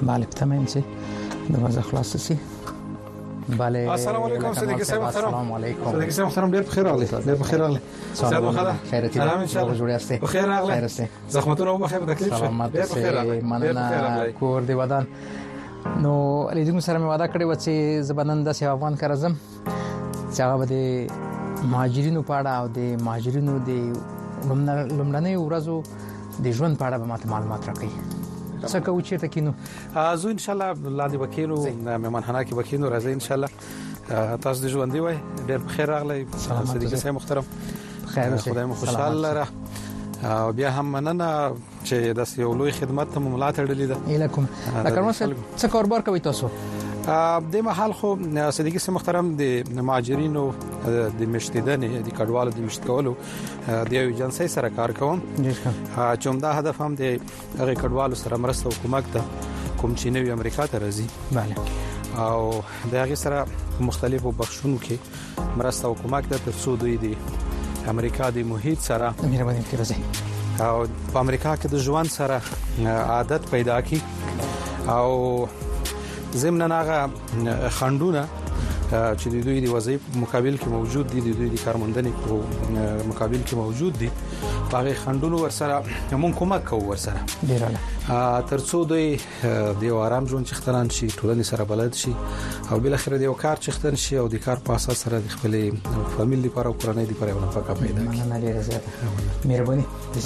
D: بله تمام سي دروازه خلاص سي بله
U: السلام علیکم صدیقی صاحب محترم.
D: السلام علیکم
U: صدیقی صاحب محترم ډیر بخیر راغلی. ډیر بخیر راغلی.
D: سلام
U: بخیر.
D: خیرتی
U: سلام ان شاء الله.
D: جوړ یاست.
U: بخیر راغلی. زحمتونه مو بخیر تکلیف شه.
D: سلامت سي مننه کور دی ودان. نو لیدونکو سره مې وعده کړې و چې زبنن د افغان کارزم چې هغه د مهاجرینو په اړه او د مهاجرینو د لومړنۍ ورځو د ژوند په اړه به ماته معلومات راکړي. څه کوو چې تکینو
U: زه ان شاء الله لاندې وکینو مهمانخانه کې وکینو راځي ان شاء الله. تاسو د ژوند دی وای ډېر بخیر راغلی. صدیقی صاحب محترم
D: خیر اوسئ.
U: خدای مو خوشاله را او بیا هم مننه چې د یو لوی خدمت ته ملاتړ لیدل.
D: الیکم لکه څه کاروبار کوي تاسو؟
U: د محل خو صدیقی صاحب محترم د مهاجرینو د مشتیدنې د کډوالو د مشت کولو د یو ایجنسی سره کار کوم چې همدا هدف هم د هغه کډوالو سره مرسته او کومک ته کوم چې نوی امریکا ته راځي.
D: بله
U: او د هغه سره مختلفو بخښونو کې مرسته او کومک ته ترڅو دوی د امریکا د محیط سره
D: مهرباني وکړئ راځي
U: او په امریکا کې د ژوند سره عادت پیدا کی او ضمن هغه خندونه چې د دوی د وظایف مقابل کې موجود دي د دوی د کارمندنې په مقابل کې موجود دي هغه خندونو ورسره موږ کومک کوو ورسره
D: ډیره
U: ترڅو دوی د آرام ژوند چختران شي ټولنې سره بلد شي او بل اخر د یو کار چختن شي او د کار په اساس سره د خپل فامیل لپاره او کورنۍ لپاره یو نفقه پیدا کړي.
D: مننه ډیره زیاته مهرباني.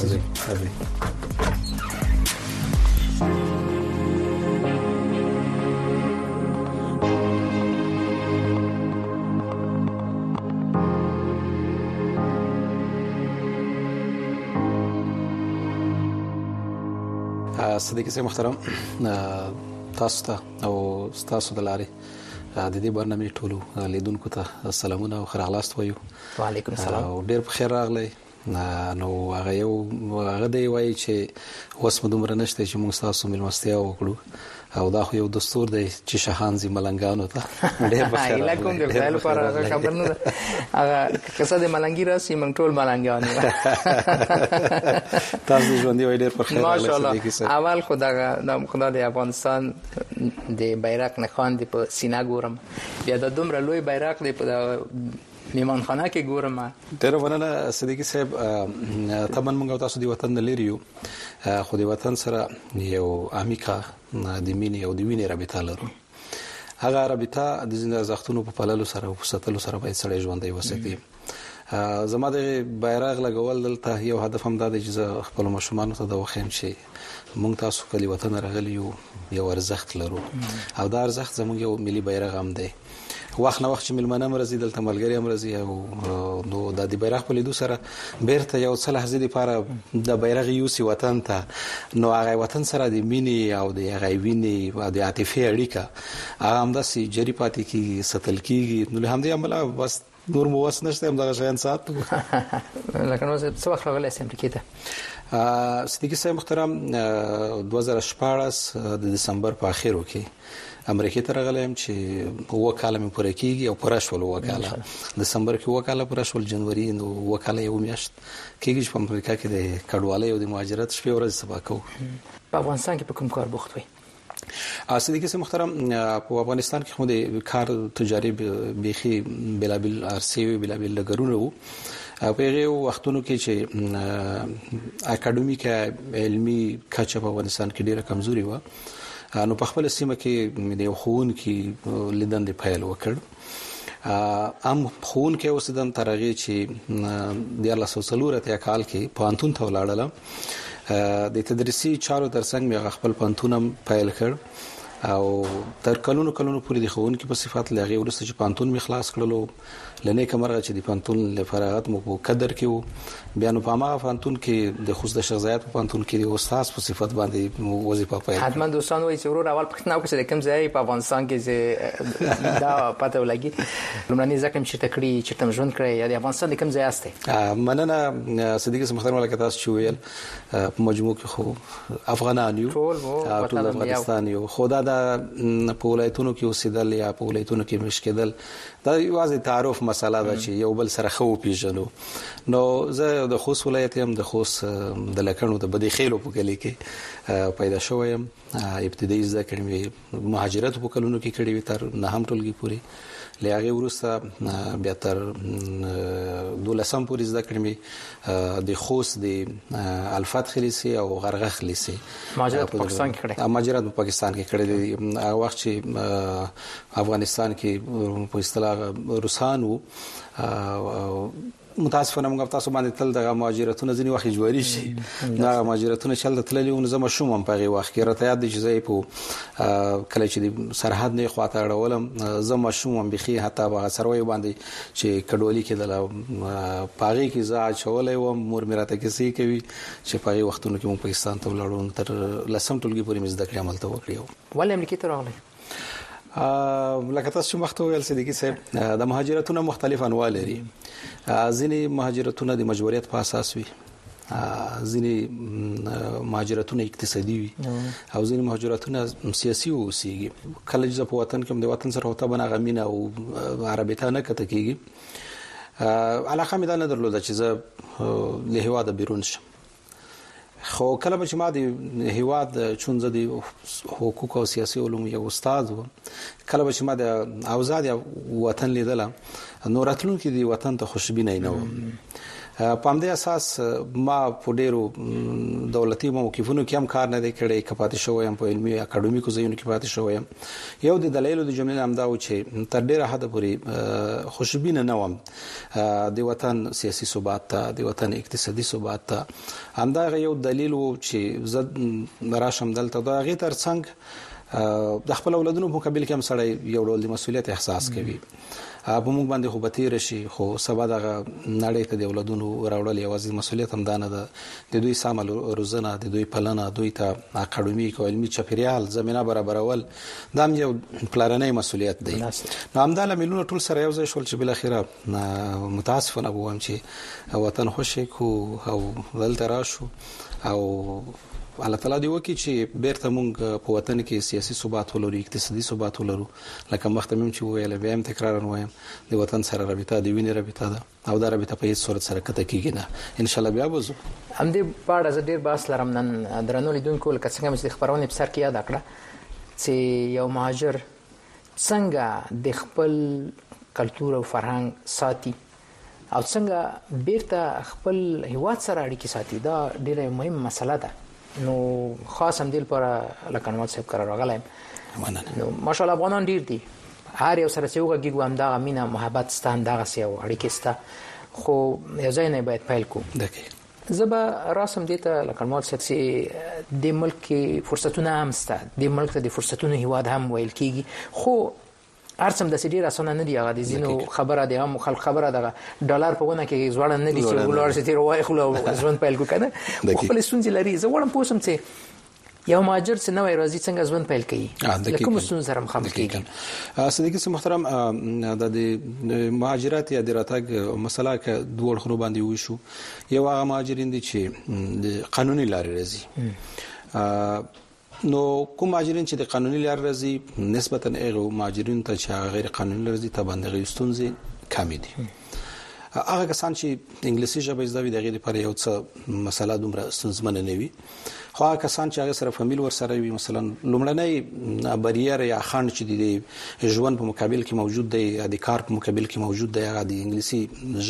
U: صدیقی صاحب محترم تاسو ته او تاسو د لارې د دې برنامه ټولو لیدونکو ته سلامونه او خیرغلاست وایو.
D: وعلیکم السلام.
U: او ډیر بخیر راغلی. نو هغه دی وایي چې اوس مدومره نشته چې موږ تاسو ملمستیا وکړو او دا خو یو دستور دی چې شاهانزي ملنګانو ته ډېر بخیر
D: علاقوم د خپل لپاره خبر نه ده. هغه کسه د ملنګي راسي موږ ټول ملنګان
U: تاسو ژوند دی ډېر په خیر
D: ماشاءالله. اول خدا د افغانستان د بیرغ نه خوان دی په سینه ګورم بیا د دومره لوی بیرغ دی په میمانخانه کې ګورم.
U: ډېر مننه صدیقی صاحب. تمن موږ تاسو دی وطن لريو خو دی وطن سره یو امیکا د مینې او د وینې رابطه لرو. هغه رابطه د زنده ارزښتونو په پاللو سره او په ساتلو سره باید سړی ژوندۍ وساتي. زما د بیرغ لګول دلته یو هدف هم دا دی چې خپل مشمانو ته د وخیم شي موږ تاسو کلی وطن راغلی یو ارزښت لرو او دا ارزښت زموږ یو ملي بیرغ هم دی. وخت نه وخت چې ملمنه مرزي دلته ملګری مرزي او نو د دې بیرغ په لیدو سره بیرته یو څه لحظه لپاره د بیرغ یوسي وطن ته نو هغه وطن سره د مینې او د هغه وینې او د عاطفي اړیکه هغه هم د سي جری پاتې کی ستل کیږي. نو هم دې عمله بس نور مو وس نشته هم دغه شین سات
D: لکه نو څه وخت راغلی امریکا ته؟
U: صدیقی صاحب محترم 2014 د دسمبر په اخیرو کې امریکا ته راغلم چې وکاله مې پوره کیږي او پوره شول. وکاله دسمبر کې وکاله پوره شول، جنوري نو وکاله یو میاشت کېږي په امریکا کې د کډوالۍ او د مهاجرت شپې ورځې سبا کوو.
D: په افغانستان کې په کوم کار بوخت وي؟
U: صدیقی صاحب محترم په افغانستان کې خو د کار تجاري بيخي بلابل ارسي بلابل لګرونه وو. په هغه وختونو کې چې اکیډمیک علمي کچه په افغانستان کې ډیره کمزوري و نو په خپل سیمه کې د خون کې لیدن د فایل وکړ. ام خون کې اوسدم ترغه چې د 1940 کال کې پانتون ته ولاړل د تدریسي چارو ترڅنګ مې خپل پانتونم فایل کړ او تر کلونو پورې د خون کې په صفات لغې ورسته چې پانتون می خلاص کړلو لنه کمرغه چې د پانتون لفراغت مو په قدر کې بیا نو په ما پانتون کې د خصوص د شخصیت په پانتون کې د استاد په صفات باندې وظیفه پای.
D: حتما دوستان وایي چې ورور اول پښتنه وکړي چې کوم ځای په افغانستان کې دا پته ولګي لمړني ځکه چې تکړی چې تم ژوند کړی یا د افغانستان کوم ځای استه؟
U: مننه صدیقی محترم ولکه تاسو چې ویل په مجموع کې خو افغانان یو ټول افغانستان یو خدا دا
E: په ولایتونو کې اوسېدل یا په ولایتونو کې مشکېدل دا یوازې تعارف مسله ده چې یو بل سره خو پیژنو. نو زه د خوست ولایت هم د خوست د لکڼو د بدی خېلو په کلی کې پیدا شوم. ابتدایي زده کړې مهاجرت په کلونو کې کړې وي تر نهم ټولګي پورې. لهغه وروسته بیا تر 12 پورې زده کړم د خوست د الفتح لیسې او غرغخ لیسې.
D: مهاجرت په پاکستان کې کړې؟
E: مهاجرت په پاکستان کې کړې دي. هغه وخت چې افغانستان کې په اصطلاح روسان وو. متاسفانه موږ تاسو باندې تل د مهاجرتونو ځینی وخت جوړی شي. دا مهاجرتونه چې د تللی و زما شوم په هغه وخت کې راته یاد دي چې زه په کله چې د سرحد نه خواته اړولم زما شوم بخي حتی به سروي باندې چې کډولی کې د پاغي کې زه چولې و مور میراته کې سي کوي چې په وختونو کې موږ پاکستان ته ولاړو تر لسم ټولګي پورې مزد کړی عمل ته وکړو.
D: ولې امریکا ته راغلی؟
E: لکه تاسو مخته ویل صدیقي صاحب د مهاجرتونو مختلف انواع لري. ځینې مهاجرتونه د مجبوریت په اساس وي، ځینې مهاجرتونه اقتصادي وي او ځینې مهاجرتونه سیاسي اوسېږي. کله چې په وطن کې د وطن سره هوته بنا غمینه او عربیته نه کته کیږي علاقه مې دا نه درلوده چې زه له هوا د بیرون شم. خو کله چې ما د هیواد چون زه د حقوق او سیاسي علوم یو استاد و، کله چې ما د اوزاد وطن لیدله نو راتلونکي د وطن ته خوشبینه نه و. په همدې اساس ما په ډیرو دولتي موقفونو کې هم کار نه دی کړی، کپاتې شوم په علمي اکاډمیکو ځایونو کې پاتې شوم. یو د دلایلو د جملې هم دا و چې تر ډیره حد پورې خوشبینه نه وم د وطن سیاسي ثبات ته، د وطن اقتصادي ثبات ته. همدا یو دلیل و چې زه راشم دلته. دا غي ترڅنګ د خپل اولادونو په مقابل کې هم سړی یو ډول د مسولیت احساس کوي. په موږ باندې خو به تیر شي، خو سبا دغه نړۍ ته د اولادونو راوړل یوازې مسولیت هم دانه ده. د دوی سامل روزنه، د دوی پلنه، دوی ته اکاډمیک او علمي چاپیریال زمينه برابرول دا هم یو پلانې مسولیت دی. نو همداله مليونه ټول سره یو ځای شول چې بل اخره متاسفانه ووم چې وطن خوشی کو او دلته راشو او الله تعالی دی وکي چې بیرته مونږ په وطن کې سیاسي ثبات ولرو، اقتصادي ثبات ولرو. لکه مختمم چې ویل بیا هم تکرار وایم د وطن سره رابطه دی، ویني رابطه ده او دا رابطه په هیڅ صورت سره کته کیږي نه. ان شاء الله بیا وځو.
D: هم دې پاړه ز ډیر باس لرم نن درنو لیدونکو لکه څنګه چې خبرونه په سر کې یاد کړه چې یو مهاجر څنګه د خپل کلچر او فرهنګ ساتي او څنګه بیرته خپل هیواد سره اړیکې ساتي. دا ډیره مهمه مسله ده. نو خاص هم دل پر لکنوات صاحب قرار راغلایم. نو ماشاءالله افغانان ډیر دي، هر یو سره چې وګورم هم دا مینا محبت ستان دغه سیو اړیکې ستا، خو یو ځای نه باید پیل کو. زبا راسم دیته لکنوات صاحب چې د ملک فرصتونه هم ستا، د ملک ته د فرصتونو هیواد هم ویل کیږي، خو ارسم د سړي راسونه نه دی. هغه د زینو خبره دی، هم خلک خبره ده ډالر په ونه کې زوړ نه دي چې ولر ستیر وای خو ځوان پیل کو کنه خپل ستونزې لري. زه وړم پوسم چې یو مهاجر څه نوې راځي څنګه ځوان پیل کوي، کوم ستونزې سره مخامخ کیږي.
E: صدیقي سي محترم، د مهاجرت یا د راتګ مسله کې دوه خرو باندې وشو. یو هغه مهاجرین دي چې د قانوني لارې راځي. نو کوم مهاجرین چې د قانوني لار راځي نسبتا هغه مهاجرین ته چې غیر قانوني راځي ته باندې ستونزې کم دي. هغه کسان چې انګلیسي ژبه زده وي دغه لپاره یو څه مسله دومره ستونزمنه نه وي، خو هغه کسان چې هغه سره فامیل ور سره وي، مثلا لومړنۍ برییر یا خنډ چې د ژوند په مقابل کې موجود دی، د کار په مقابل کې موجود دی، هغه د انګلیسي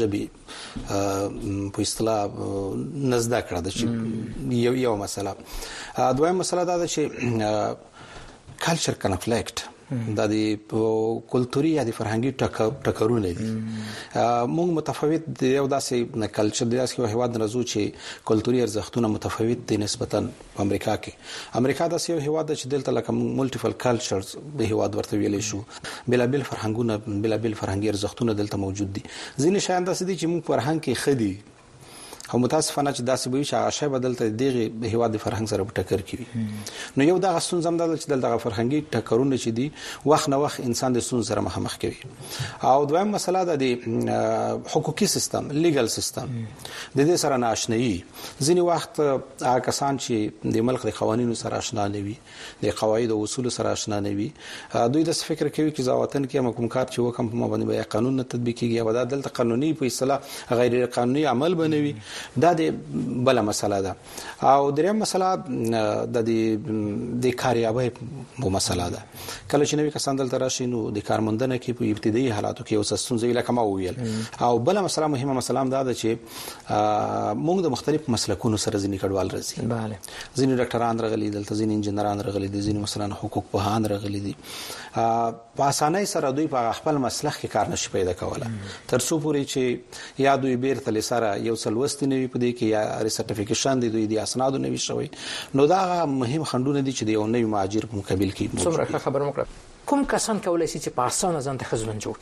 E: ژبه په اصطلاح نزدې کړه د چې یو مسله. دویم مسله دا ده چې کلچر کنفلیکټ دا د کلتوري یا د فرهنګي ټکرونه دي. موږ متفاوت دی، یو داسې کلچر دی چې هیواد راځو چې کلتوري ارزښتونه متفاوت دي نسبتا امریکا کې. امریکا داسې یو هیواد چې دلته لکه ملټیپل کلچرز د هیواد ورته ویلې شو، بلابل فرهنګونه، بلابل فرهنګي ارزښتونه دلته موجود دي. ځینې شیان داسې دي چې موږ فرهنګ کې خدي هم متاسفانه چې داسې وي چې هغه شی بدلته دغه هیواد د فرهنګ سره ټکر کوي. نو یو د غستون زم د چې دغه فرهنګي ټکرونه چې دي وخت نه وخت انسان د سون سره مخامخ کوي. او دویم مسله ده د حقوقي سیستم، لیګل سیستم د دې سره ناشنایی. ځینی وخت هغه کسان چې د ملک د قوانینو سره آشنا نه وي، د قواعد او اصول سره آشنا نه وي، دوی د فکر کوي چې ځواتن کې کوم کار چې وکم په باندې به قانون نه تطبیق کیږي او دا دلته قانوني په اصطلاح غیر قانوني عمل بنوي. دا د بل مسله ده. او دریم مسله د کاریابۍ په مسله ده. کله چې نوې کسان دلته راشي نو د کارمندنه کې په ابتدایي حالاتو کې اوسستون زویل کما ویل. او بل مسله مهمه مسله ده چې موږ د مختلف مسلکونو سره ځینې کډوال راځي.
D: bale
E: ځینې ډاکټران راغلي دلته، ځینې انجنیران راغلي دي، ځینې مثلا حقوق پوهان راغلي دي. په اسانۍ سره دوی په خپل مسلک کې کار نشي پیدا کوله ترڅو پورې چې یا دوی بیرته لسره یو څل وستې نوي په دې کې یا ریسرټیفیکیشن دي دوی د اسنادو نوي شوی. نو دا مهم خندونه دي چې د یو نوي مهاجر په مقابل کې
D: څومره خبر مکړه کوم کسان کولای شي چې په اسانه ځان ته خزلون جوړ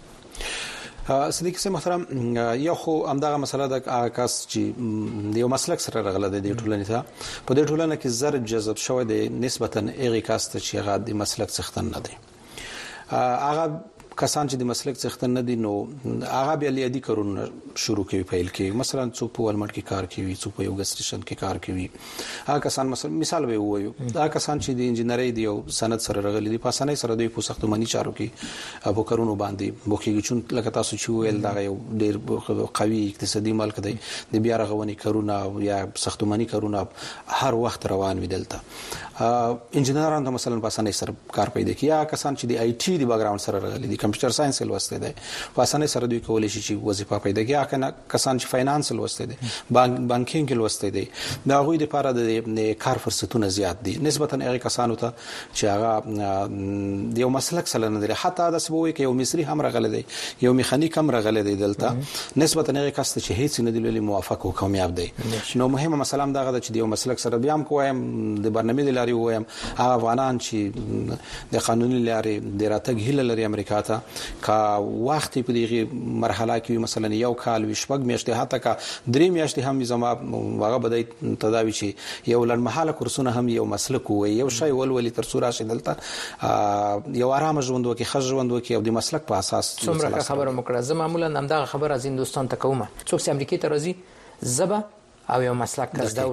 D: کړي.
E: صدیق سي محترم، یو خو همدغه مسله د کاس چې د یو مسلک سره رغله د ټولنې ته په دې ټولنه کې زر جذب شوی د نسبتا ایغي کاس ته چې هغه د مسلک څختن نه دی. هغه کسان چې د مسلک څختن نه دي نو هغه بیا لیدي کارونه شروع کوي پیل کوي. مثلا څوک په ولمټ کې کار کوي، څوک په یو ګس سټیشن کې کار کوي. هغه کسان مثال به وایو هغه کسان چې د انجنیری دی او سند سره رغلي دي په اسانۍ سره دوی په ساختماني چارو کې ابو کارونو باندې بوخیږي. چون لکه تاسو چې ویل دا یو ډیر قوي اقتصادي ملک دی، د بیا رغونې کارونه یا ساختماني کارونه هر وخت روان وي دلته. انجنیران ته مثلا په اسانۍ سره کار پیدا کوي. یا کسان چې د آی ټي دی بیکګراوند سره رغلي دي، کمپیوټر ساينس لوسته دي، په اسانۍ سره دوی کولای شي چې وظیفه پیدا کړي. یا کسان چې فاینانس لوسته دي، بانکینګ لوسته دي، دا غوي د لپاره د کار فرصتونه زیات دي نسبتا هغه کسانو ته چې هغه د یو مسلک سره نه دي. حتی دا سبوي کې یو مصری هم رغلي دي، یو میخانیک هم رغلي دي دلته نسبتا هغه کس چې هیڅ نه دی موافق او کامیاب دي. نو مهمه مسله هم دا ده چې د یو مسلک سره بیا هم کوم د برنامه لاري وایم هغه افغانان چې د قانوني لاري د راتګ هله لري امریکا ته کا وخت په دغه مرحله کې مثلا یو کال وشپږ میاشتې حتی کا درې میاشتې هم زما هغه بدای تداوی چې یو لړمحاله کورسونه هم یو مسلک وي، یو شی ولولي تر څو راشي دلته یو آرام ژوند وکي، ښه ژوند وکي او د مسلک په اساس.
D: څومره خبره مکړه زه معمولا همدغه خبره از هندستان ته کوم. څوک چې امریکای ته راځي زبا او یو مسلک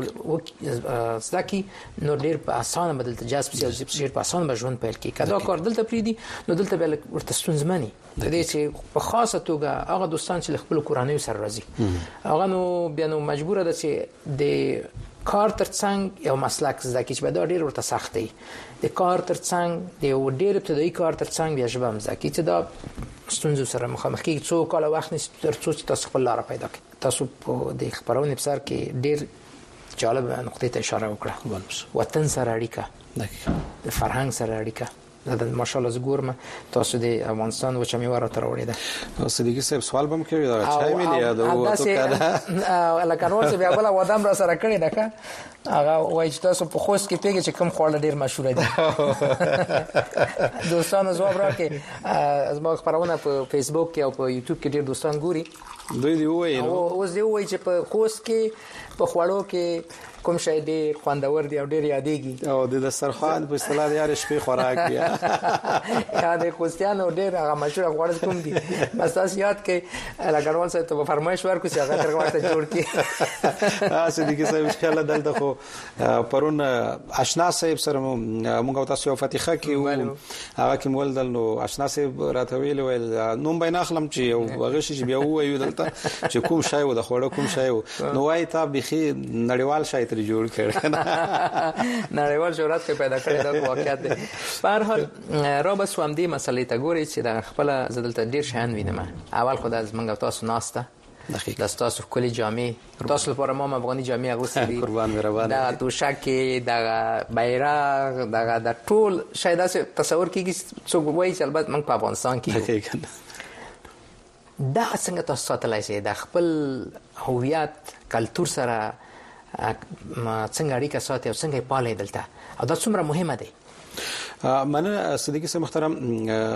D: زده کی نو ډیر په اسانه بدل تجاسب سي او ډیر په اسانه به ژوند پیل کی. کدا کار دلته پریدي نو دلته به ورته ستونزمني د دې چې په خاصه توګه هغه دوستان چې خپل کورانیو سره راځي هغه نو بیا نو مجبور ده چې د کار ترڅنګ یو مسلک زده کی چې به دا ډیر ورته سخت دی. د کار ترڅنګ د ډیر ابتدایي کار ترڅنګ بیا ژبه مزه کی چې دا ستونزو سره مخامخ کیږي. څو کال وخت نشي تر څو چې تاسو خپل لار پیدا کړئ. تاسو په د خبرونې په سر کې ډیر جالب نقطې ته اشاره وکړه. وطن سره اړیکه، د فرهنګ سره اړیکه دا ماشاءالله زګورم تاسو د افغانستان و چمي ورته راوړی ده.
E: صدیقي صاحب سوال بم کوي دا چای ملي یاد وو ته کړه
D: لکه نو څه بیا بل ودام را سره کړی ده هغه وایي چې تاسو په خوست کې پیګه چې کوم خواړه ډیر مشهور دي. دوستانو جواب راکې از ما خبرونه په فیسبوک کې او په یوټیوب کې ډیر دوستان ګوري.
E: دوی دی وایي نو
D: اوس دی وایي چې په خوست کې په خواړو کې کوم شی ډیر خوندور دی او ډیر یادېږي
E: او د دسترخوان په اصطلاح د یار شپې خوراک دی.
D: یا د خوستیانو ډیر هغه مشهور خواړه کوم دي بس تاسو یاد کې لګړوال سره ته فرمایش ورکو چې هغه تر وخت جوړ کی.
E: صدیقي صاحب ان شاء الله دلته خو پرون آشنا صاحب سره موږ تاسو یو فاتحه کې هغه کې مول دل نو آشنا صاحب راته ویل نوم به نه خلم چې یو غشي چې بیا وایو دلته چې کوم شای و د خوړو کوم شای نو وای تا بخي نړیوال شای تر جوړ کړ
D: نړیوال شهرت پیدا کړی دا واقعیت دی. په هر حال را به سوم دې مسلې ته ګوري چې د خپل زدلته ډیر شان وینم. اول خو د زمنګ تاسو ناسته د تاسو کلی جامې تاسو لپاره ما افغاني جامې اغوستې دي
E: قربان مهربان
D: دا توشکې دا بیرغ دا د ټول شاید تصور کیږي څوک وایي چې البته موږ په افغانستان کې دا څنګه تاسو ساتلای شئ د خپل هویت کلچر سره څنګه اړیکه ساتي او څنګه پالي دلته او دا څومره مهمه ده.
E: مننه صدیقي صاحب محترم.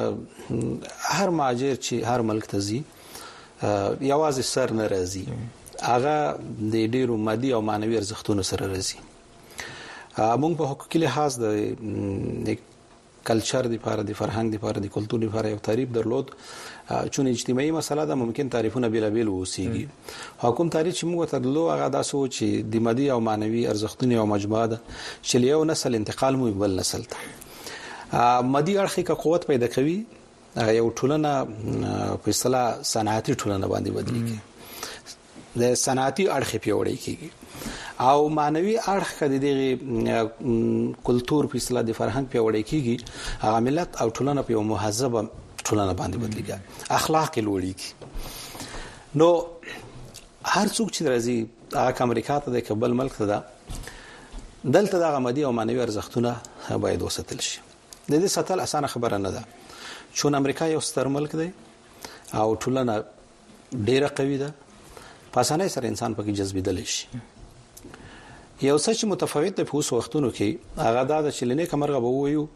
E: هر مهاجر چې هر ملک ته ځي یوازې سر نه راځي هغه د ډیرو مادي او معنوي ارزښتونو سره راځي. موږ په حقوقي لحاظ د کلچر دی لپاره، د فرهنګ دی لپاره، د کلتور دی لپاره یو تعریف درلود، چون اجتماعي مسله ده، ممکن تعریفونه بیلابیل ووسیږي. حکومت تعریف چې موږ ته درلو هغه دا سوچ چې د مادي او معنوي ارزښتونو او مجموعه ده چې یو نسل انتقال مو بل نسل ته. مادي اړخ کې قوت پیدا کوي، یو ټولنه په اصطلاح صنعتي ټولنه باندې بدلېږي، د صنعتي اړخ پیوړی کیږي، او معنوي اړخ کدي د کلتور په اصطلاح د فرهنګ پیوړی کیږي، هغه ملت او ټولنه په مهذبه ټولنه باندې بدلېږي، اخلاق لوړیږي. نو هر څوک چې راځي هغه امریکا ته د کبل ملک ته ده، دلته د مادي او معنوي ارزښتونه باید وساتل شي. د دې ساتل اسانه خبره نه ده، چون امریکا یو ستر ملک دی او ټولنه ډیره قوي ده، په اسانه سره انسان پکې جذبېدل شي. یو څه چې متفاوت دی په اوس وختونو کې هغه دا چې لنې کمرغه به وایو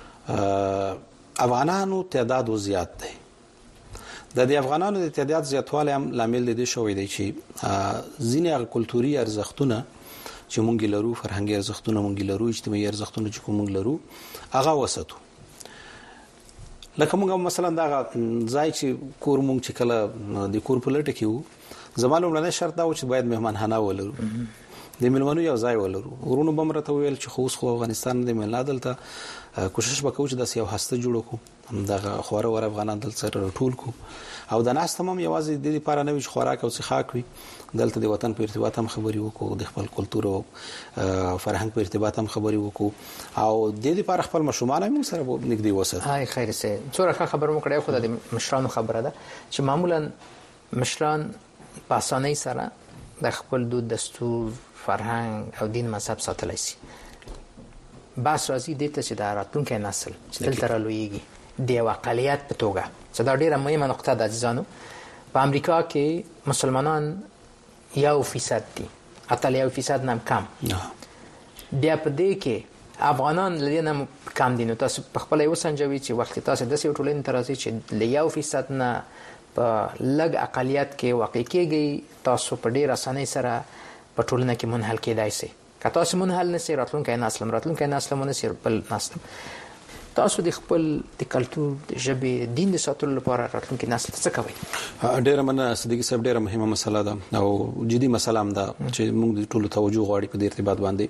E: افغانانو تعداد زیات دی. د افغانانو د تعداد زیاتوالی هم لامل دی شوی دی چې ځینې کلتوري ارزښتونه چې مونږ لرو، فرهنګي ارزښتونه مونږ لرو، اجتماعي ارزښتونه چې مونږ لرو هغه وساتو. لکه مونږ مثلا دا ځای چې کور مونږ چې کله د کور په لټه کې وو، زموږ لومړنی شرط دا و چې باید مهمانخانه ولرو، د ملمنو یو ځای ولرو. ورونو بمرته ویل چې خو اوس خو افغانستان د ملت دلته کوشش وکړو چې د سیاو هسته جوړ کړو، دا خوره ور افغانان دلته سره ټول کو، او د ناس تمام یوازې د دې لپاره نه وي چې خوراک او څښاک وي، دلته د وطن په ارتباط هم خبري وکړو، د خپل کلتور او فرهنګ په ارتباط هم خبري وکړو، او د دې لپاره خپل مشرومان هم سره نږدې وسه.
D: هاي خیر سه څوره خبر مو کړی، خو د مشرانو خبره ده چې معمولا مشران په اسانۍ سره د خپل دود، دستور، فرهنګ او دین مذهب ساتلای شي. بس راځي د ته چې د راتلونکي نسل چې دلته رالویږي د اقلیت په توګه، چې دا ډیره مهمه نقطه ده عزیزانو. په امریکا کې مسلمانان 1% دي، اته 1% نه کم. بیا په دې کې افغانان لدينا کم دي. نو تاسو په خپل یو سنجوي چې وخت تاسو د سې ټولنې ترازی چې ل 1% نه په لږ اقلیت کې واقع کېږي، تاسو په ډیر اسانۍ سره په ټولنه کې منحل کېدای شي. که تاسو منحل نشئ، راتلونکي نسل مونږ سره بل نسل تاسو د خپل د کلتور، د ژبې، دین د ساتلو لپاره راتلونکي نسل څه کوي؟
E: ډیره مننه صدیقي صاحب، ډیره مهمه مسله ده او جدي مسله هم ده چې موږ د ټولو توجه غواړي په دې ارتباط باندې.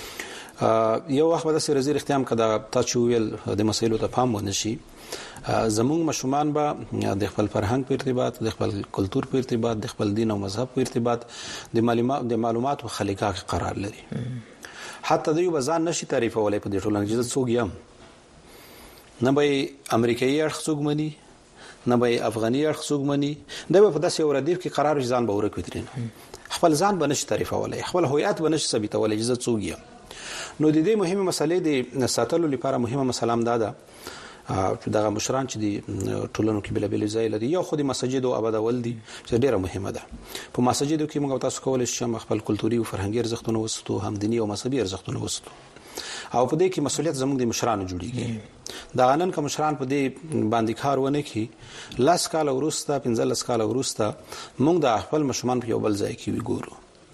E: یو وخت به د وزیر اختیام کده تاسو ویل د مسایلو ته پام ونشي، زموږ مشومان به د خپل فرهنګ په ارتباط، د خپل کلتور په ارتباط، د خپل دین او مذهب په ارتباط د معلومات او خلیقه قرار لري. حتی دوی بزان نشي تعریفولای په دې ټولنه کې څوک یم، نه به امریکایي اړخ څوک مني، نه به افغاني اړخ څوک مني، دا په داسې وردیف کې قرار ځان به ورکوي، خپل ځان به نشي تعریفولای، خپل هویت به نشي ثابتولای چې څوک یم. نو د دې مهمه مسلې د ساتلو لپاره مهمه مسله هم ده چې دغه مشران چې د ټولنو کې بل بل ځای لري، یو خو د مساجد او آبادول دي چې ډیره مهمه ده. په مساجدو کې موږ تاسو کولای شئ خپل کلتوري او فرهنګي ارزښتونه وساتو، هم دینی او مذهبي ارزښتونه وساتو، او په دې کې مسؤلیت زموږ د مشرانو جوړیږي. دا نن کوم مشران په دې باندې کار ونه کړي، 10 کال وروسته 15 کال وروسته موږ د خپل مشران په یو بل ځای کې وګورو.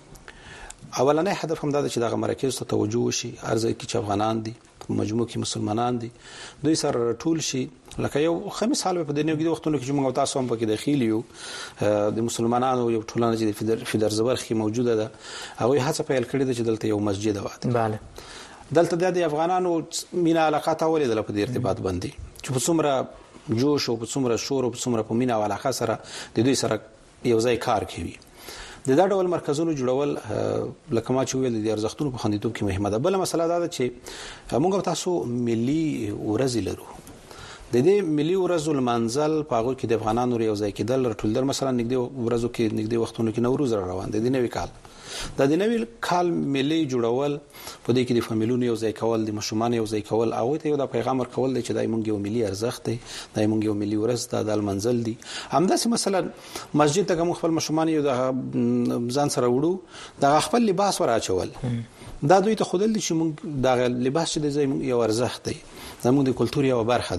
E: اولنې هدف هم دا چې دغه مراکز ته توجه وشي، ارزه کې چې افغانان دي، مجموع کې مسلمانان دي، دوی سره ټول شي. لکه یو خمس حال په دنیا کې د وختونو کې موږ تاسو هم پکې داخلي یو، د مسلمانانو یو ټولنه چې د فدرزبرخي موجوده ده، هغه هڅه پیل کړې ده چې دلته یو مسجد وات.
D: bale
E: دلته د افغانانو مینا علاقه ته ولې د په ارتباط باندې چې په څومره جوش او په څومره شور او په څومره په مینا علاقه سره د دوی سره یو ځای کار کوي. د دا ډول مرکزونو جوړول لکه ما چې ویل د ارزښتونو په خوندیتوب کې مهمه ده. بل مسله دا ده چې موږ تاسو ملي ورځ لرو، د دې ملي ورځو لمانځل په هغه کې د افغانانو یو ځای کېدل ټول در مثلا نږدې ورځو کې نږدې وختونو کې نوروز روان دي، د نوي کال د نوي کال ملي جوړول په دې کې د فامیلونو یو ځای کول، د مشومان یو ځای کول، او ته یو د پیغام ورکول دی چې دای مونږ یو ملي ارزښت دی، دای مونږ یو ملي ورځ ده، د منځل دی. همداسې مثلا مسجد ته کوم خپل مشومان یو د ځان سره وړو، د خپل لباس وراچول، دا دوی ته خودل چې مونږ د لباس چې د یو ارزښت دی، زموږ د کلتور یو برخه ده.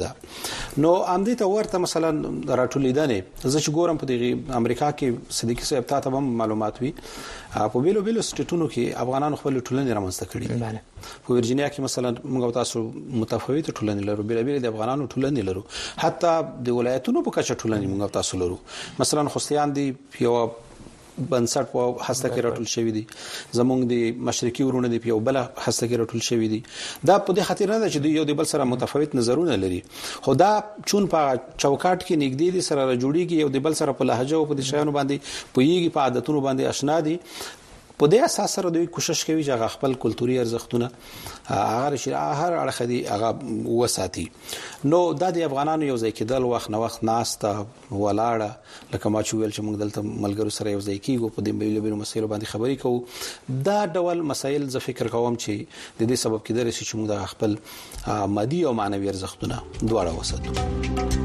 E: نو امدې ته ورته مثلا راټولیدنې زه چې ګورم په دغه امریکا کې صدیقي صاحب ته هم معلومات وي په بیلو بیلو سټیټونو کې افغانانو خپل ټولنې رامنځته کړي په ورجینیا کې مثلا موږ تاسو متفاوت ټولنې لرو بیل بیل د افغانانو ټولنې لرو حتی د ولایتونو په کچه ټولنې موږ تاسو لرو مثلا خوستیان دی یو بنسټ په هسته کې راټول شوی دي زمونږ د مشرقي ورونه دی په بل هسته کې راټول شوی دي دا په دې خاطر نه ده چې یو د بل سره متفاوت نظرونه لري خو دا چون په چوکاټ کې نګدي دي سره جوړیږي یو د بل سره په لهجه او په شیانو باندې پویږي په عادتونو باندې آشنا دي په دې اساس سره دوی کوشش کوي چې خپل کلتوري ارزښتونه هغه چې هر اړخ دي هغه وساتي نو د افغانانو یو ځای کېدل وخت نه وخت ناسته ولاړه لکه ما چې ویل چې موږ دلته ملګرو سره یو ځای کېږو په دې بیلو مسایلو باندې خبرې کوو دا ډول مسایل زه فکر کوم چې د دې سبب کېدل چې موږ د خپل مادي او معنوي ارزښتونه دواړه وساتو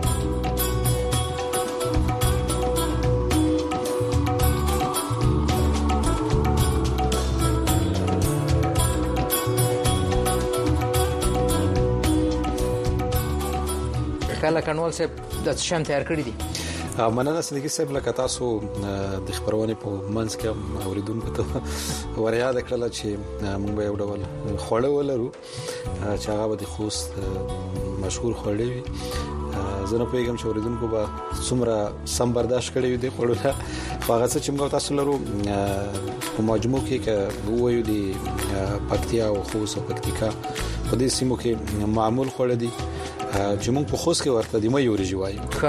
D: کله کنوال صاحب د شم تیار کړی دي
E: مننه صدیقي صاحب لکه تاسو د خبرونه په منځ کې اوریدونکو ته وریا د کړل چې موږ به یو ډول خوړه ولرو چې هغه د خوست مشهور خوړې وي زه نه پیغام چې اوریدونکو به څومره سم برداشت کړی دی خوړه هغه څه چې موږ تاسو لرو په مجموع کې چې وایو د پکتیا او خوست او پکتیکا په دې سیمو کې معمول خوړه دي چې موږ په خوست کې ورته د مې ورجی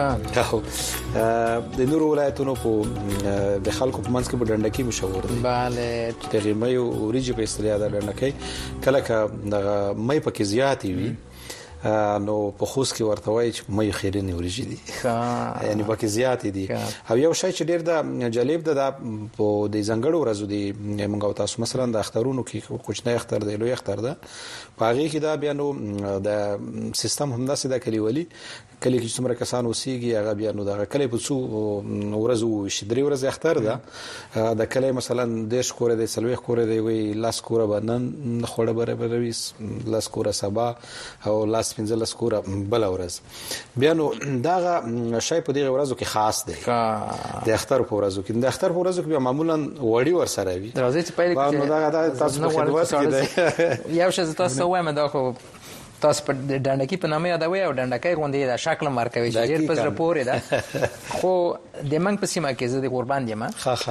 E: وایو د نورو ولایتونو په د خلکو په منځ کې په ډنډکی مشهور دي
D: bale
E: د مې ورجی په اصطلاح د ډنډکی کله ک د مې پکې زیاتې وي نو په خوست کې ورته وایي چې مې خیرنی ورجی دي یعنی پکې زیاتې دي او یو شی چې ډیر د جالب ده په د زنګړو ورځو دی موږ تاسو مثلا د اخترونو کې کوچنی اختر دی لوی اختر ده پاغي کې دا بیا نو د سیستم همداسې د کلیولي کلی کې څومره کسان وسیږي هغه بیا نو د کلی په څو ورځو شدري ورځ اختر ده د کلی مثلا د شکور د سلوي خور دی وی لاس کور بنن خوړه برابروي لاس کور سبا او لاس پنځه لاس کور بل ورځ بیا نو دا شای په دغه ورځو کې خاص دی د اختر په ورځو کې د اختر په ورځو کې معمولا وړي ور سره وي
D: راځي چې پایله
E: نو دا تاسو په خدمت کې دی
D: یو څه تاسو وایم دا خو تاسو په ډنډکی په نامه یادوي او ډنډکی غونډې د شکل مارکوي چې ډیر پز راپورې ده خو د منګ په سیمه کې زه د قربان یم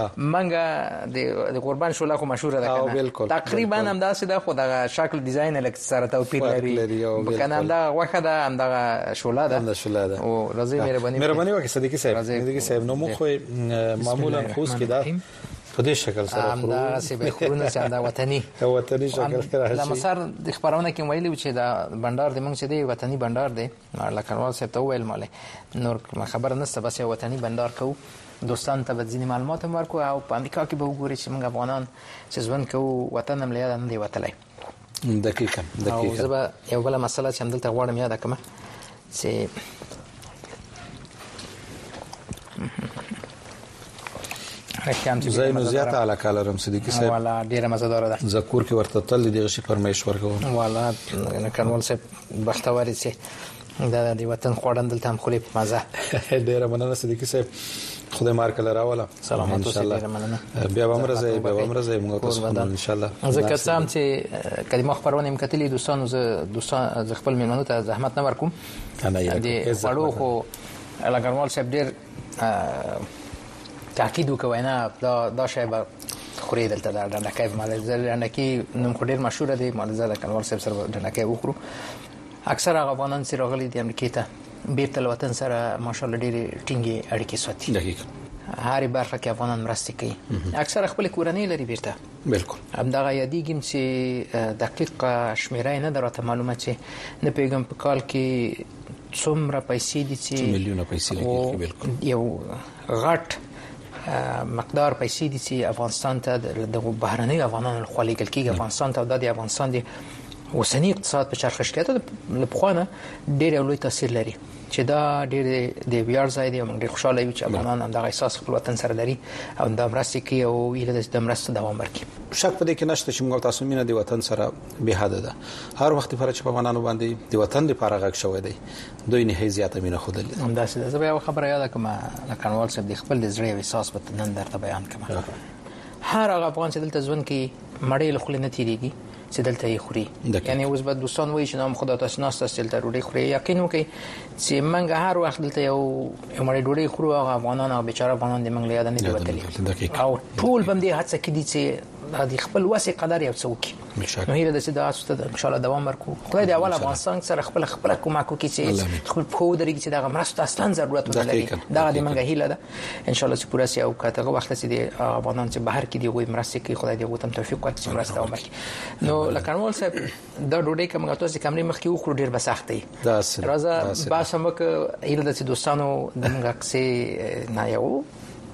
D: منګ د قربان شولا خو مشهور ده کنه تقریبا هم داسې ده خو د شکل ډیزاین الک سره توپیر لري کنه هم دا واخه ده هم دا شولا ده او راځي
E: مهرباني وکړئ صدیقي صاحب نو مو خو معمولا خوست کې ده په دې شکل سره
D: خو دا سی به خورونه چې دا وطني
E: شکل راځي
D: د مسار د خبرونه کې ویلي چې دا بندر د موږ چې دی وطني بندر دی لکه نو څه ته ویل مالې نور خبر نشته بس یو وطني بندر کو دوستان ته ځینې معلومات هم ورکو او په امریکا کې به وګوري چې موږ افغانان چې ژوند کوو وطن هم لیاد نه دی وتلای
E: دقیقاً
D: او زه به یو بل مسله چې همدلته غواړم یاد کړم چې
E: زینو زیاته علاقه لرم صدیقي صاحب
D: والا ډیره مزدار ده
E: زکور کې ورته تل دغه شی فرمایش ورکوم
D: والا کنوال صاحب بختواري چې دا د وطن خوړن دلته هم خولي په مزه
E: ډیره مننه صدیقي صاحب خدای مارک لراوله
D: سلام
E: ان شاء الله بیا ومرزه موږ تاسو ان شاء الله
D: زه کسام چې کلمه خبرونه مکتلې دوستان ز خپل میلمنو ته زحمت نه ورکوم د وړو خو لګرمال صاحب ډیر تاکید وکوي نه دا شی به خوري دلته د ډنډکی مال ډنډکی نوم خو ډیر مشهور دی مال زړه کنوال صاحب سره ډنډکی وخورو اکثر افغانان چې راغلي دي امریکا ته بیرته وطن سره ماشاءالله ډیر ټینګي اړیکې ساتي
E: دقیق
D: هاري برخه کې افغانان مرسته کوي اکثر خپل کورنۍ لري بیرته
E: بالکل
D: همدغه یادېږم چې دقیق شمیرې نه دراته معلومه چې نه پیغام په کال کې څومره پیسې دي چې
E: میلیونه پیسې لګي بالکل
D: یو غټ مقدار پیسې دي چې افغانستان ته د بهرنۍ افغانانو خلیګل کېږي افغانستان ته د افغانستان د اوسنی اقتصاد په چرخش کې ته لپخوانه ډېر لوی تاثیر لري چې دا ډېر د ویاړ ځای دی او موږ ډېر خوشاله یو چې افغانان هم دا احساس خپل وطن سره لري او دا مرسته کوي او یله د مرسته دوام ورکړي.
E: شک پدې کې نشته چې موږ تاسو مینه د وطن سره به حد ده. هر وخت پر چې په افغانانو باندې د وطن لپاره غږ شوی دی دوی نه زیاته مینه خوده دي.
D: هم دا څه زه به خبره یاد کوم لکانوال صاحب د خپل د زړه احساس په نن درته بیان کوم. هر هغه افغان چې دلته ژوند کوي مړې له خلې نه تیریږي چې دلته یې خوري. یعنی اوس به دوستان وایي چې نام خدا تاسو ناس تاسو دلته ډوډۍ خوري. یقین وکړئ چې موږ هر وخت دلته یو مړې ډوډۍ خورو هغه افغانان او بیچاره افغانان د موږ له یاد نه دی وتلی او ټول باندې هڅه کړي چې د خپل وسه قدر یو څوک نو هیله د سیده استه ان شاء الله دوام ورکو. خدای دې اول افغانستان سره خپل کومک وکړي چې خپل په درې کې چې دا مرسته اصلا ضرورت ولري. دا د منګه هیله ده ان شاء الله چې پوره سي او کته وخت چې د افغانان چې بهر کې دی وي مرسته کوي. خدای دې وتم توفیق ورکړي چې مرسته وکړي. نو لکانوال صاحب دا ډوډۍ کوم تاسو کمرې مخ کې وخورو ډیر بسخت دی. راځه باسه مکه هیله د دوستانو د منګه کې نه یو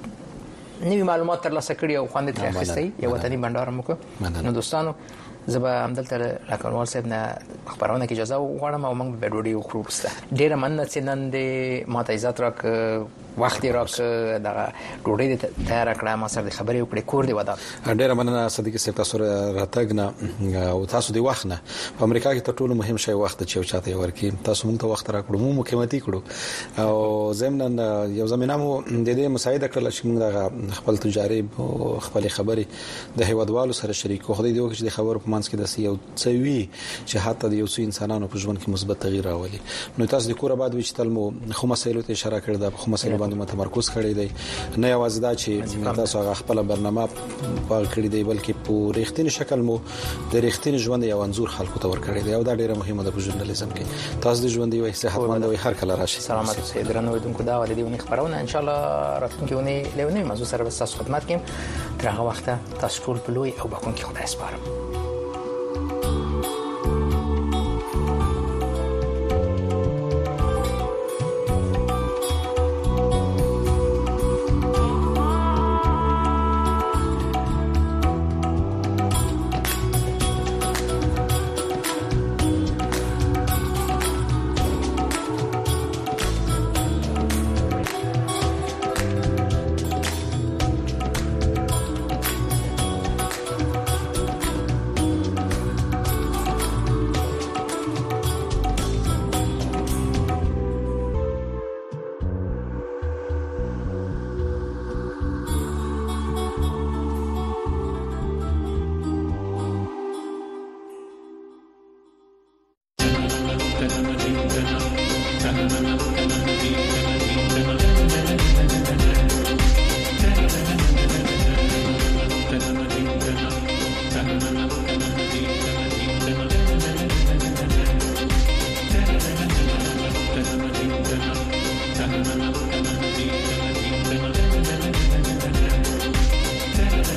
D: نوی معلومات ترلاسه کړي او خوند ترې اخیستي یو وطني بندر مو نو دوستانو زبا همدلته لکانوال صاحب نه خبرونه کې اجازه وغواړم او موږ به ډوډۍ وخورو. ډیره مننه چې نن د ماته عزت راک وخت راک د ډوډۍ تیار کړه ما سره خبرې وکړې کور دی ودا.
E: ډیره مننه صدیق صاحب تاسو راتګ نه او تاسو دی وخت نه په امریکا کې تر ټولو مهم شی وخت چې چاته ورکی تاسو موږ ته وخت راکړو مو قیمتي کړو او زمنن یو زمينه مو د دې مساعده کړل چې موږ خپل تجارب او خپل خبرې د هیوادوالو سره شریکو. خو دې وکړي د خبرو په منځ کې د یو څوي چې حتی د یو څو انسانانو په ژوند کې مثبت تغییر راولي. نو تاسو د کور بعد وی چې تل مو خو مسایلو ته اشاره کړی دا خو مسایلو باندې متمرکز کړی دی نه یوازې دا چې تاسو هغه خپل برنامه په کړی دی بلکې په ریښتینی شکل مو د ریښتینی ژوند یو انزور خلکو ته ورکړی دی او دا ډیره مهمه ده په ژورنالیزم کې. تاسو د ژوند یو صحتمند او هر کله راشي.
D: سلامات اوسئ درنو دونکو دا ولې دیونه خبرونه ان شاء الله راتلونکي ونی له موضوع سره تاسو خدمت کوم. تر هغه وخت تاسو ټول په لوی او بخون کې خدای سپارم.